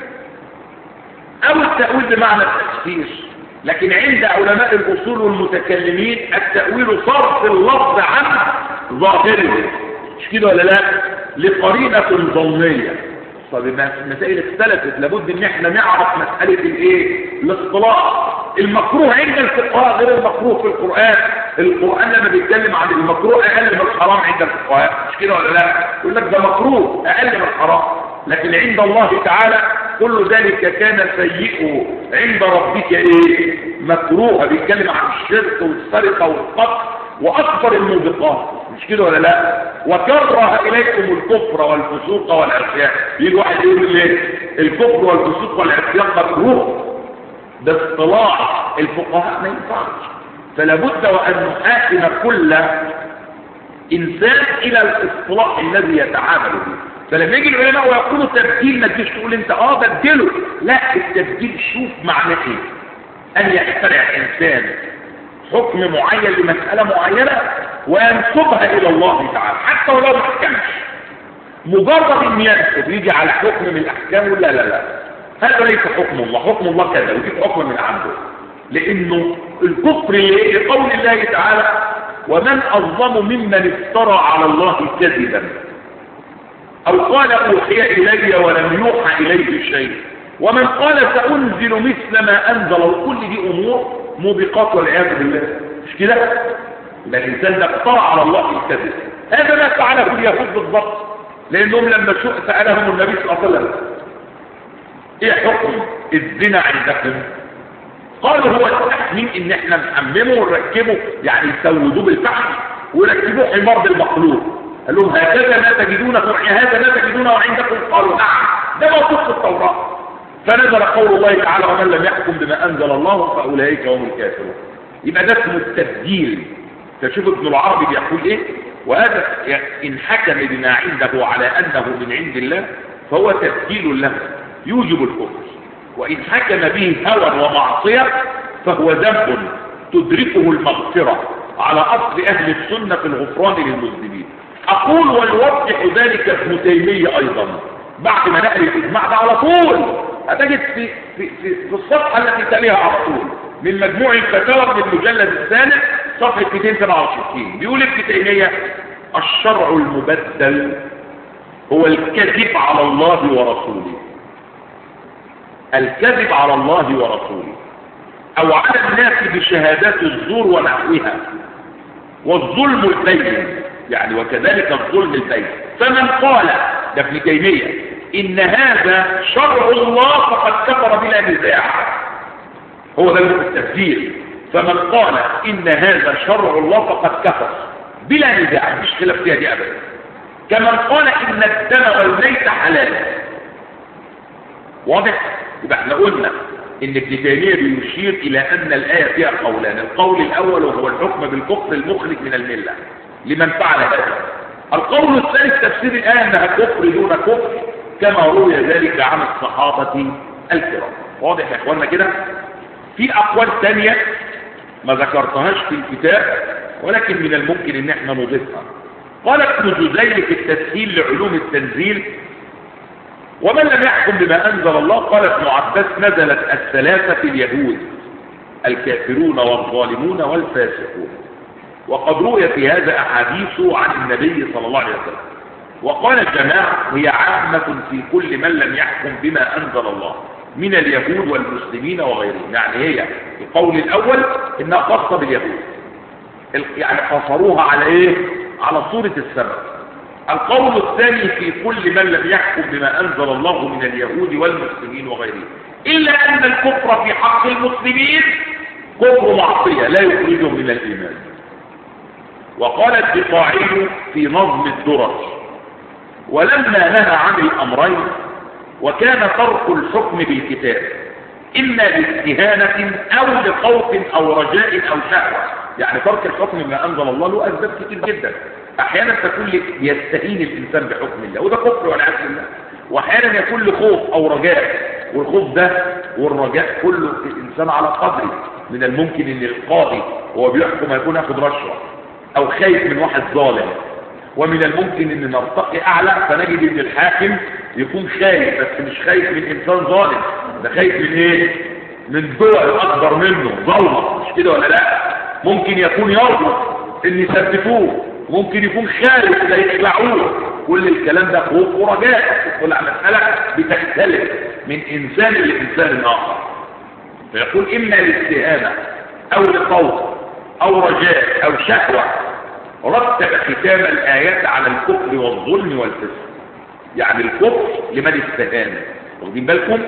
A: أو التأويل بمعنى التفسير. لكن عند علماء الأصول والمتكلمين التأويل صرف اللفظ عن ظاهره، مش كده ولا لا؟ لقرينة ظنية. طب المسائل اختلفت، لابد ان احنا نعرف مسألة الايه؟ الاصطلاح. المكروه عند الفقهاء غير المكروه في القرآن. القرآن لما بيتكلم عن المكروه اقل من الحرام عند الفقهاء، مش كده ولا لا؟ يقول لك ده مكروه اقل من الحرام، لكن عند الله تعالى كل ذلك كان سيئه عند ربك ايه؟ مكروه. بيتكلم عن الشرك والسرقه والقتل واكبر الموبقات، مش كده ولا لا؟ وكره اليكم الكفر والفسوق والعصيان. يجي واحد يقول لي الكفر والفسوق والعصيان مكروه، ده اصطلاح الفقهاء ما ينفعش. فلا بد وان نحاكم كل انسان الى الاصطلاح الذي يتعامل به. فلما يجي العلماء ويقولوا تبديل، ما تجيش تقول انت بدله، لا، التبديل شوف معناه ايه. ان يخترع انسان حكم معين لمسألة معينة وينسبها الى الله تعالى حتى ولو ما حكمش، مجرد ان ينسب يجي على حكم من الاحكام، لا لا لا، هذا ليس حكم الله، حكم الله كذا ويجيب حكم من عنده. لانه الكفر لقول الله تعالى ومن اظلم ممن افترى على الله كذبا او قال اوحي الي ولم يوحى اليه شيء ومن قال سأنزل مثل ما انزل. وكل دي امور موبقات والعياذ بالله، مش كده؟ يبقى الانسان ده افترى على الله الكذب. هذا ما فعله اليهود بالضبط، لانهم لما سالهم النبي صلى الله عليه وسلم ايه حكم الزنا عندكم؟ قالوا هو التحميم، ان احنا نحممه ونركبه، يعني يسودوه بالفحم ويركبوه حمار بالمخلوق. قال لهم هكذا ما تجدونه هذا ما تجدونه عندكم؟ قالوا نعم، ده موجود في التوراة. فنزل قول الله تعالى ومن لم يحكم بما انزل الله فاولئك هم الكافرون. يبقى ده اسمه التبديل. فشوف ابن العربي بيقول ايه، وهذا ان حكم بما عنده على انه من عند الله فهو تبديل له يوجب الكفر، وان حكم به هوى ومعصيه فهو ذنب تدركه المغفره على اصل اهل السنه في الغفران للمذنبين. اقول ويوضح ذلك ابن تيميه ايضا بعد ما نقل الاجماع ده على طول، هتجد في الصفحه التي تليها على طول من مجموع الفتاوى من المجلد الثالث صفحه 267 بيقول ابن تيميه الشرع المبدل هو الكذب على الله ورسوله، الكذب على الله ورسوله او على الناس بشهادات الزور ونحوها، والظلم البين، يعني وكذلك الظلم البين. فمن قال، ده ابن تيميه، ان هذا شرع الله فقد كفر بلا نزاع. هو ده التفسير. فمن قال ان هذا شرع الله فقد كفر بلا نزاع، مش خلاف فيها دي ابدا. كمن قال ان الدم والميت حلال. واضح؟ يبقى احنا قلنا ان ابن تيميه بيشير الى ان الايه فيها قولان، القول الاول وهو الحكم بالكفر المخرج من المله لمن فعل هذا. القول الثاني تفسير الايه انها كفر دون كفر كما روي ذلك عن الصحابه الكرام. واضح يا اخوانا كده؟ في اقوال ثانيه ما ذكرتهاش في الكتاب ولكن من الممكن ان احنا نضيفها. قال ابن جزير في التسهيل لعلوم التنزيل ومن لم يحكم بما انزل الله، قال ابن عباس نزلت الثلاثه اليهود الكافرون والظالمون والفاسقون. وقد روي في هذا احاديث عن النبي صلى الله عليه وسلم. وقال الجماعه هي عامه في كل من لم يحكم بما انزل الله من اليهود والمسلمين وغيرهم. يعني هي القول الاول انها خاصه باليهود، يعني قصروها على ايه؟ على صوره السبب. القول الثاني في كل من لم يحكم بما انزل الله من اليهود والمسلمين وغيرهم، الا ان الكفر في حق المسلمين كفر معصيه لا يخرجهم من الايمان. وقال الدفاعي في نظم الدرج ولما نهى عن الامرين وكان ترك الحكم بالكتاب اما لاستهانه او لخوف او رجاء او شهوه. يعني ترك الحكم بما انزل الله له اسباب كتير جدا. احيانا تكون يستهين الانسان بحكم الله وده كفر والعياذ بالله، واحيانا يكون لخوف او رجاء، والخوف ده والرجاء كله في الانسان على قدره. من الممكن ان القاضي وهو بيحكم يكون ياخد رشوه او خايف من واحد ظالم، ومن الممكن ان نرتقي اعلى فنجد ان الحاكم يكون خايف، بس مش خايف من انسان ظالم، ده خايف من ايه؟ من دول اكبر منه ظلمه، مش كده ولا لا؟ ممكن يكون يرجو ان يثبتوه، ممكن يكون خايف لا يخلعوه. كل الكلام ده خوف ورجاء، كل مساله بتختلف من انسان لانسان اخر. فيقول إما لاستهانة أو لخوف أو رجاء أو شهوة، رتب ختام الآيات على الكفر والظلم والفسق. يعني الكفر لمن استهان، واخدين بالكم؟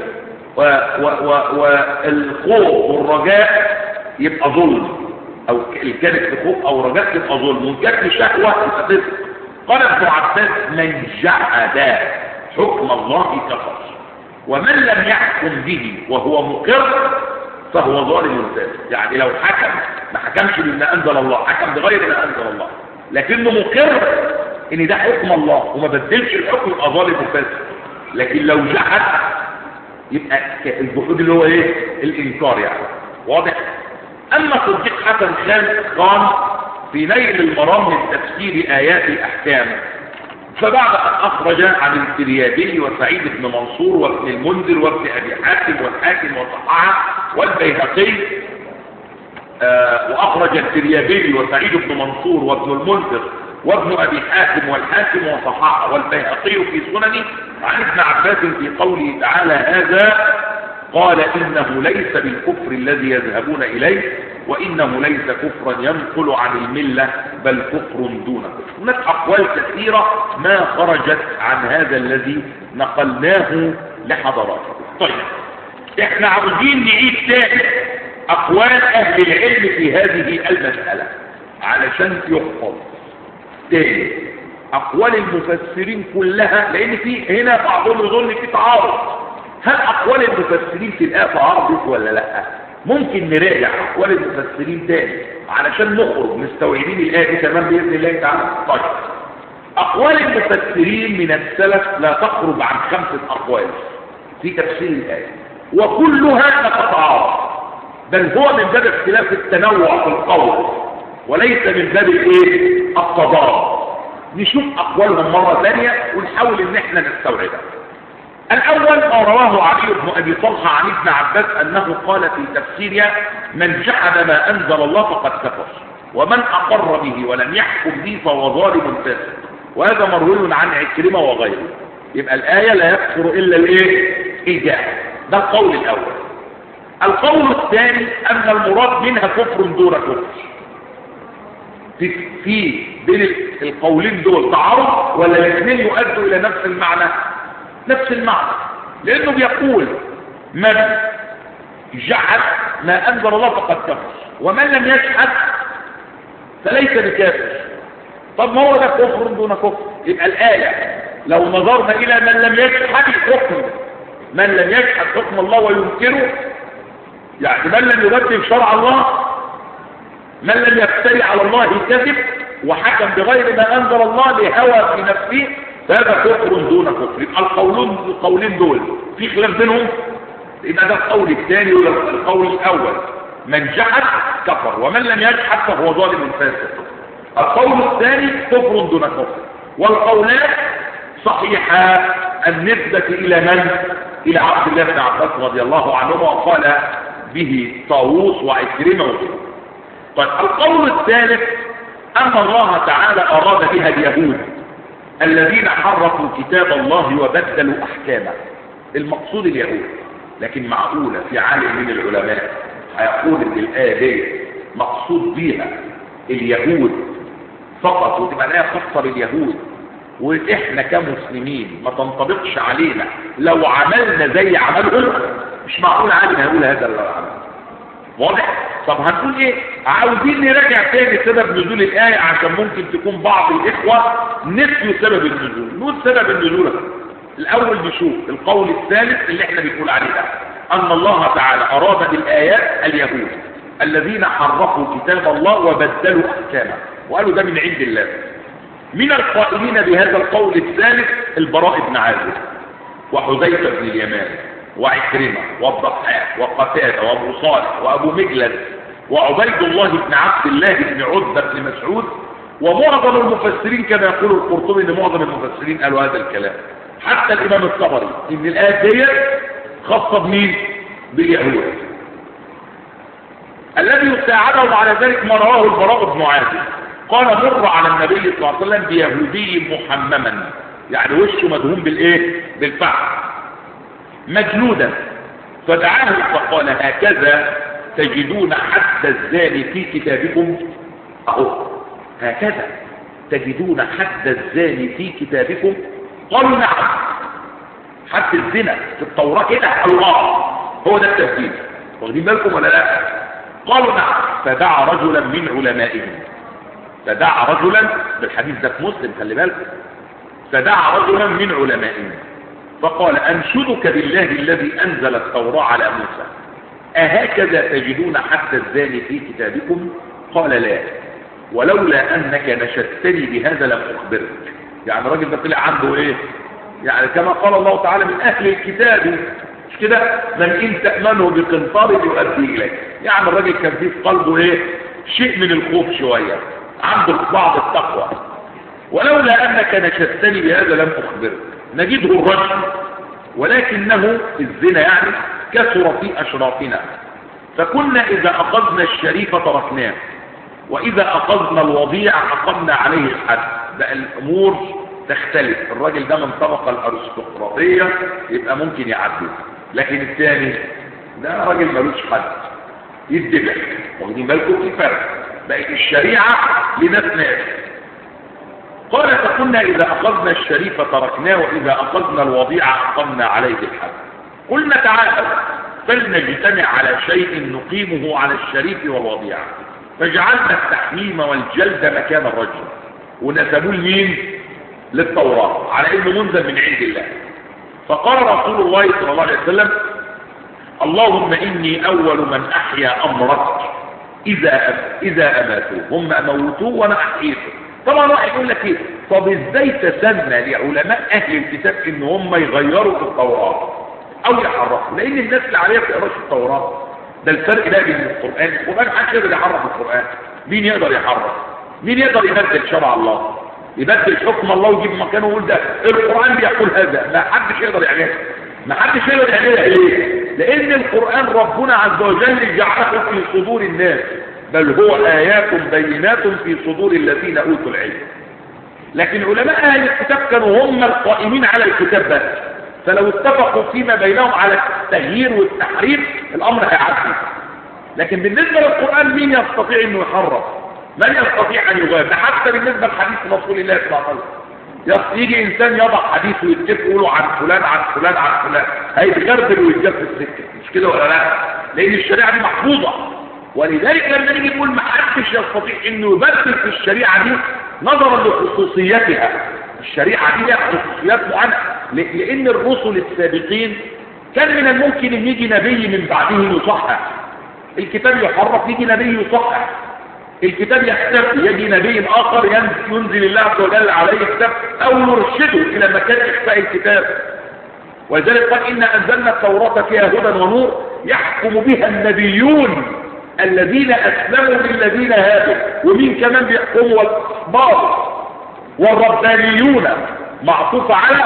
A: والخوف والرجاء يبقى ظلم، أو كانت خوف أو رجاء يبقى ظلم، وإن كانت شهوة يبقى فسق. قال ابن عباس: من جحد حكم الله كفر، ومن لم يحكم به وهو مقر فهو ظالم فاسق. يعني لو حكم ما حكمش بما انزل الله، حكم بغير ما انزل الله، لكنه مقر ان ده حكم الله وما بدلش الحكم، يبقى ظالم فاسق. لكن لو جحد يبقى الجحود اللي هو ايه؟ الانكار يعني. واضح؟ اما صديق حسن خان في نيل المرام من تفسير ايات الاحكام، فبعد أن أخرج عن الفريابي وسعيد بن منصور وابن المنذر وابن أبي حاتم والحاكم وصححه والبيهقي، وأخرج الفريابي وسعيد بن منصور وابن المنذر وابن أبي حاتم والحاكم وصححه والبيهقي في سننه عن ابن عباس في قوله تعالى: هذا قال إنه ليس بالكفر الذي يذهبون إليه، وإنه ليس كفرا ينقل عن الملة، بل كفر دون كفر. هناك أقوال كثيرة ما خرجت عن هذا الذي نقلناه لحضراتكم. طيب، احنا عاوزين نعيد تاني أقوال أهل العلم في هذه المسألة علشان يحفظ تاني أقوال المفسرين كلها، لأن في هنا بعضهم يظن في تعارض. هل أقوال المفسرين في الآية تعارضت ولا لا؟ ممكن نراجع أقوال المفسرين تاني علشان نخرج مستوعبين الآية دي تمام بإذن الله تعالى. طيب، أقوال المفسرين من السلف لا تخرج عن 5 أقوال في تفسير الآية، وكلها لا تتعارض، بل هو من باب اختلاف التنوع في القول وليس من باب الايه؟ التضاد. نشوف أقوالهم مرة ثانية ونحاول إن احنا نستوعبها. الأول ما رواه علي بن أبي طلحة عن ابن عباس أنه قال في تفسيرها: من جحد ما أنزل الله فقد كفر، ومن أقر به ولم يحكم به فهو ظالم فاسق. وهذا مروي عن عكرمة وغيره. يبقى الآية لا يكفر إلا الإيه؟ الجاحد. ده القول الأول. القول الثاني أن المراد منها كفر دون كفر. في بين القولين دول تعارض ولا الاثنين يؤدوا إلى نفس المعنى؟ نفس المعنى، لأنه بيقول: من جحد ما أنزل الله فقد كفر، ومن لم يجحد فليس بكافر. طب ما هو ده كفر دون كفر. يبقى الآية لو نظرنا إلى من لم يجحد الحكم، من لم يجحد حكم الله وينكره، يعني من لم يبدل شرع الله، من لم يفتري على الله كذب وحكم بغير ما أنزل الله لهوى في نفسه، فهذا كفر دون كفر. يبقى القولين دول في خلاف بينهم. يبقى ده القول الثاني ولا القول الأول؟ من جحد كفر، ومن لم يجحد فهو ظالم فاسق. القول الثاني كفر دون كفر. والقولان صحيحة النسبة إلى من؟ إلى عبد الله بن عباس رضي الله عنهما، وقال به طاووس وعكرمة وغيره. طيب، القول الثالث أن الله تعالى أراد بها اليهود الذين حرفوا كتاب الله وبدلوا أحكامه. المقصود اليهود، لكن معقولة في عالم من العلماء هيقول ان الآية دي مقصود بيها اليهود فقط، وتبقى الآية خاصة باليهود، واحنا كمسلمين ما تنطبقش علينا لو عملنا زي عملهم؟ مش معقول عالم هيقول هذا العمل. واضح؟ طب هنقول ايه؟ عاوزين نراجع تاني سبب نزول الآية، عشان ممكن تكون بعض الإخوة نسيوا سبب النزول. نقول سبب النزول الأول نشوف القول الثالث اللي احنا بنقول عليه ده، أن الله تعالى أراد بالآيات اليهود الذين حرفوا كتاب الله وبدلوا أحكامه، وقالوا ده من عند الله. من القائلين بهذا القول الثالث البراء بن عازب وحذيفة بن اليمان وعكرمة والضحاك وقتادة وابو صالح وابو مجلد وعبيد الله بن عبد الله بن عتبة بن مسعود، ومعظم المفسرين كما يقول القرطبي ان معظم المفسرين قالوا هذا الكلام، حتى الامام الطبري، ان الايه دي خاصه بمين؟ باليهود. الذي يساعدهم على ذلك ما رواه البراء بن عازب قال: مر على النبي صلى الله عليه وسلم بيهودي محمما، يعني وشه مدهون بالايه؟ بالفحم، مجلودا
B: فدعاه فقال هكذا تجدون حد الزاني في كتابكم؟ اهو هكذا تجدون حد الزاني في كتابكم؟ قالوا نعم، حد الزنا في التوراة كده الله، هو ده التفسير، واخدين بالكم ولا لا؟ قالوا نعم. فدعا رجلا من علمائهم، فدعا رجلا، بالحديث ده في مسلم خلي بالكم، فدعا رجلا من علمائهم فقال أنشدك بالله الذي أنزل التوراة على موسى أهكذا تجدون حد الزاني في كتابكم؟ قال لا، ولولا أنك نشدتني بهذا لم أخبرك. يعني الراجل ده طلع عنده إيه؟ يعني كما قال الله تعالى من أهل الكتاب، مش كده؟ من إن تأمنه بقنطار يؤدي إليك. يعني الراجل كان فيه في قلبه إيه؟ شيء من الخوف شوية، عنده بعض التقوى. ولولا أنك نشدتني بهذا لم أخبرك. نجده الرجل ولكنه الزنا يعني كثر في أشرافنا، فكنا إذا أخذنا الشريف تركناه، وإذا أخذنا الوضيع أقمنا عليه الحد. بقى الأمور تختلف، الراجل ده من طبقة الأرستقراطية يبقى ممكن يعدل، لكن الثاني ده راجل ملوش حد يتذبح. واخدين بالكم في فرق، بقت الشريعة لناس ناس. قال فكنا إذا أخذنا الشريف تركناه، وإذا أخذنا الوضيع أقمنا عليه الحد. قلنا تعالى فلنجتمع على شيء نقيمه على الشريف والوضيع، فجعلنا التحميم والجلد مكان الرجل، ونسبوه لمين؟ للتوراة، على انه منزل من عند الله. فقال رسول الله صلى الله عليه وسلم اللهم اني اول من احيا امرك اذا اماتوه، هم اموتوه وانا احييته. طبعا واحد يقول لك ايه؟ طب ازاي تسنى لعلماء اهل الكتاب ان هم يغيروا في التوراة او يحرفوا؟ لان الناس اللي عليها في قراءة التوراة ده الفرق ده بين القرآن محدش يقدر يحرف القرآن. مين يقدر يحرف؟ مين يقدر يبدل شرع الله، يبدل حكم الله ويجيب مكانه ويقول ده القرآن بيقول هذا؟ ما حدش يقدر يعملها. ما حدش يقدر يعملها. ليه؟ لان القرآن ربنا عز وجل جعله في صدور الناس، بل هو آيات بينات في صدور الذين اوتوا العلم. لكن علماء اهل الكتاب كانوا هم القائمين على الكتاب بس، فلو اتفقوا فيما بينهم على التغيير والتحريف الامر هيعدي. لكن بالنسبة للقرآن مين يستطيع انه يحرف؟ من يستطيع ان يغير؟ ده حتى بالنسبة لحديث رسول الله صلى الله عليه وسلم، يجي انسان يضع حديث ويتفق يقولوا عن فلان عن فلان عن فلان، هيتغربل ويتجاب في السكة، مش كده ولا لا؟ لان الشريعة دي محفوظة. ولذلك لما نيجي نقول ما حدش يستطيع انه يبدل في الشريعة دي نظرا لخصوصيتها. الشريعة دي لها خصوصيات معينة، لان الرسل السابقين كان من الممكن ان يجي نبي من بعدهم يصحح الكتاب، يحرف، يجي نبي يصحح الكتاب، يختفي، يجي نبي اخر ينزل الله عز وجل عليه الكتاب او يرشده الى مكان اخفاء الكتاب. ولذلك قال إنا أنزلنا التوراة فيها هدى ونور يحكم بها النبيون الذين أسلموا للذين هادوا. ومين كمان بيحكموا؟ الأحبار والربانيون، معطوف على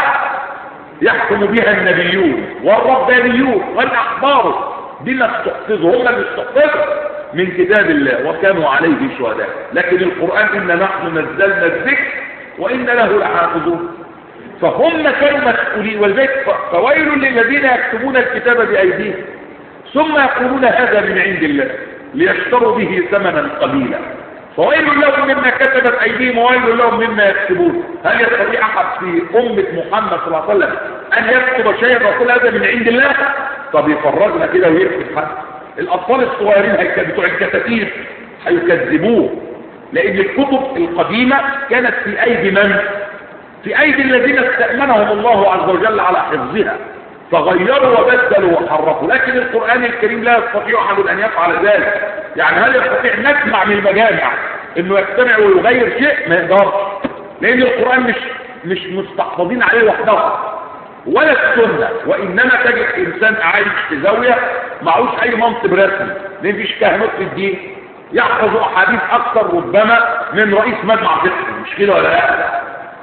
B: يحكم بها النبيون والربانيون والأحبار. دي اللي استحفظوا، هم اللي استحفظوا من كتاب الله وكانوا عليه شهداء. لكن القرآن إن نحن نزلنا الذكر وإن له لحافظون، فهم كانوا مسؤولين. ولذلك فويل للذين يكتبون الكتاب بأيديهم ثم يقولون هذا من عند الله ليشتروا به ثمنا قليلا، فويل لهم مما كتبت أيديهم وويل لهم مما يكتبون. هل يستطيع أحد في أمة محمد صلى الله عليه وسلم أن يكتب شيئا ويقول هذا من عند الله؟ طب يفرجنا كده ويكتب حد؟ الأطفال الصغيرين بتوع الكتاتيب هيكذبوه، لأن الكتب القديمة كانت في أيدي من؟ في أيدي الذين استأمنهم الله عز وجل على حفظها، فغيروا وبدلوا وحرفوا. لكن القرآن الكريم لا يستطيع أحد أن يفعل ذلك. يعني هل يستطيع نسمع من المجامع أنه يجتمع ويغير شيء؟ ما يقدرش، لأن القرآن مش مستحفظين عليه وحده ولا السنة. وإنما تجد إنسان عايش في زاوية معهوش أي منصب رسمي، لأن فيش كهنوت في الدين يحفظ أحاديث أكثر ربما من رئيس مجمع فقهي، مش كده ولا لا؟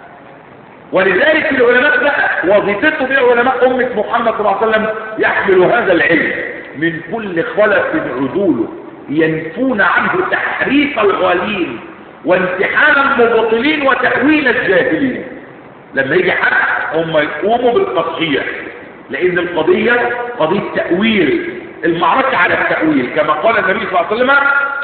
B: ولذلك العلماء بقى وظيفته بعلماء أمة محمد صلى الله عليه وسلم يحمل هذا العلم من كل خلف عدوله، ينفون عنه تحريف الغالين وامتحان المبطلين وتأويل الجاهلين. لما يجي حد هم يقوموا بالتصحيح، لأن القضية قضية تأويل، المعركة على التأويل، كما قال النبي صلى الله عليه وسلم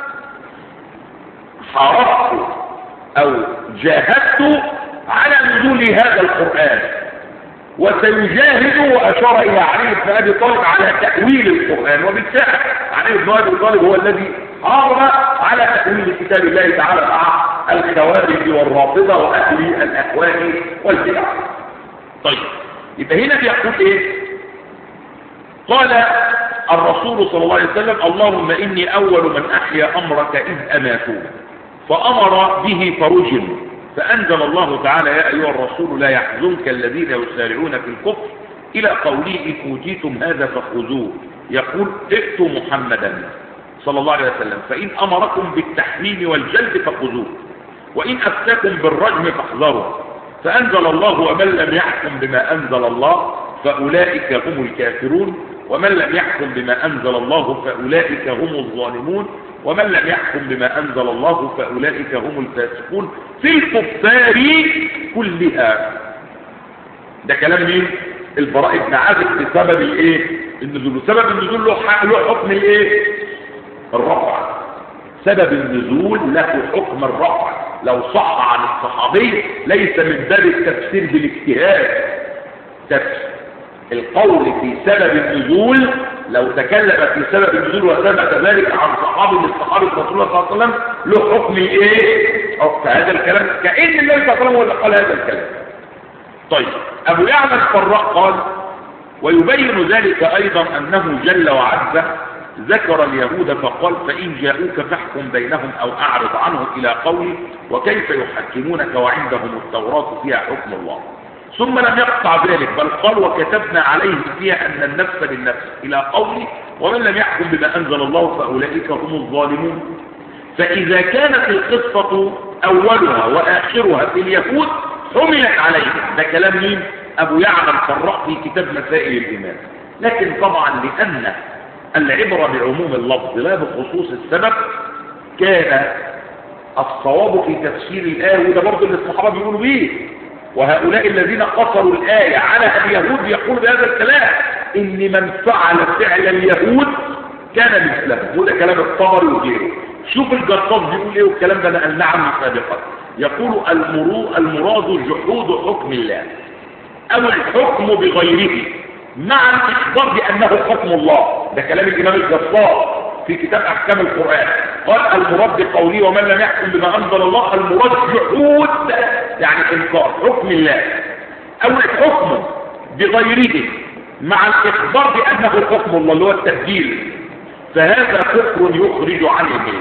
B: حاربت أو جاهدت على نزول هذا القرآن، وسيجاهد، وأشار إلى علي بن أبي طالب على تأويل القرآن. وبالفعل علي بن أبي طالب هو الذي حارب على تأويل كتاب الله تعالى مع الخوارج والرافضة وأهل الأهواء والبدع. طيب، يبقى هنا بيقول إيه؟ قال الرسول صلى الله عليه وسلم: اللهم إني أول من أحيا أمرك إذ أماتوه، فأمر به فرجم، فأنزل الله تعالى: يا أيها الرسول لا يحزنك الذين يسارعون في الكفر، إلى قوله: إن أوتيتم هذا فخذوه. يقول: ائتوا محمدا صلى الله عليه وسلم، فإن أمركم بالتحميم والجلد فخذوه، وإن أفتاكم بالرجم فاحذروا. فأنزل الله: ومن لم يحكم بما أنزل الله فأولئك هم الكافرون، ومن لم يحكم بما أنزل الله فأولئك هم الظالمون، ومن لم يحكم بما أنزل الله فأولئك هم الفاسقون في الكفار كلها. ده كلام مين؟ البراء بن عازب بسبب الايه؟ النزول. سبب النزول له حكم الايه؟ الرفع. سبب النزول له حكم الرفع، لو صح عن الصحابي ليس من باب التفسير بالاجتهاد. القول في سبب النزول، لو تكلم في سبب النزول وثبت ذلك عن صحابي من الصحابه رسول الله صلى الله عليه وسلم له حكم ايه؟ او هذا الكلام كأن النبي صلى الله عليه وسلم هو اللي قال هذا الكلام. طيب، ابو يعلى الفراء قال: ويبين ذلك ايضا انه جل وعز ذكر اليهود فقال: فإن جاءوك فاحكم بينهم أو أعرض عنهم، إلى قوله: وكيف يحكمونك وعندهم التوراة فيها حكم الله. ثم لم يقطع ذلك، بل قال: وكتبنا عليهم فيها أن النفس بالنفس، إلى قوله: ومن لم يحكم بما أنزل الله فأولئك هم الظالمون. فإذا كانت القصة أولها وآخرها في اليهود حملت عليهم. ده كلام مين؟ أبو يعلى الفراء في كتاب مسائل الإيمان. لكن طبعا لأن العبرة بعموم اللفظ لا بخصوص السبب، كان الصواب في تفسير الآية، وده برضه اللي الصحابة بيقولوا بيه، وهؤلاء الذين قصروا الآية على اليهود يقول بهذا الكلام: إن من فعل فعل اليهود كان مثلهم. وده كلام الطبري وغيره. شوف الجرطاس بيقول ايه، والكلام ده نقلناه عنه سابقا. يقول: المراد جحود حكم الله أو الحكم بغيره مع الإخبار بأنه حكم الله. ده كلام الإمام الجرطاس في كتاب أحكام القرآن. قال: المراد بقوله ومن لم يحكم بما أنزل الله، المراد جحود يعني إنكار حكم الله، أو الحكم بغيره مع الإخبار بأنه حكم الله اللي هو التبديل. فهذا كفر يخرج عن المله،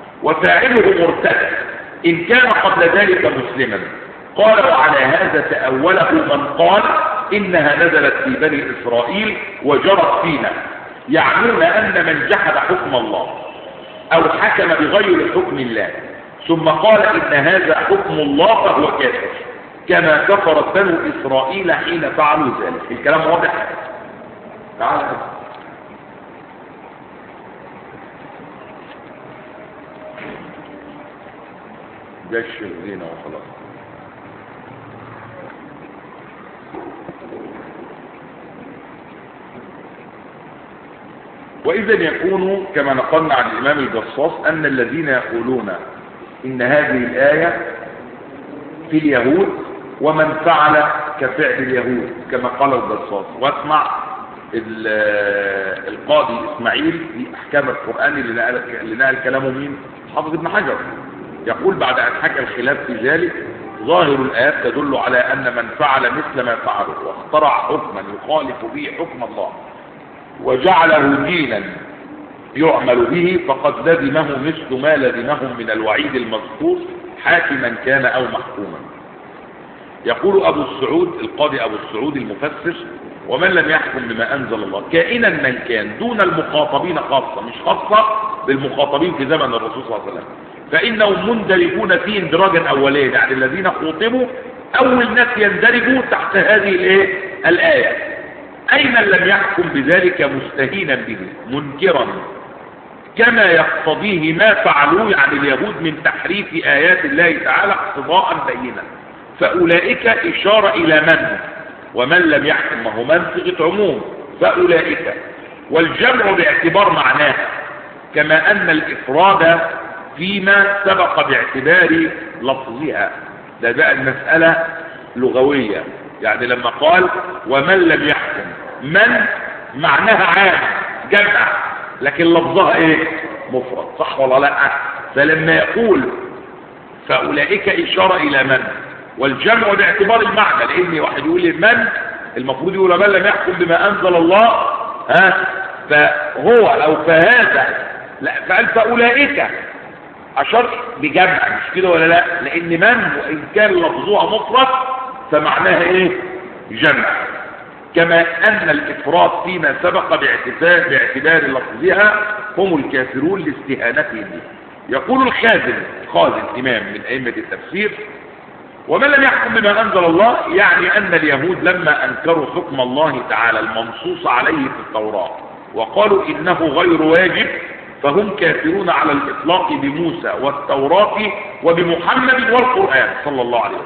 B: وفاعله مرتد إن كان قبل ذلك مسلما. قال: وعلى هذا تأوله من قال إنها نزلت في بني إسرائيل وجرت فينا، يعنون أن من جحد حكم الله أو حكم بغير حكم الله ثم قال إن هذا حكم الله فهو كافر، كما كفرت بنو إسرائيل حين فعلوا ذلك. الكلام واضح؟ تعال جش الزينة وخلاص. وإذا يكون كما نقلنا عن الإمام الجصاص أن الذين يقولون إن هذه الآية في اليهود ومن فعل كفعل اليهود كما قال الجصاص. واسمع القاضي إسماعيل في أحكام القرآن اللي نقل كلامه مين؟ حافظ ابن حجر. يقول بعد أن حكى الخلاف في ذلك: ظاهر الآيات تدل على أن من فعل مثل ما فعله واخترع حكما يخالف به حكم الله وجعله دينا يعمل به فقد لزمه مثل ما لزمهم من الوعيد المذكور حاكما كان أو محكوما. يقول أبو السعود القاضي أبو السعود المفسر: ومن لم يحكم بما أنزل الله كائنا من كان دون المخاطبين خاصة، مش خاصة بالمخاطبين في زمن الرسول صلى الله عليه وسلم، فإنهم مندرجون فيه اندراجا أوليا، يعني الذين خاطبوا أول ناس يندرجوا تحت هذه الآية. أي من لم يحكم بذلك مستهينا به منكرا كما يقتضيه ما فعلوه يعني اليهود من تحريف آيات الله تعالى اقتضاء بينا، فأولئك إشارة إلى من ومن لم يحكم وهو منطقة عموم فأولئك، والجمع باعتبار معناه، كما أن الإفراد فيما سبق باعتبار لفظها. ده بقى المسألة لغوية، يعني لما قال ومن لم يحكم، من معناها عام جمع، لكن لفظها ايه؟ مفرد، صح ولا لا؟ فلما يقول فأولئك إشارة إلى من، والجمع باعتبار المعنى، لأن واحد يقول لي من، المفروض يقول من لم يحكم بما أنزل الله، فهو أو فهذا، لا، فقال فأولئك أشار بجمع، مش كده ولا لا؟ لأن من وإن كان لفظها مفرد فمعناها إيه؟ جمع. كما أن الإفراد فيما سبق باعتبار لفظها هم الكافرون لاستهانتهم به. يقول الخازن إمام من أئمة التفسير: ومن لم يحكم بما أنزل الله، يعني أن اليهود لما أنكروا حكم الله تعالى المنصوص عليه في التوراة وقالوا إنه غير واجب، فهم كافرون على الإطلاق بموسى والتوراة وبمحمد والقرآن صلى الله عليه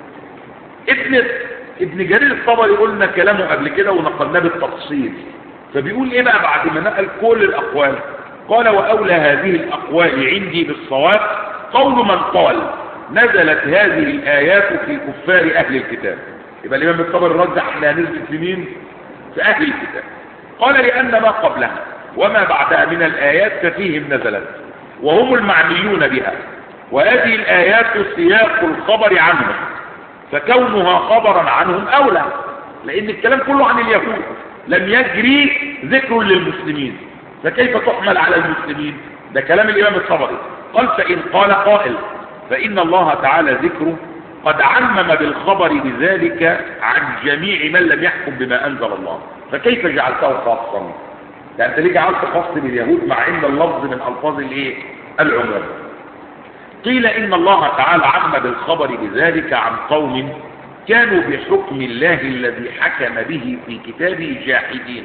B: وسلم. ابن جرير الطبري قلنا كلامه قبل كده ونقلناه بالتفصيل، فبيقول ايه بقى بعد ما نقل كل الأقوال؟ قال: وأولى هذه الأقوال عندي بالصواب قول من قال نزلت هذه الآيات في كفار أهل الكتاب. يبقى الإمام الطبري رجح احنا نزلت في مين؟ في أهل الكتاب. قال: لأن ما قبلها وما بعدها من الآيات ففيهم نزلت وهم المعنيون بها، وهذه الآيات سياق الخبر عنهم، فكونها خبرا عنهم أولى، لأن الكلام كله عن اليهود لم يجري ذكر للمسلمين، فكيف تحمل على المسلمين؟ ده كلام الإمام الطبري. قال: فإن قال قائل فإن الله تعالى ذكره قد عمم بالخبر بذلك عن جميع من لم يحكم بما أنزل الله، فكيف جعلته خاصا؟ ده أنت ليه جعلت خاص باليهود مع إن اللفظ من ألفاظ الإيه؟ العموم. قيل إن الله تعالى عم بالخبر بذلك عن قوم كانوا بحكم الله الذي حكم به في كتابه جاحدين،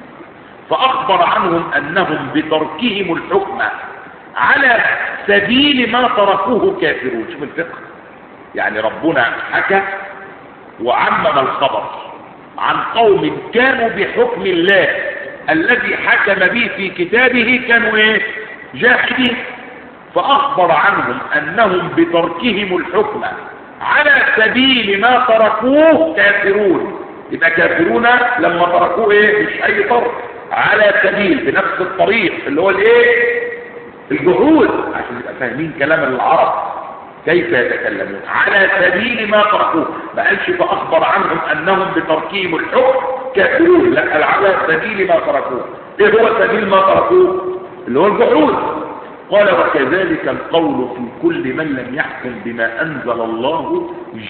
B: فأخبر عنهم أنهم بتركهم الحكم على سبيل ما تركوه كافرون. شوف الفقه، يعني ربنا حكى وعمم الخبر عن قوم كانوا بحكم الله الذي حكم به في كتابه كانوا ايه؟ جاحدين، فأخبر عنهم أنهم بتركهم الحكم على سبيل ما تركوه كافرون. يبقى كافرون لما تركوه ايه؟ مش أي ترك، على سبيل، بنفس الطريق اللي هو الايه؟ الجحود، عشان يبقى فاهمين كلام العرب كيف يتكلمون. على سبيل ما تركوه، ما قالش فأخبر عنهم أنهم بتركهم الحكم كافرون، لا، قال على سبيل ما تركوه. ايه هو سبيل ما تركوه؟ اللي هو الجحود. قال: وكذلك القول في كل من لم يحكم بما أنزل الله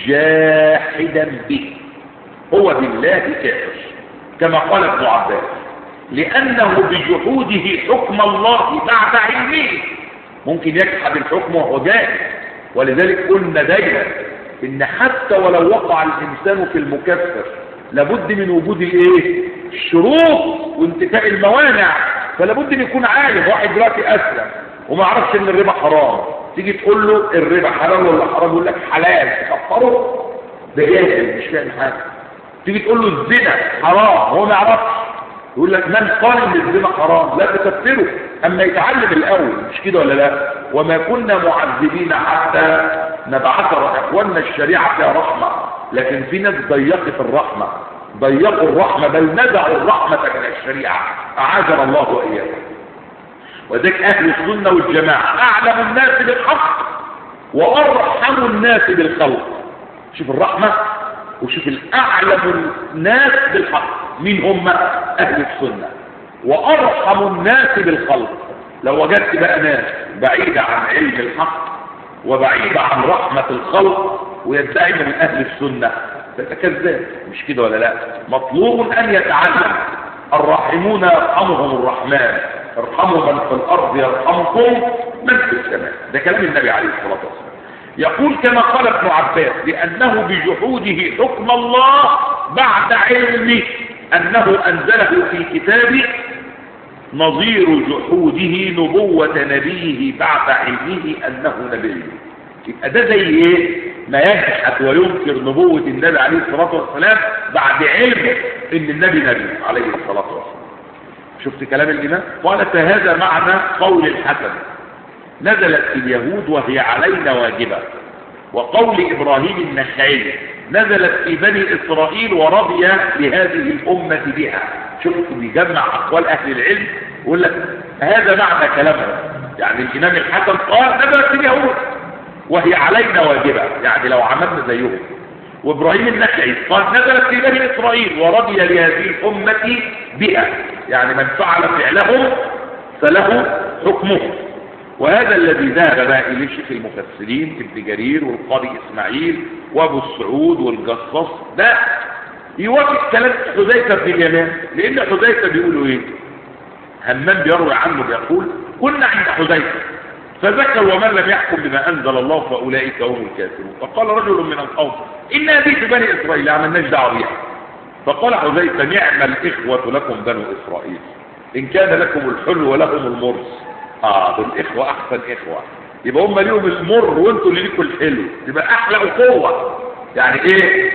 B: جاحدا به، هو بالله كافر، كما قال ابن عباس، لأنه بجحوده حكم الله بعد علمه. ممكن يجحد الحكم وهو جاهل، ولذلك قلنا دايما إن حتى ولو وقع الإنسان في المكفر لابد من وجود الايه؟ الشروط وانتفاء الموانع، فلابد ان يكون عالم. واحد دلوقتي أسلم وما عرفش ان الربا حرام، تيجي تقول له الربا حلال ولا حرام، يقول لك حلال، تكفره؟ ده جاهل مش فاهم حاجه. تيجي تقول له الزنا حرام، هو ما يعرفش، يقول لك من قال ان الزنا حرام؟ لا تكفره، اما يتعلم الاول، مش كده ولا لا؟ وما كنا معذبين حتى نبعث اخواننا، الشريعه فيها رحمه، لكن في ناس ضيقت الرحمه، ضيقوا الرحمه، بل نزعوا الرحمه من الشريعه، اعاذنا الله واياكم. وذلك أهل السنة والجماعة أعلم الناس بالحق وأرحم الناس بالخلق. شوف الرحمة وشوف الأعلم الناس بالحق، مين هم؟ أهل السنة. وأرحم الناس بالخلق. لو وجدت بقى ناس بعيدة عن علم الحق وبعيدة عن رحمة الخلق ويدعي من أهل السنة، ده كذاب، مش كده ولا لا؟ مطلوب أن يتعلم. الراحمون يرحمهم الرحمن، ارحموا من في الأرض يرحمكم من في السماء. ده كلام النبي عليه الصلاة والسلام. يقول كما قال ابن عباس: لأنه بجحوده حكم الله بعد علمه أنه أنزله في كتابه، نظير جحوده نبوة نبيه بعد علمه أنه نبي. يبقى ده زي ايه؟ ما يجحد وينكر نبوة النبي عليه الصلاة والسلام بعد علمه ان النبي نبي عليه الصلاة والسلام. شفت كلام الإمام؟ قال فهذا معنى قول الحسن نزلت في اليهود وهي علينا واجبة، وقول إبراهيم النخعي نزلت في بني إسرائيل ورضي لهذه الأمة بها. شفت بيجمع أقوال أهل العلم ويقول لك هذا معنى كلامه. يعني الإمام الحسن قال نزلت في اليهود وهي علينا واجبة، يعني لو عملنا زيهم. وإبراهيم النخعي قال نزلت في بني إسرائيل ورضي لهذه الأمة بها، يعني من فعل فعلهم فله حكمه. وهذا الذي ذهب بقى إليه شيخ المفسرين ابن جرير والقاضي إسماعيل وأبو السعود والجصاص ده يوافق كلام حذيفة بن اليمان، لأن حذيفة بيقولوا إيه؟ همام بيروي عنه بيقول كنا عند حذيفة فذكر ومن لم يحكم بما أنزل الله فأولئك هم الكافرون. فقال رجل من القوم إن هذه في بني إسرائيل ما عملناش دعوة بها. فقال حذيفة نعم الإخوة لكم بنو إسرائيل إن كان لكم الحلو ولهم المرس. دول الإخوة أحسن إخوة، يبقى هم ليهم المر وانتوا اللي ليكم الحلو، يبقى أحلى أخوة. يعني إيه؟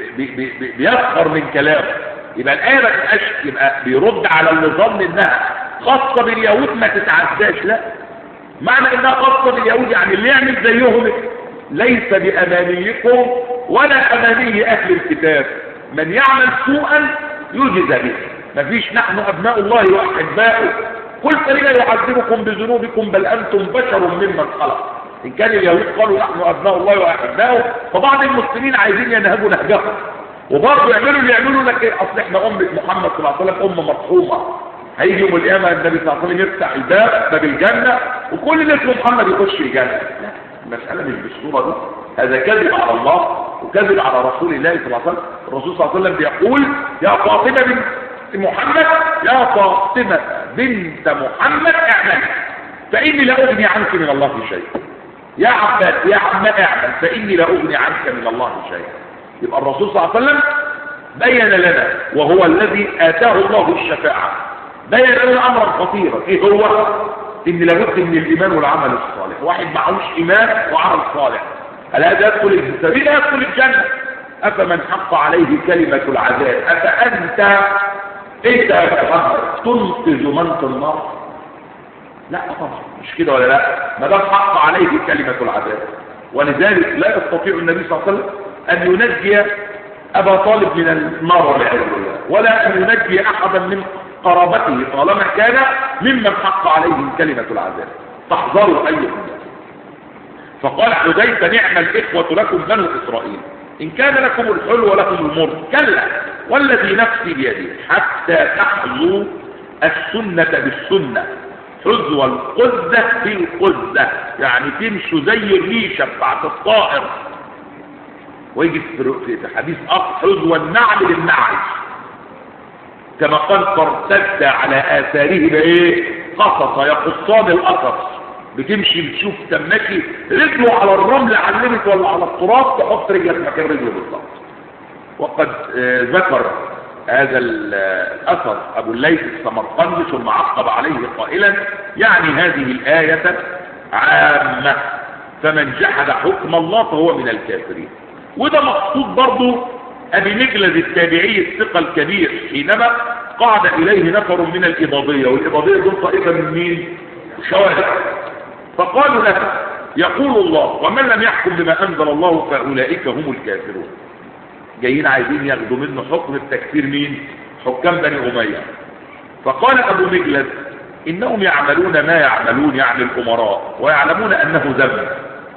B: بيسخر من كلامه. يبقى الآية ما تبقاش يبقى بيرد على اللي ظن إنها خاصة باليهود ما تتعداش، لا، معنى إنها خاصة باليهود يعني اللي يعمل زيهم ليس بأمانيكم ولا أماني أهل الكتاب، من يعمل سوءا يجزى به. مفيش نحن أبناء الله وأحباؤه قل فلما يعذبكم بذنوبكم بل أنتم بشر ممن خلق. إن كان اليهود قالوا نحن أبناء الله وأحباؤه، فبعض المسلمين عايزين ينهبوا نهجهم وبرضه يعملوا اللي يعملوا لك ايه؟ اصل احنا امه محمد صلى الله عليه وسلم امه مرحومه، هيجي يوم القيامه النبي صلى الله عليه وسلم يفتح باب الجنه وكل اللي اسمه محمد يخش الجنه. لا، المساله مش بالصوره دي، هذا كذب على الله وكذب على رسول الله صلى الله عليه وسلم. الرسول صلى الله عليه وسلم بيقول يا فاطمه بنت محمد يا فاطمه بنت محمد اعملي فاني لا اغني عنك من الله شيء. يا عباس يا عم اعمل فاني لا اغني عنك من الله شيء. يبقى الرسول صلى الله عليه وسلم بين لنا وهو الذي آتاه الله الشفاعة، بين لنا أمرا خطيرا. إيه هو؟ إن لابد من الإيمان والعمل الصالح. واحد معهوش إيمان وعمل صالح هل هذا يدخل الجنة؟ لا يدخل الجنة. أفمن حق عليه كلمة العذاب أفأنت يا محمد تنقذ من في النار؟ لا طبعا مش كده ولا لا؟ ما دام حق عليه كلمة العذاب. ولذلك لا يستطيع النبي صلى الله عليه وسلم أن ينجي أبا طالب من النار والعياذ بالله، ولا أن ينجي أحدا من قرابته طالما كان ممن حق عليهم كلمة العذاب. تحذروا أيها الناس. فقال حذيفة نعم الإخوة لكم بنو إسرائيل إن كان لكم الحلو ولكم المر، كلا والذي نفسي بيده حتى تحظوا السنة بالسنة حذو القذة بالقذة، يعني تمشوا زي الريشة بتاعت الطائر. ويجي في حديث حذو النعل بالنعل كما قال فارتد على آثاره بإيه؟ قصص يقصان القصص. بتمشي بتشوف تمشي رجله على الرمل علمت ولا على التراب تحط رجلك مكان رجله بالضبط. وقد ذكر هذا الأثر أبو الليث السمرقندي ثم عقب عليه قائلا يعني هذه الآية عامة فمن جحد حكم الله فهو من الكافرين. وده مقصود برضو أبي مجلد التابعي الثقة الكبير حينما قعد إليه نفر من الإباضية، والإباضية دول طائفة من مين؟ الخوارج. فقالوا له يقول الله ومن لم يحكم بما أنزل الله فأولئك هم الكافرون. جايين عايزين ياخدوا منه حكم التكفير مين؟ حكام بني أمية. فقال أبو مجلد إنهم يعملون ما يعملون يعني الأمراء ويعلمون أنه ذنب،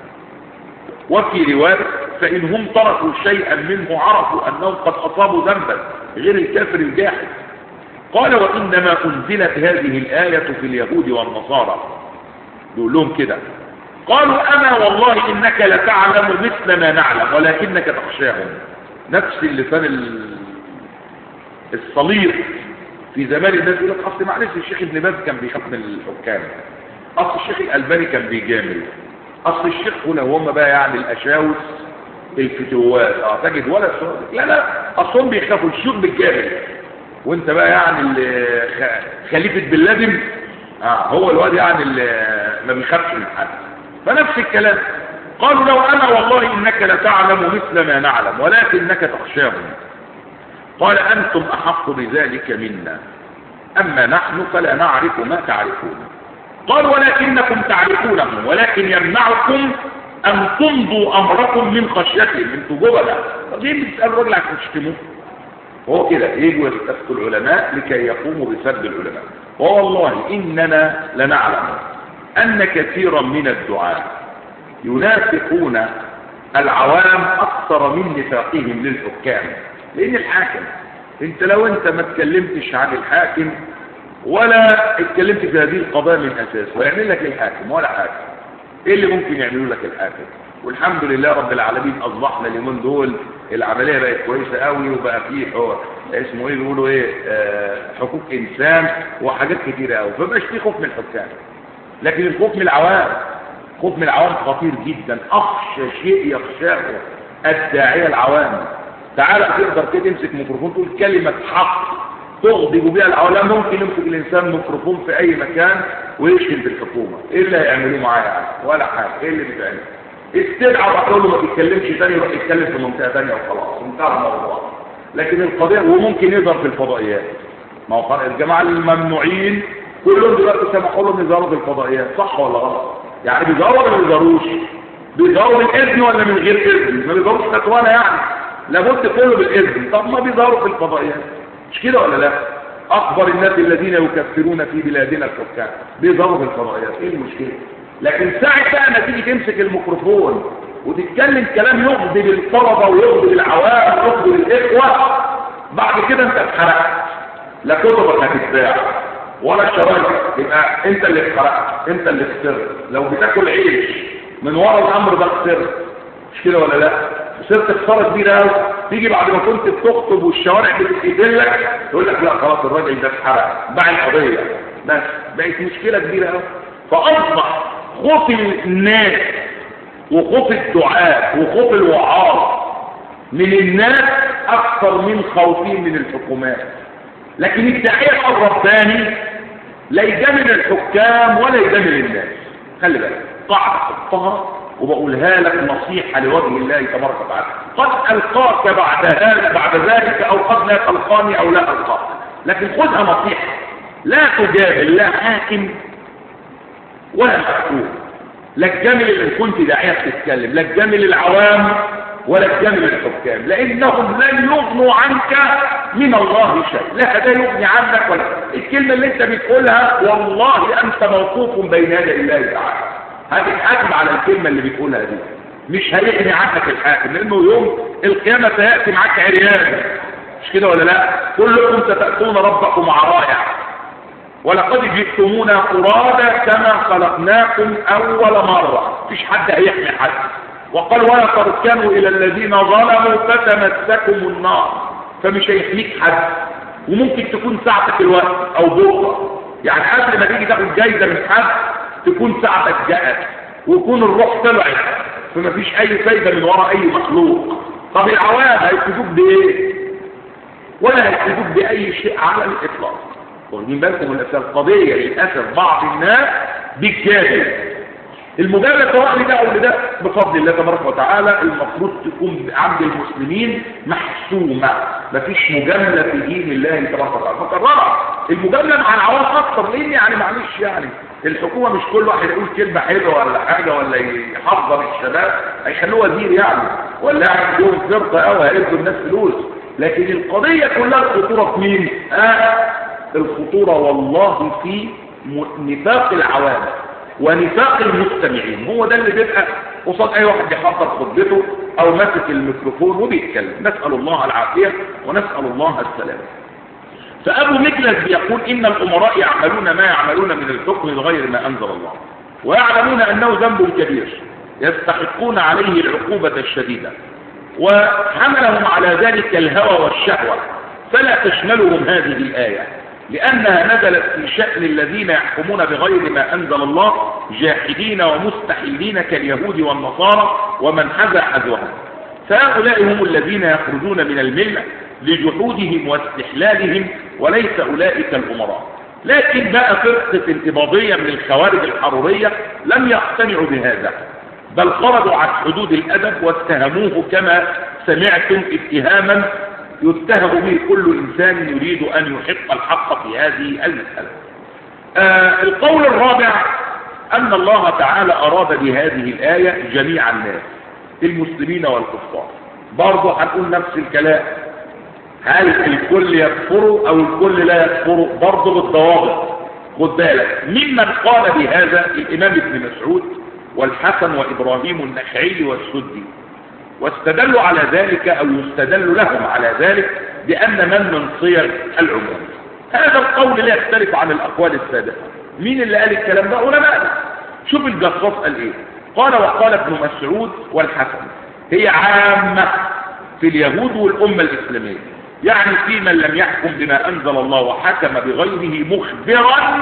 B: وفي رواية فإن هم تركوا شيئا منه عرفوا أنهم قد أصابوا ذنبا غير الكافر الجاحد. قال وإنما أنزلت هذه الآية في اليهود والنصارى. يقول لهم كده قالوا أما والله إنك لتعلم مثل ما نعلم ولكنك تخشاهم. نفس اللسان الصليط في زمان الناس يقول لك أصل معلش الشيخ ابن باز كان بيخاف من الحكام، أصل الشيخ الألباني كان بيجامل، أصل الشيخ هنا هم بقى يعني الأشاوس الفتوات تجد ولا الصوت. لا أصلهم بيخافوا الشيوخ بالجامل، وانت بقى يعني خليفة بن لادن هو الواد يعني اللي ما بيخافش من حد. فنفس الكلام قالوا لو أنا والله إنك لتعلم مثل ما نعلم ولكنك تخشاهم. قال أنتم أحق بذلك منا، أما نحن فلا نعرف ما تعرفون. قال ولكنكم تعرفونه ولكن يمنعكم أن تمضوا أمركم من خشيتهم. انتوا جبلة، طب ليه بتسألوا الراجل عشان تشتموه؟ هو كده يجوا يستفتوا العلماء لكي يقوموا بسب العلماء. والله إننا لنعلم أن كثيرا من الدعاة ينافقون العوام أكثر من نفاقهم للحكام. لأن الحاكم انت لو انت ما اتكلمتش عن الحاكم ولا اتكلمت في هذه القضايا من أساس ويعمل لك الحاكم ولا حاجة، ايه اللي ممكن يعملوا لك الحاكم؟ والحمد لله رب العالمين أصبحنا اليومين دول العملية بقت كويسة قوي، وبقى فيه اسمه ايه بيقولوا ايه حقوق انسان وحاجات كتيرة قوي، فمبقاش فيه خوف من الحكام. لكن الخوف من العوام، خوف من العوام خطير جدا. اخشى شيء يخشاه الداعية العوام. تعال تقدر كده تمسك ميكروفون تقول كلمة حق تغضب بها العوام، ممكن يمسك الانسان ميكروفون في اي مكان ويشتم بالحكومة. ايه اللي هيعملوه معايا يعني؟ ولا حاجة. ايه اللي بيتعمل؟ استدعى وقالوا له ما تتكلمش تاني يروح يتكلم في منطقة تانية وخلاص انتهى الموضوع. لكن القضية وممكن يظهر في الفضائيات. ما هو الجماعة الممنوعين كلهم دلوقتي سمحوا لهم يظهروا في الفضائيات، صح ولا غلط؟ يعني بيظهروا ولا ما بيظهروش؟ بيظهروا بالاذن ولا من غير اذن؟ ما بيظهروش فتوانا يعني، لابد كله بالاذن. طب ما بيظهروا في الفضائيات، مش كده ولا لا؟ اكبر الناس الذين يكفرون في بلادنا الحكام بيظهروا في الفضائيات، ايه المشكله؟ لكن ساعة بقى ما تيجي تمسك الميكروفون وتتكلم كلام يغضب الطلبة ويغضب العوام ويغضب الإخوة، بعد كده انت اتحرقت. لا كتبك هتتباع ولا الشرايط، يبقى انت اللي اتحرقت، انت اللي خسرت. لو بتاكل عيش من ورا الامر ده خسرت، مش كده ولا لا؟ خسرت خساره كبيره قوي. تيجي بعد ما كنت بتخطب والشوارع بتتقبلك تقول لك لا خلاص الراجل ده اتحرق، باع القضيه، بس بقت مشكله كبيره قوي. فاصبح خوف الناس وخوف الدعاة وخوف الوعاظ من الناس اكثر من خوفهم من الحكومات. لكن الداعية الرباني لا يجامل الحكام ولا يجامل الناس. خلي بالك، قاعدة حطها وبقولها لك نصيحة لوجه الله تبارك وتعالى. قد ألقاك بعد ذلك أو قد لا تلقاني أو لا ألقاك، لكن خذها نصيحة. لا تجامل لا حاكم ولا محكوم. لا تجامل إن كنت داعية تتكلم، لا تجامل العوام ولا تجامل الحكام، لأنهم لن يغنوا عنك من الله شيء. لا ده يغني عنك ولا الكلمة اللي انت بتقولها والله انت موقوف بين يدي الله تعالى. هتتحاكم على الكلمة اللي بتقولها دي، مش هيغني عنك الحاكم، لأنه يوم القيامة سيأتي معك عريان، مش كده ولا لا؟ كلكم ستأتون ربكم عرايا ولقد جئتمونا فرادا كما خلقناكم أول مرة. مفيش حد هيحمي حد. وقال ولا تركنوا إلى الذين ظلموا فتمسكم النار، فمش هيحميك حد. وممكن تكون ساعتك الوقت أو بكرة، يعني قبل ما تيجي تاخد جايزة من حد تكون ساعتك جاءت ويكون الروح طلعت، فمفيش أي فايدة من وراء أي مخلوق. طب العوام هيفيدوك بإيه؟ ولا هيفيدوك بأي شيء على الإطلاق. واخدين بالكم القضية للأسف بعض الناس بالجاهل. المجاملة سواء لده أو لده بفضل الله تبارك وتعالى المفروض تكون عند المسلمين محسومة. مفيش مجاملة في دين الله تبارك وتعالى. فكررها المجاملة مع العوام أكثر، لأن يعني معلش يعني الحكومة مش كل واحد يقول كلمة حلوة ولا حاجة ولا يحضر الشباب هيخلوه وزير يعني، ولا يعملوا فرقة أو هيدوا الناس فلوس. لكن القضية كلها الخطورة في مين؟ الخطورة والله في نفاق العوام ونفاق المستمعين. هو ده اللي بيبقى قصاد اي واحد يحضر خطبته او ماسك الميكروفون وبيتكلم. نسأل الله العافية ونسأل الله السلامة. فأبو مجلس بيقول إن الأمراء يعملون ما يعملون من الحكم بغير ما أنزل الله، ويعلمون أنه ذنب كبير يستحقون عليه العقوبة الشديدة، وحملهم على ذلك الهوى والشهوة، فلا تشملهم هذه الآية، لأنها نزلت في شأن الذين يحكمون بغير ما أنزل الله جاحدين ومستحيلين كاليهود والنصارى ومن حذى حذوهم. فهؤلاء هم الذين يخرجون من الملة لجحودهم واستحلالهم، وليس أولئك الأمراء. لكن بقى فرقة انتباضية من الخوارج الحرورية لم يقتنعوا بهذا، بل خرجوا عن حدود الأدب واتهموه كما سمعتم اتهاما يتهم به كل إنسان يريد أن يحق الحق في هذه المسألة. القول الرابع أن الله تعالى أراد بهذه الآية جميع الناس المسلمين والكفار. برضه هنقول نفس الكلام، هل الكل يكفر أو الكل لا يكفر؟ برضه بالضوابط. خد بالك، ممن قال بهذا الإمام ابن مسعود والحسن وإبراهيم النخعي والسدي، واستدلوا على ذلك أو يستدل لهم على ذلك بأن من صيغ العموم. هذا القول لا يختلف عن الأقوال السابقة. مين اللي قال الكلام ده؟ علماء. شوف الجصاص قال ايه، قال وقال ابن مسعود والحسن هي عامة في اليهود والأمة الإسلامية، يعني في من لم يحكم بما أنزل الله وحكم بغيره مخبرا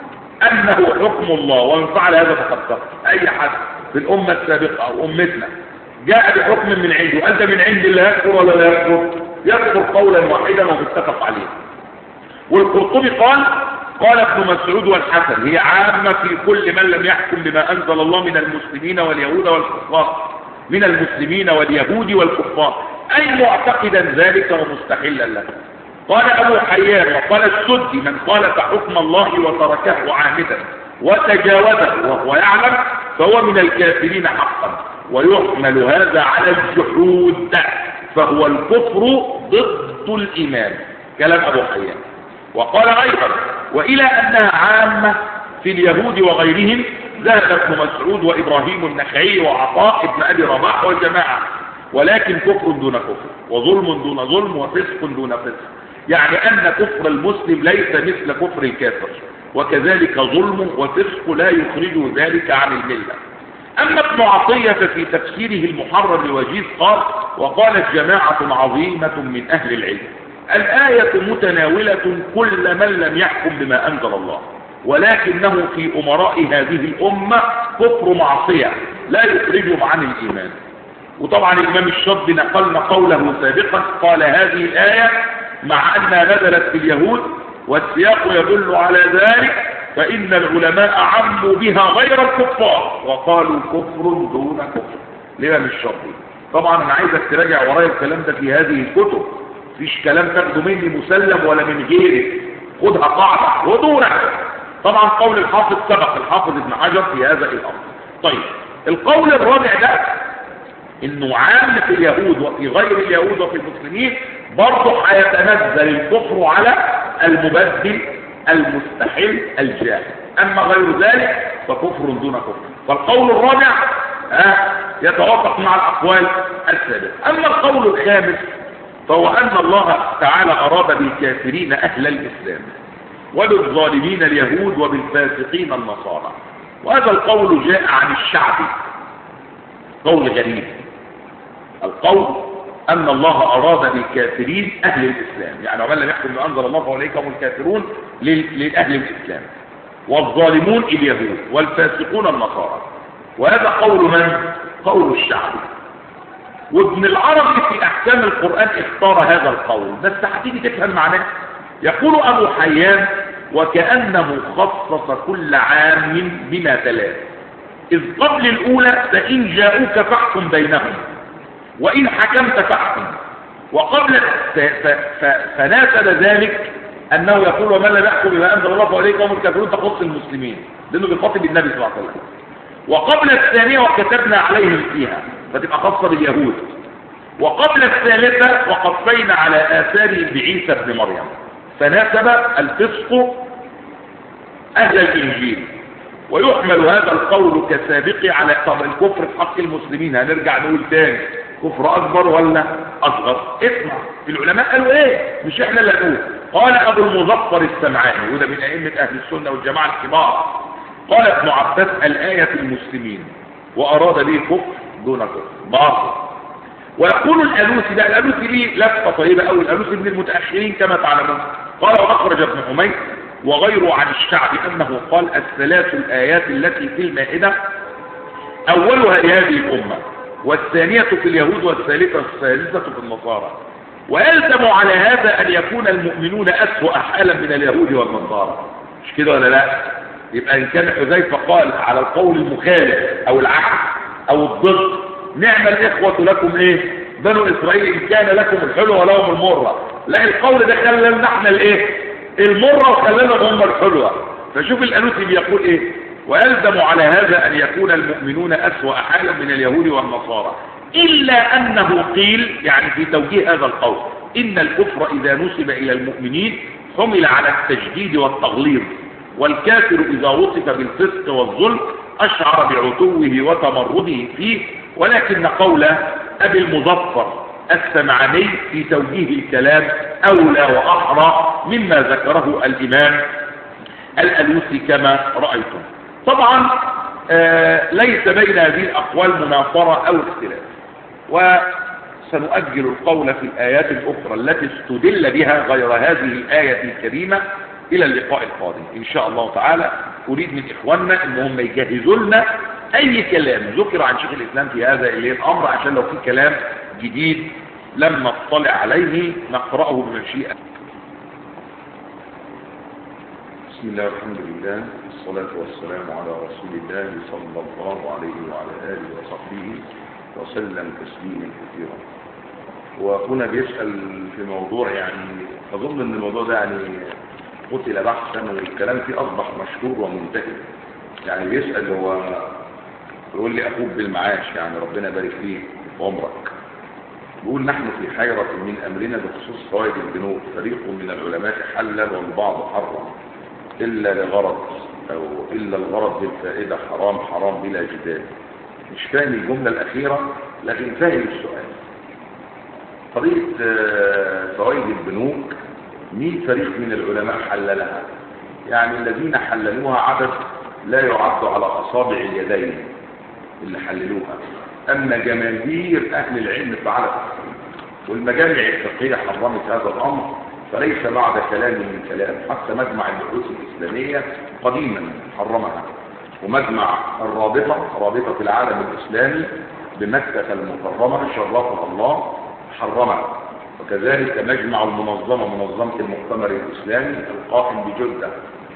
B: أنه حكم الله، ومن فعل هذا فقد كفر. أي حد في الأمة السابقة أو أمتنا جاء بحكم من عنده، قال ده من عند الله، يكفر ولا لا يكفر؟ يكفر قولا واحدا ومتفق عليه. والقرطبي قال ابن مسعود والحسن هي عامة في كل من لم يحكم بما أنزل الله من المسلمين واليهود والكفار، من المسلمين واليهود والكفار، أي معتقدا ذلك ومستحلا له. قال أبو حيان وقال السدي من خالف حكم الله وتركه عامدا وتجاوزه وهو يعلم فهو من الكافرين حقا، ويحمل هذا على الجحود، فهو الكفر ضد الإيمان. كلام أبو حيان. وقال أيضا وإلى أنها عامة في اليهود وغيرهم ذهب ابن مسعود وإبراهيم النخعي وعطاء ابن أبي رباح والجماعة، ولكن كفر دون كفر وظلم دون ظلم وفسق دون فسق، يعني أن كفر المسلم ليس مثل كفر الكافر، وكذلك ظلم وفسق لا يخرج ذلك عن الملة. أما ابن عطية في تفسيره المحرر لوجيز قال وقالت جماعة عظيمة من أهل العلم الآية متناولة كل من لم يحكم بما أنزل الله، ولكنه في أمراء هذه الأمة كفر معصية لا يخرجهم عن الإيمان. وطبعا الإمام الشاطبي نقلنا قوله سابقا قال هذه الآية مع أنها نزلت في اليهود والسياق يدل على ذلك فإن العلماء عموا بها غير الكفار وقالوا كفر دون كفر. الإمام الشاطبي. طبعا أنا عايزك تراجع ورايا الكلام ده في هذه الكتب، مفيش كلام تاخده مني مسلم ولا من غيرك، خدها قاعدة ودورك. طبعا قول الحافظ سبق الحافظ ابن حجر في هذا الأمر. طيب القول الرابع ده انه عام في اليهود وفي غير اليهود وفي المسلمين برضه هيتنزل الكفر على المبدل المستحل الجاهل، اما غير ذلك فكفر دون كفر. فالقول الرابع يتوافق مع الاقوال السابقه. اما القول الخامس فهو ان الله تعالى اراد بالكافرين اهل الاسلام وبالظالمين اليهود وبالفاسقين النصارى، وهذا القول جاء عن الشعبي، قول غريب. القول أن الله أراد بالكافرين أهل الإسلام، يعني ومن لم يحكم بما أنزل الله فأولئك هم الكافرون لأهل الإسلام، والظالمون اليهود والفاسقون النصارى. وهذا قول من؟ قول الشعبي. وابن العربي في أحكام القرآن اختار هذا القول، بس هتيجي تفهم معناه. يقول أبو حيان وكأنه خصص كل عام بما تلاه، إذ قبل الأولى فإن جاءوك فاحكم بينهم وإن حكمت فاحكم، وقبل فناسب ذلك أنه يقول ومن لم يحكم بما أنزل الله فأولئك هم الكافرون تخص المسلمين، لأنه بيخاطب النبي صلى الله عليه وسلم. وقبل الثانية وكتبنا عليهم فيها فتبقى خاصة باليهود. وقبل الثالثة وقفينا على آثارهم بعيسى ابن مريم، فناسب الفسق أهل الإنجيل. ويحمل هذا القول كسابق على طب الكفر في حق المسلمين. هنرجع نقول تاني كفر أكبر ولا أصغر؟ اسمع العلماء قالوا ايه، مش احنا اللي نقول. قال أبو المظفر السمعاني وده من أئمة أهل السنة والجماعة الكبار، قال ابن عباس الآية في المسلمين وأراد به كفر دون كفر باطل. ويقول الألوسي، ده الألوسي ليه لفة طيبة أو الألوسي من المتأخرين كما تعلمون، قال وأخرج ابن حميد وغيره عن الشعب أنه قال الثلاث الآيات التي في المائدة أولها لهذه الأمة والثانية في اليهود والثالثة في النصارى، ويلزم على هذا أن يكون المؤمنون أسوأ حالا من اليهود والنصارى. مش كده ولا لا؟ يبقى إن كان حذيفة قال على القول المخالف أو العكس او الضد. نعم الإخوة لكم ايه بنو إسرائيل إن كان لكم الحلوة ولهم المرة. لا، القول ده خلالنا احنا الايه المرة وخلالنا هم الحلوة. فشوف الأنوسي بيقول ايه: ويلزم على هذا أن يكون المؤمنون أسوأ حالا من اليهود والنصارى، إلا أنه قيل يعني في توجيه هذا القول إن الكفر إذا نسب إلى المؤمنين حمل على التجديد والتغليظ، والكافر إذا وصف بالفسق والظلم أشعر بعتوه وتمرده فيه. ولكن قول أبي المظفر السمعاني في توجيه الكلام أولى وأحرى مما ذكره الإمام الألوسي كما رأيتم. طبعا ليس بين هذه الأقوال مناصرة أو اختلاف، وسنؤجل القول في الآيات الأخرى التي استدل بها غير هذه الآية الكريمة إلى اللقاء القادم إن شاء الله تعالى. أريد من إخواننا إن هم يجهزوا لنا أي كلام ذكر عن شيخ الإسلام في هذا الأمر، عشان لو في كلام جديد لم نطلع عليه نقرأه بمشيئة.
A: بسم الله والحمد لله والصلاة والسلام على رسول الله صلى الله عليه وعلى آله وصحبه وسلم تسليما كثيرا. وهنا بيسأل في موضوع يعني أظن أن الموضوع ده يعني قتل بحثا والكلام فيه أصبح مشهور ومنتهي. يعني بيسأل هو يقول لي أخوك بالمعاش، يعني ربنا يبارك فيه وعمرك. بيقول: نحن في حيرة من أمرنا بخصوص فوائد البنوك، فريق من العلماء حلل والبعض حرم إلا لغرض أو إلا الغرض بالفائدة حرام بلا جدال. مش فاهم الجملة الأخيرة لكن فاهم السؤال. قضية فوائد البنوك مين فريق من العلماء حللها؟ يعني الذين حللوها عدد لا يعد على أصابع اليدين اللي حللوها، أما جماهير أهل العلم فعلت، والمجامع الفقهية حرمت هذا الأمر، فليس بعد كلام من كلام. حتى مجمع البحوث الإسلامية قديما حرمها، ومجمع رابطة العالم الإسلامي بمكة المكرمة شرفها الله حرمها، وكذلك مجمع منظمة المؤتمر الإسلامي القائم بجدة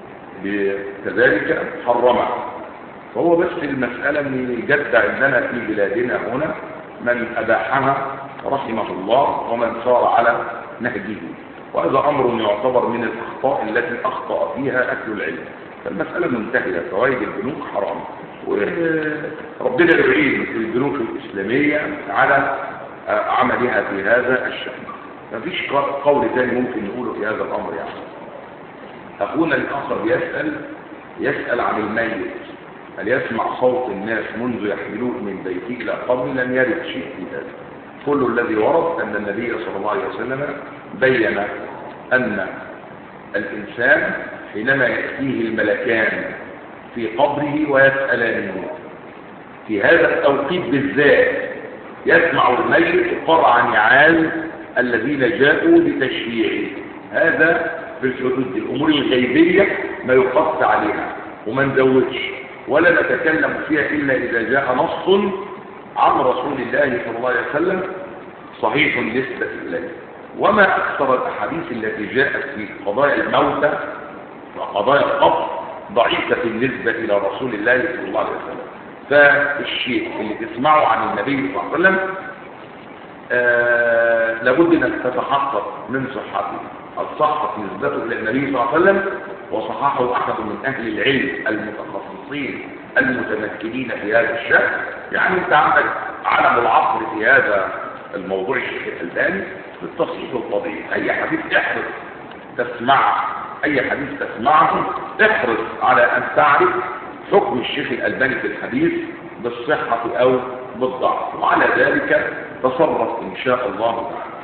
A: كذلك حرمها. فهو بس المسألة من جد عندنا في بلادنا هنا من أباحها رحمه الله ومن سار على نهجه، وهذا أمر يعتبر من الأخطاء التي أخطأ فيها أهل العلم. فالمسألة منتهية، فوائد البنوك حرام، وربنا يعين البنوك الإسلامية على عملها في هذا الشأن. مفيش قول ثاني ممكن نقوله في هذا الأمر. يعني أخونا الآخر يسأل عن الميت: هل يسمع صوت الناس منذ يحملوه من بيته إلى قبره؟ لم يرد شيء في ذلك. كل الذي ورد أن النبي صلى الله عليه وسلم بين أن الإنسان حينما يأتيه الملكان في قبره ويسألانه في هذا التوقيت بالذات يسمع الميت قرع نعال الذين جاءوا لتشييعه. هذا في الحدود الأمور الغيبية ما يقص عليها وما نزودش ولا نتكلم فيها إلا إذا جاء نص عن رسول الله صلى الله عليه وسلم صحيح نسبة إليه. وما أكثر الأحاديث التي جاءت في قضايا الموتى وقضايا القبر ضعيفة بالنسبة إلى رسول الله صلى الله عليه وسلم. فالشيء اللي تسمعه عن النبي صلى الله عليه وسلم لابد أن تتحقق من صحته. الصحة نسبته إلى النبي صلى الله عليه وسلم وصححه أحد من أهل العلم المتخصصين المتمكنين في هذا الشأن. يعني أنت عندك عالم العصر في هذا الموضوع الشيخ الألباني بالتصحيح الطبيعي. أي حديث احرص تسمعه، أي حديث تسمعه احرص على أن تعرف حكم الشيخ الألباني في الحديث بالصحة أو بالضعف، وعلى ذلك تصرف إن شاء الله تعالى.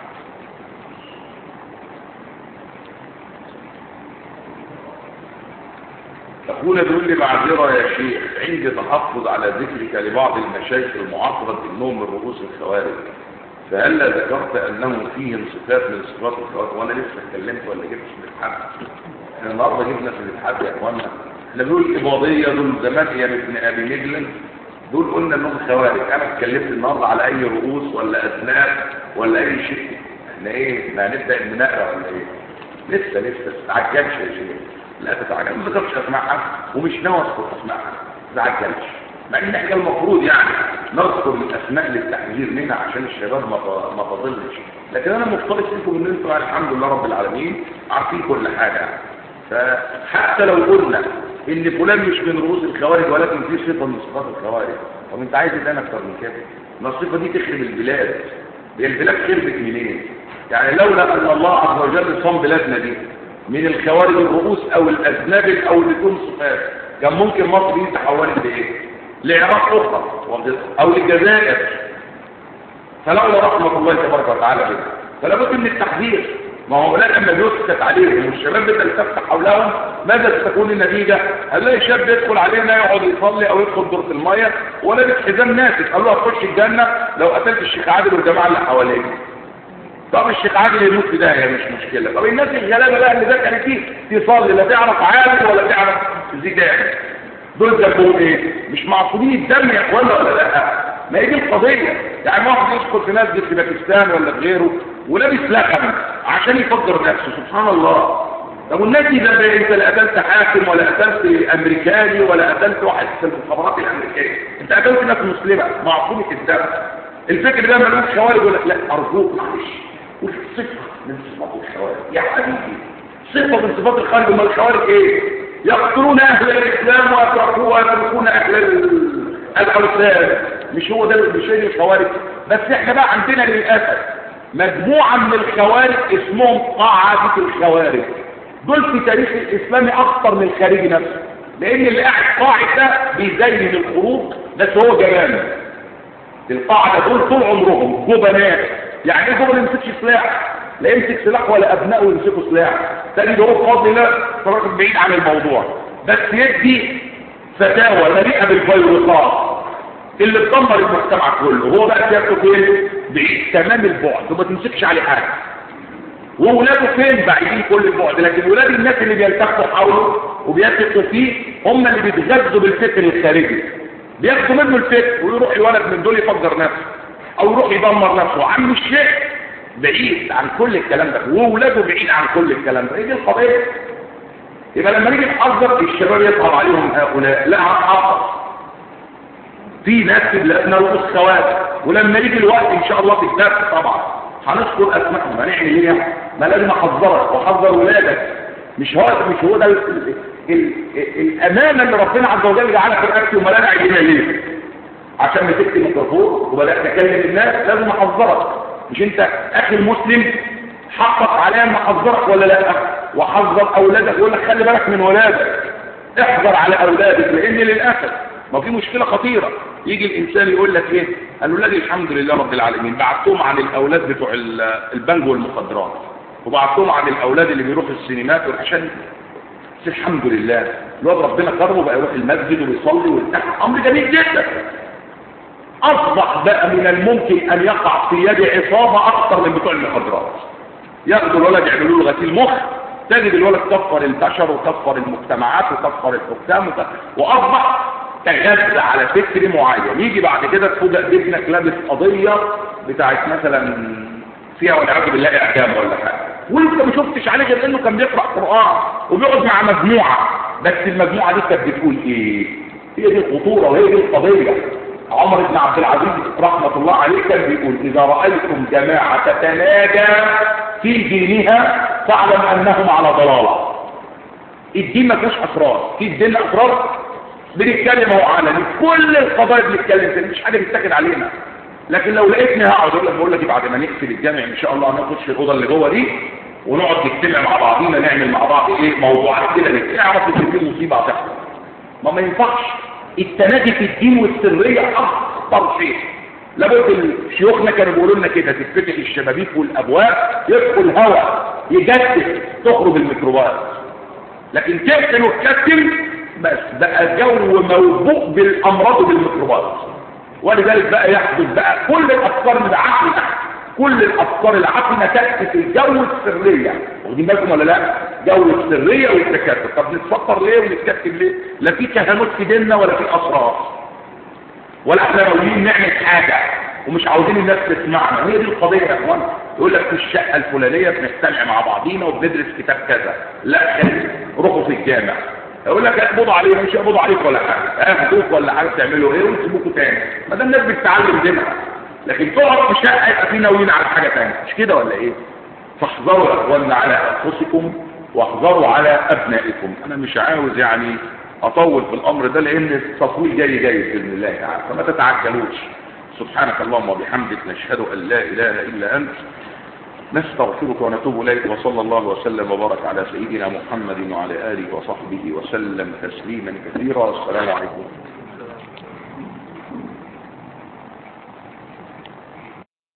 A: تقول بيقول لي: معذرة يا شيخ، عندي تحفظ على ذكرك لبعض المشايخ المعاصرة انهم من رؤوس الخوارج، فهل ذكرت انهم فيهم صفات من صفات الخوارج؟ وانا لسه اتكلمت ولا جبت في الحد؟ احنا النهارده جبنا في الحد يا اخوانا. احنا بنقول الاباضيه دول زمان ايام ابن ابي مجلس دول قلنا انهم خوارج. انا اتكلمت النهارده على اي رؤوس ولا اذناب ولا اي شيء. احنا ايه؟ احنا هنبدا نقرا ولا ايه؟ لسه تتعجبش يا شيخ. لا تتعجب، ما ذكرتش اسماء حد ومش ناوي اذكر اسماء حد، ما تتعجبش. مع ان احنا المفروض يعني نذكر الاسماء للتحذير منها عشان الشباب ما تضلش، لكن انا مفترض فيكم ان انتم الحمد لله رب العالمين عارفين كل حاجه. فحتى لو قلنا ان فلان مش من رؤوس الخوارج ولكن في صفه من صفات الخوارج، طب انت عايز ايه اكتر من كده؟ ما الصفه دي تخرب البلاد. هي البلاد خربت منين؟ يعني لولا ان الله عز وجل صام بلادنا دي من الخوارج الرؤوس او الاذناب او اللي تكون صفات، كان ممكن مصر دي تحولت لايه؟ لعراق اخرى او للجزائر. فلولا رحمه الله تبارك وتعالى بها، فلا بد من التحذير. ما هو لما بيسكت عليهم والشباب بدأ يفتح حولهم، ماذا ستكون النتيجه؟ هنلاقي شاب يدخل علينا يقعد يصلي او يدخل دورة الميه ولابس حزام ناسف، قال له هتخش الجنه لو قتلت الشيخ عادل والجماعه اللي حواليه. طب الشيخ عادل يموت في ده، هي مش مشكله. طب الناس الغلابه بقى اللي دخلت فيه تصلي لا تعرف عادل ولا تعرف زيدان، دول ذنبهم ايه؟ مش معصومين الدم يا اخوانا ولا لا؟ ما هي دي القضيه. يعني واحد يدخل في مسجد في باكستان ولا في غيره ولابس لحم عشان يفجر نفسه، سبحان الله. طب والناس دي ده انت لا قتلت حاكم ولا قتلت امريكاني ولا قتلت واحد في المخابرات الامريكيه، انت قتلت ناس مسلمه معصومه الدم. الفكر ده ملوش خوارج ولا لا؟ ارجوك معلش، وفي صفه من صفات الخوارج يا حبيبي، صفه من صفات الخوارج. ما الخوارج ايه؟ يقتلون اهل الاسلام ويتركون اهل الاوثان. مش هو ده مش هي الخوارج؟ بس احنا بقى عندنا للاسف مجموعه من الخوارج اسمهم قاعده الخوارج. دول في تاريخ الاسلام اكثر من الخارجي نفسه، لان اللي قاعد قاعد ده بيزين الخروج بس هو جبان. القاعده دول طول عمرهم جبنات. يعني ايه جبن؟ ما يمسكش سلاح، لا يمسك سلاح ولا ابنائه يمسكوا سلاح. تجد هو بفضل الله راجل بعيد عن الموضوع، بس يدي فتاوى مليئه بالفيروسات اللي تدمر المجتمع كله. هو بقى سيادته فين؟ بعيد تمام البعد وما تمسكش عليه حاجه. وولاده فين؟ بعيدين كل البعد. لكن ولاد الناس اللي بيلتفوا حوله وبيثقوا فيه هم اللي بيتغذوا بالفكر الخارجي، بياخدوا منه الفكر ويروح الولد من دول يفجر نفسه او يروح يدمر نفسه. عم الشيخ بعيد عن كل الكلام ده وولاده بعيد عن كل الكلام ده. ايه دي القضيه؟ يبقى لما نيجي نحذر الشباب يظهر عليهم هؤلاء، لا هنحذر في ناس في بلادنا رؤوس خوارج، ولما يجي الوقت ان شاء الله في الدرس طبعا هنذكر اسمائهم. هنعمل ايه؟ ما لازم احذرك واحذر ولادك. مش هو ده الامانه اللي ربنا عز وجل جعلها في رقبتي وملانا عينينا ليه؟ عشان مسكت الميكروفون وبدات اكلم الناس لازم احذرك. مش انت اخي المسلم حقق عليا ان احذرك ولا لا؟ واحذر اولادك واقول لك خلي بالك من ولادك، احذر على اولادك. لان للاسف ما في مشكله خطيره، يجي الانسان يقول لك ايه؟ قال ولادي الحمد لله رب العالمين بعتهم عن الاولاد بتوع البنج والمخدرات، وبعتهم عن الاولاد اللي بيروحوا السينمات والعشان الحمد لله الواد ربنا كرمه بقى يروح المسجد ويصلي ويرتاح، امر جميل جدا. اصبح بقى من الممكن ان يقع في يد عصابه اكثر من بتوع المخدرات. ياخدوا الولد يعملوا له غسيل مخ، تجد الولد كفر البشر وكفر المجتمعات وكفر الحكام واصبح تغذى على فكر معين. يجي بعد كده تفوجئ بابنك لابس قضيه بتاعت مثلا فيها والعياذ بالله اعدام ولا حاجه، وانت ما شفتش عليه غير انه كان بيقرا قران وبيقعد مع مجموعه، بس المجموعه دي كانت بتقول ايه؟ هي دي الخطوره وهي دي القضيه. عمر بن عبد العزيز رحمه الله عليه كان بيقول اذا رايتم جماعه تتناجى في دينها فاعلم انهم على ضلاله. الدين ما فيهوش اسرار، في الدين اسرار بنتكلم اهو علني، كل القضايا بنتكلم فيها، مش حاجه بتتاكد علينا. لكن لو لقيتني هقعد بقول لك بعد ما نقفل الجامع ان شاء الله هنخش في الاوضه اللي جوه دي ونقعد نجتمع مع بعضينا نعمل مع بعض ايه موضوعات كده نعرف ان في مصيبه هتحصل. ما ينفعش التنادي في الدين والسريه اخطر شيء. لابد شيوخنا كانوا بيقولوا لنا كده تتفتح الشبابيك والابواب يدخل هواء يجدد تخرج الميكروبات، لكن تقتل وتكتم بس بقى جو موبوء بالامراض وبالميكروبات. ولذلك بقى يحدث بقى كل الافكار العقلة، كل الافكار العقلة تأتي في الجو السرية. واخدين بالكم ولا لا؟ جو السرية والتكتل. طب نتفطر ليه ونتكتل ليه؟ لا في كهنوت في ديننا ولا في اسرار، ولا احنا ناويين نعمل حاجة ومش عاوزين الناس تسمعنا. هي دي القضية يا اخوان. يقول لك في الشقة الفلانية بنجتمع مع بعضينا وبندرس كتاب كذا، لا روحوا في الجامع.
B: يقول لك اقبضوا عليه، مش يقبضوا عليك ولا حاجه، اخدوك ولا حاجه تعملوا ايه ويسيبوكوا تاني، ما دام الناس بتتعلم دينها. لكن تقعد في شقه يبقى في ناويين على حاجه ثانيه، مش كده ولا ايه؟ فاحذروا يا اخوانا على انفسكم واحذروا على ابنائكم. انا مش عاوز يعني اطول في الامر ده لان التصوير جاي باذن الله تعالى، فما تتعجلوش. سبحانك اللهم وبحمدك، نشهد ان لا اله الا انت، نستغفرك ونتوب اليك، وصلى الله وسلم وبارك على سيدنا محمد وعلى اله وصحبه وسلم تسليما كثيرا. والسلام عليكم.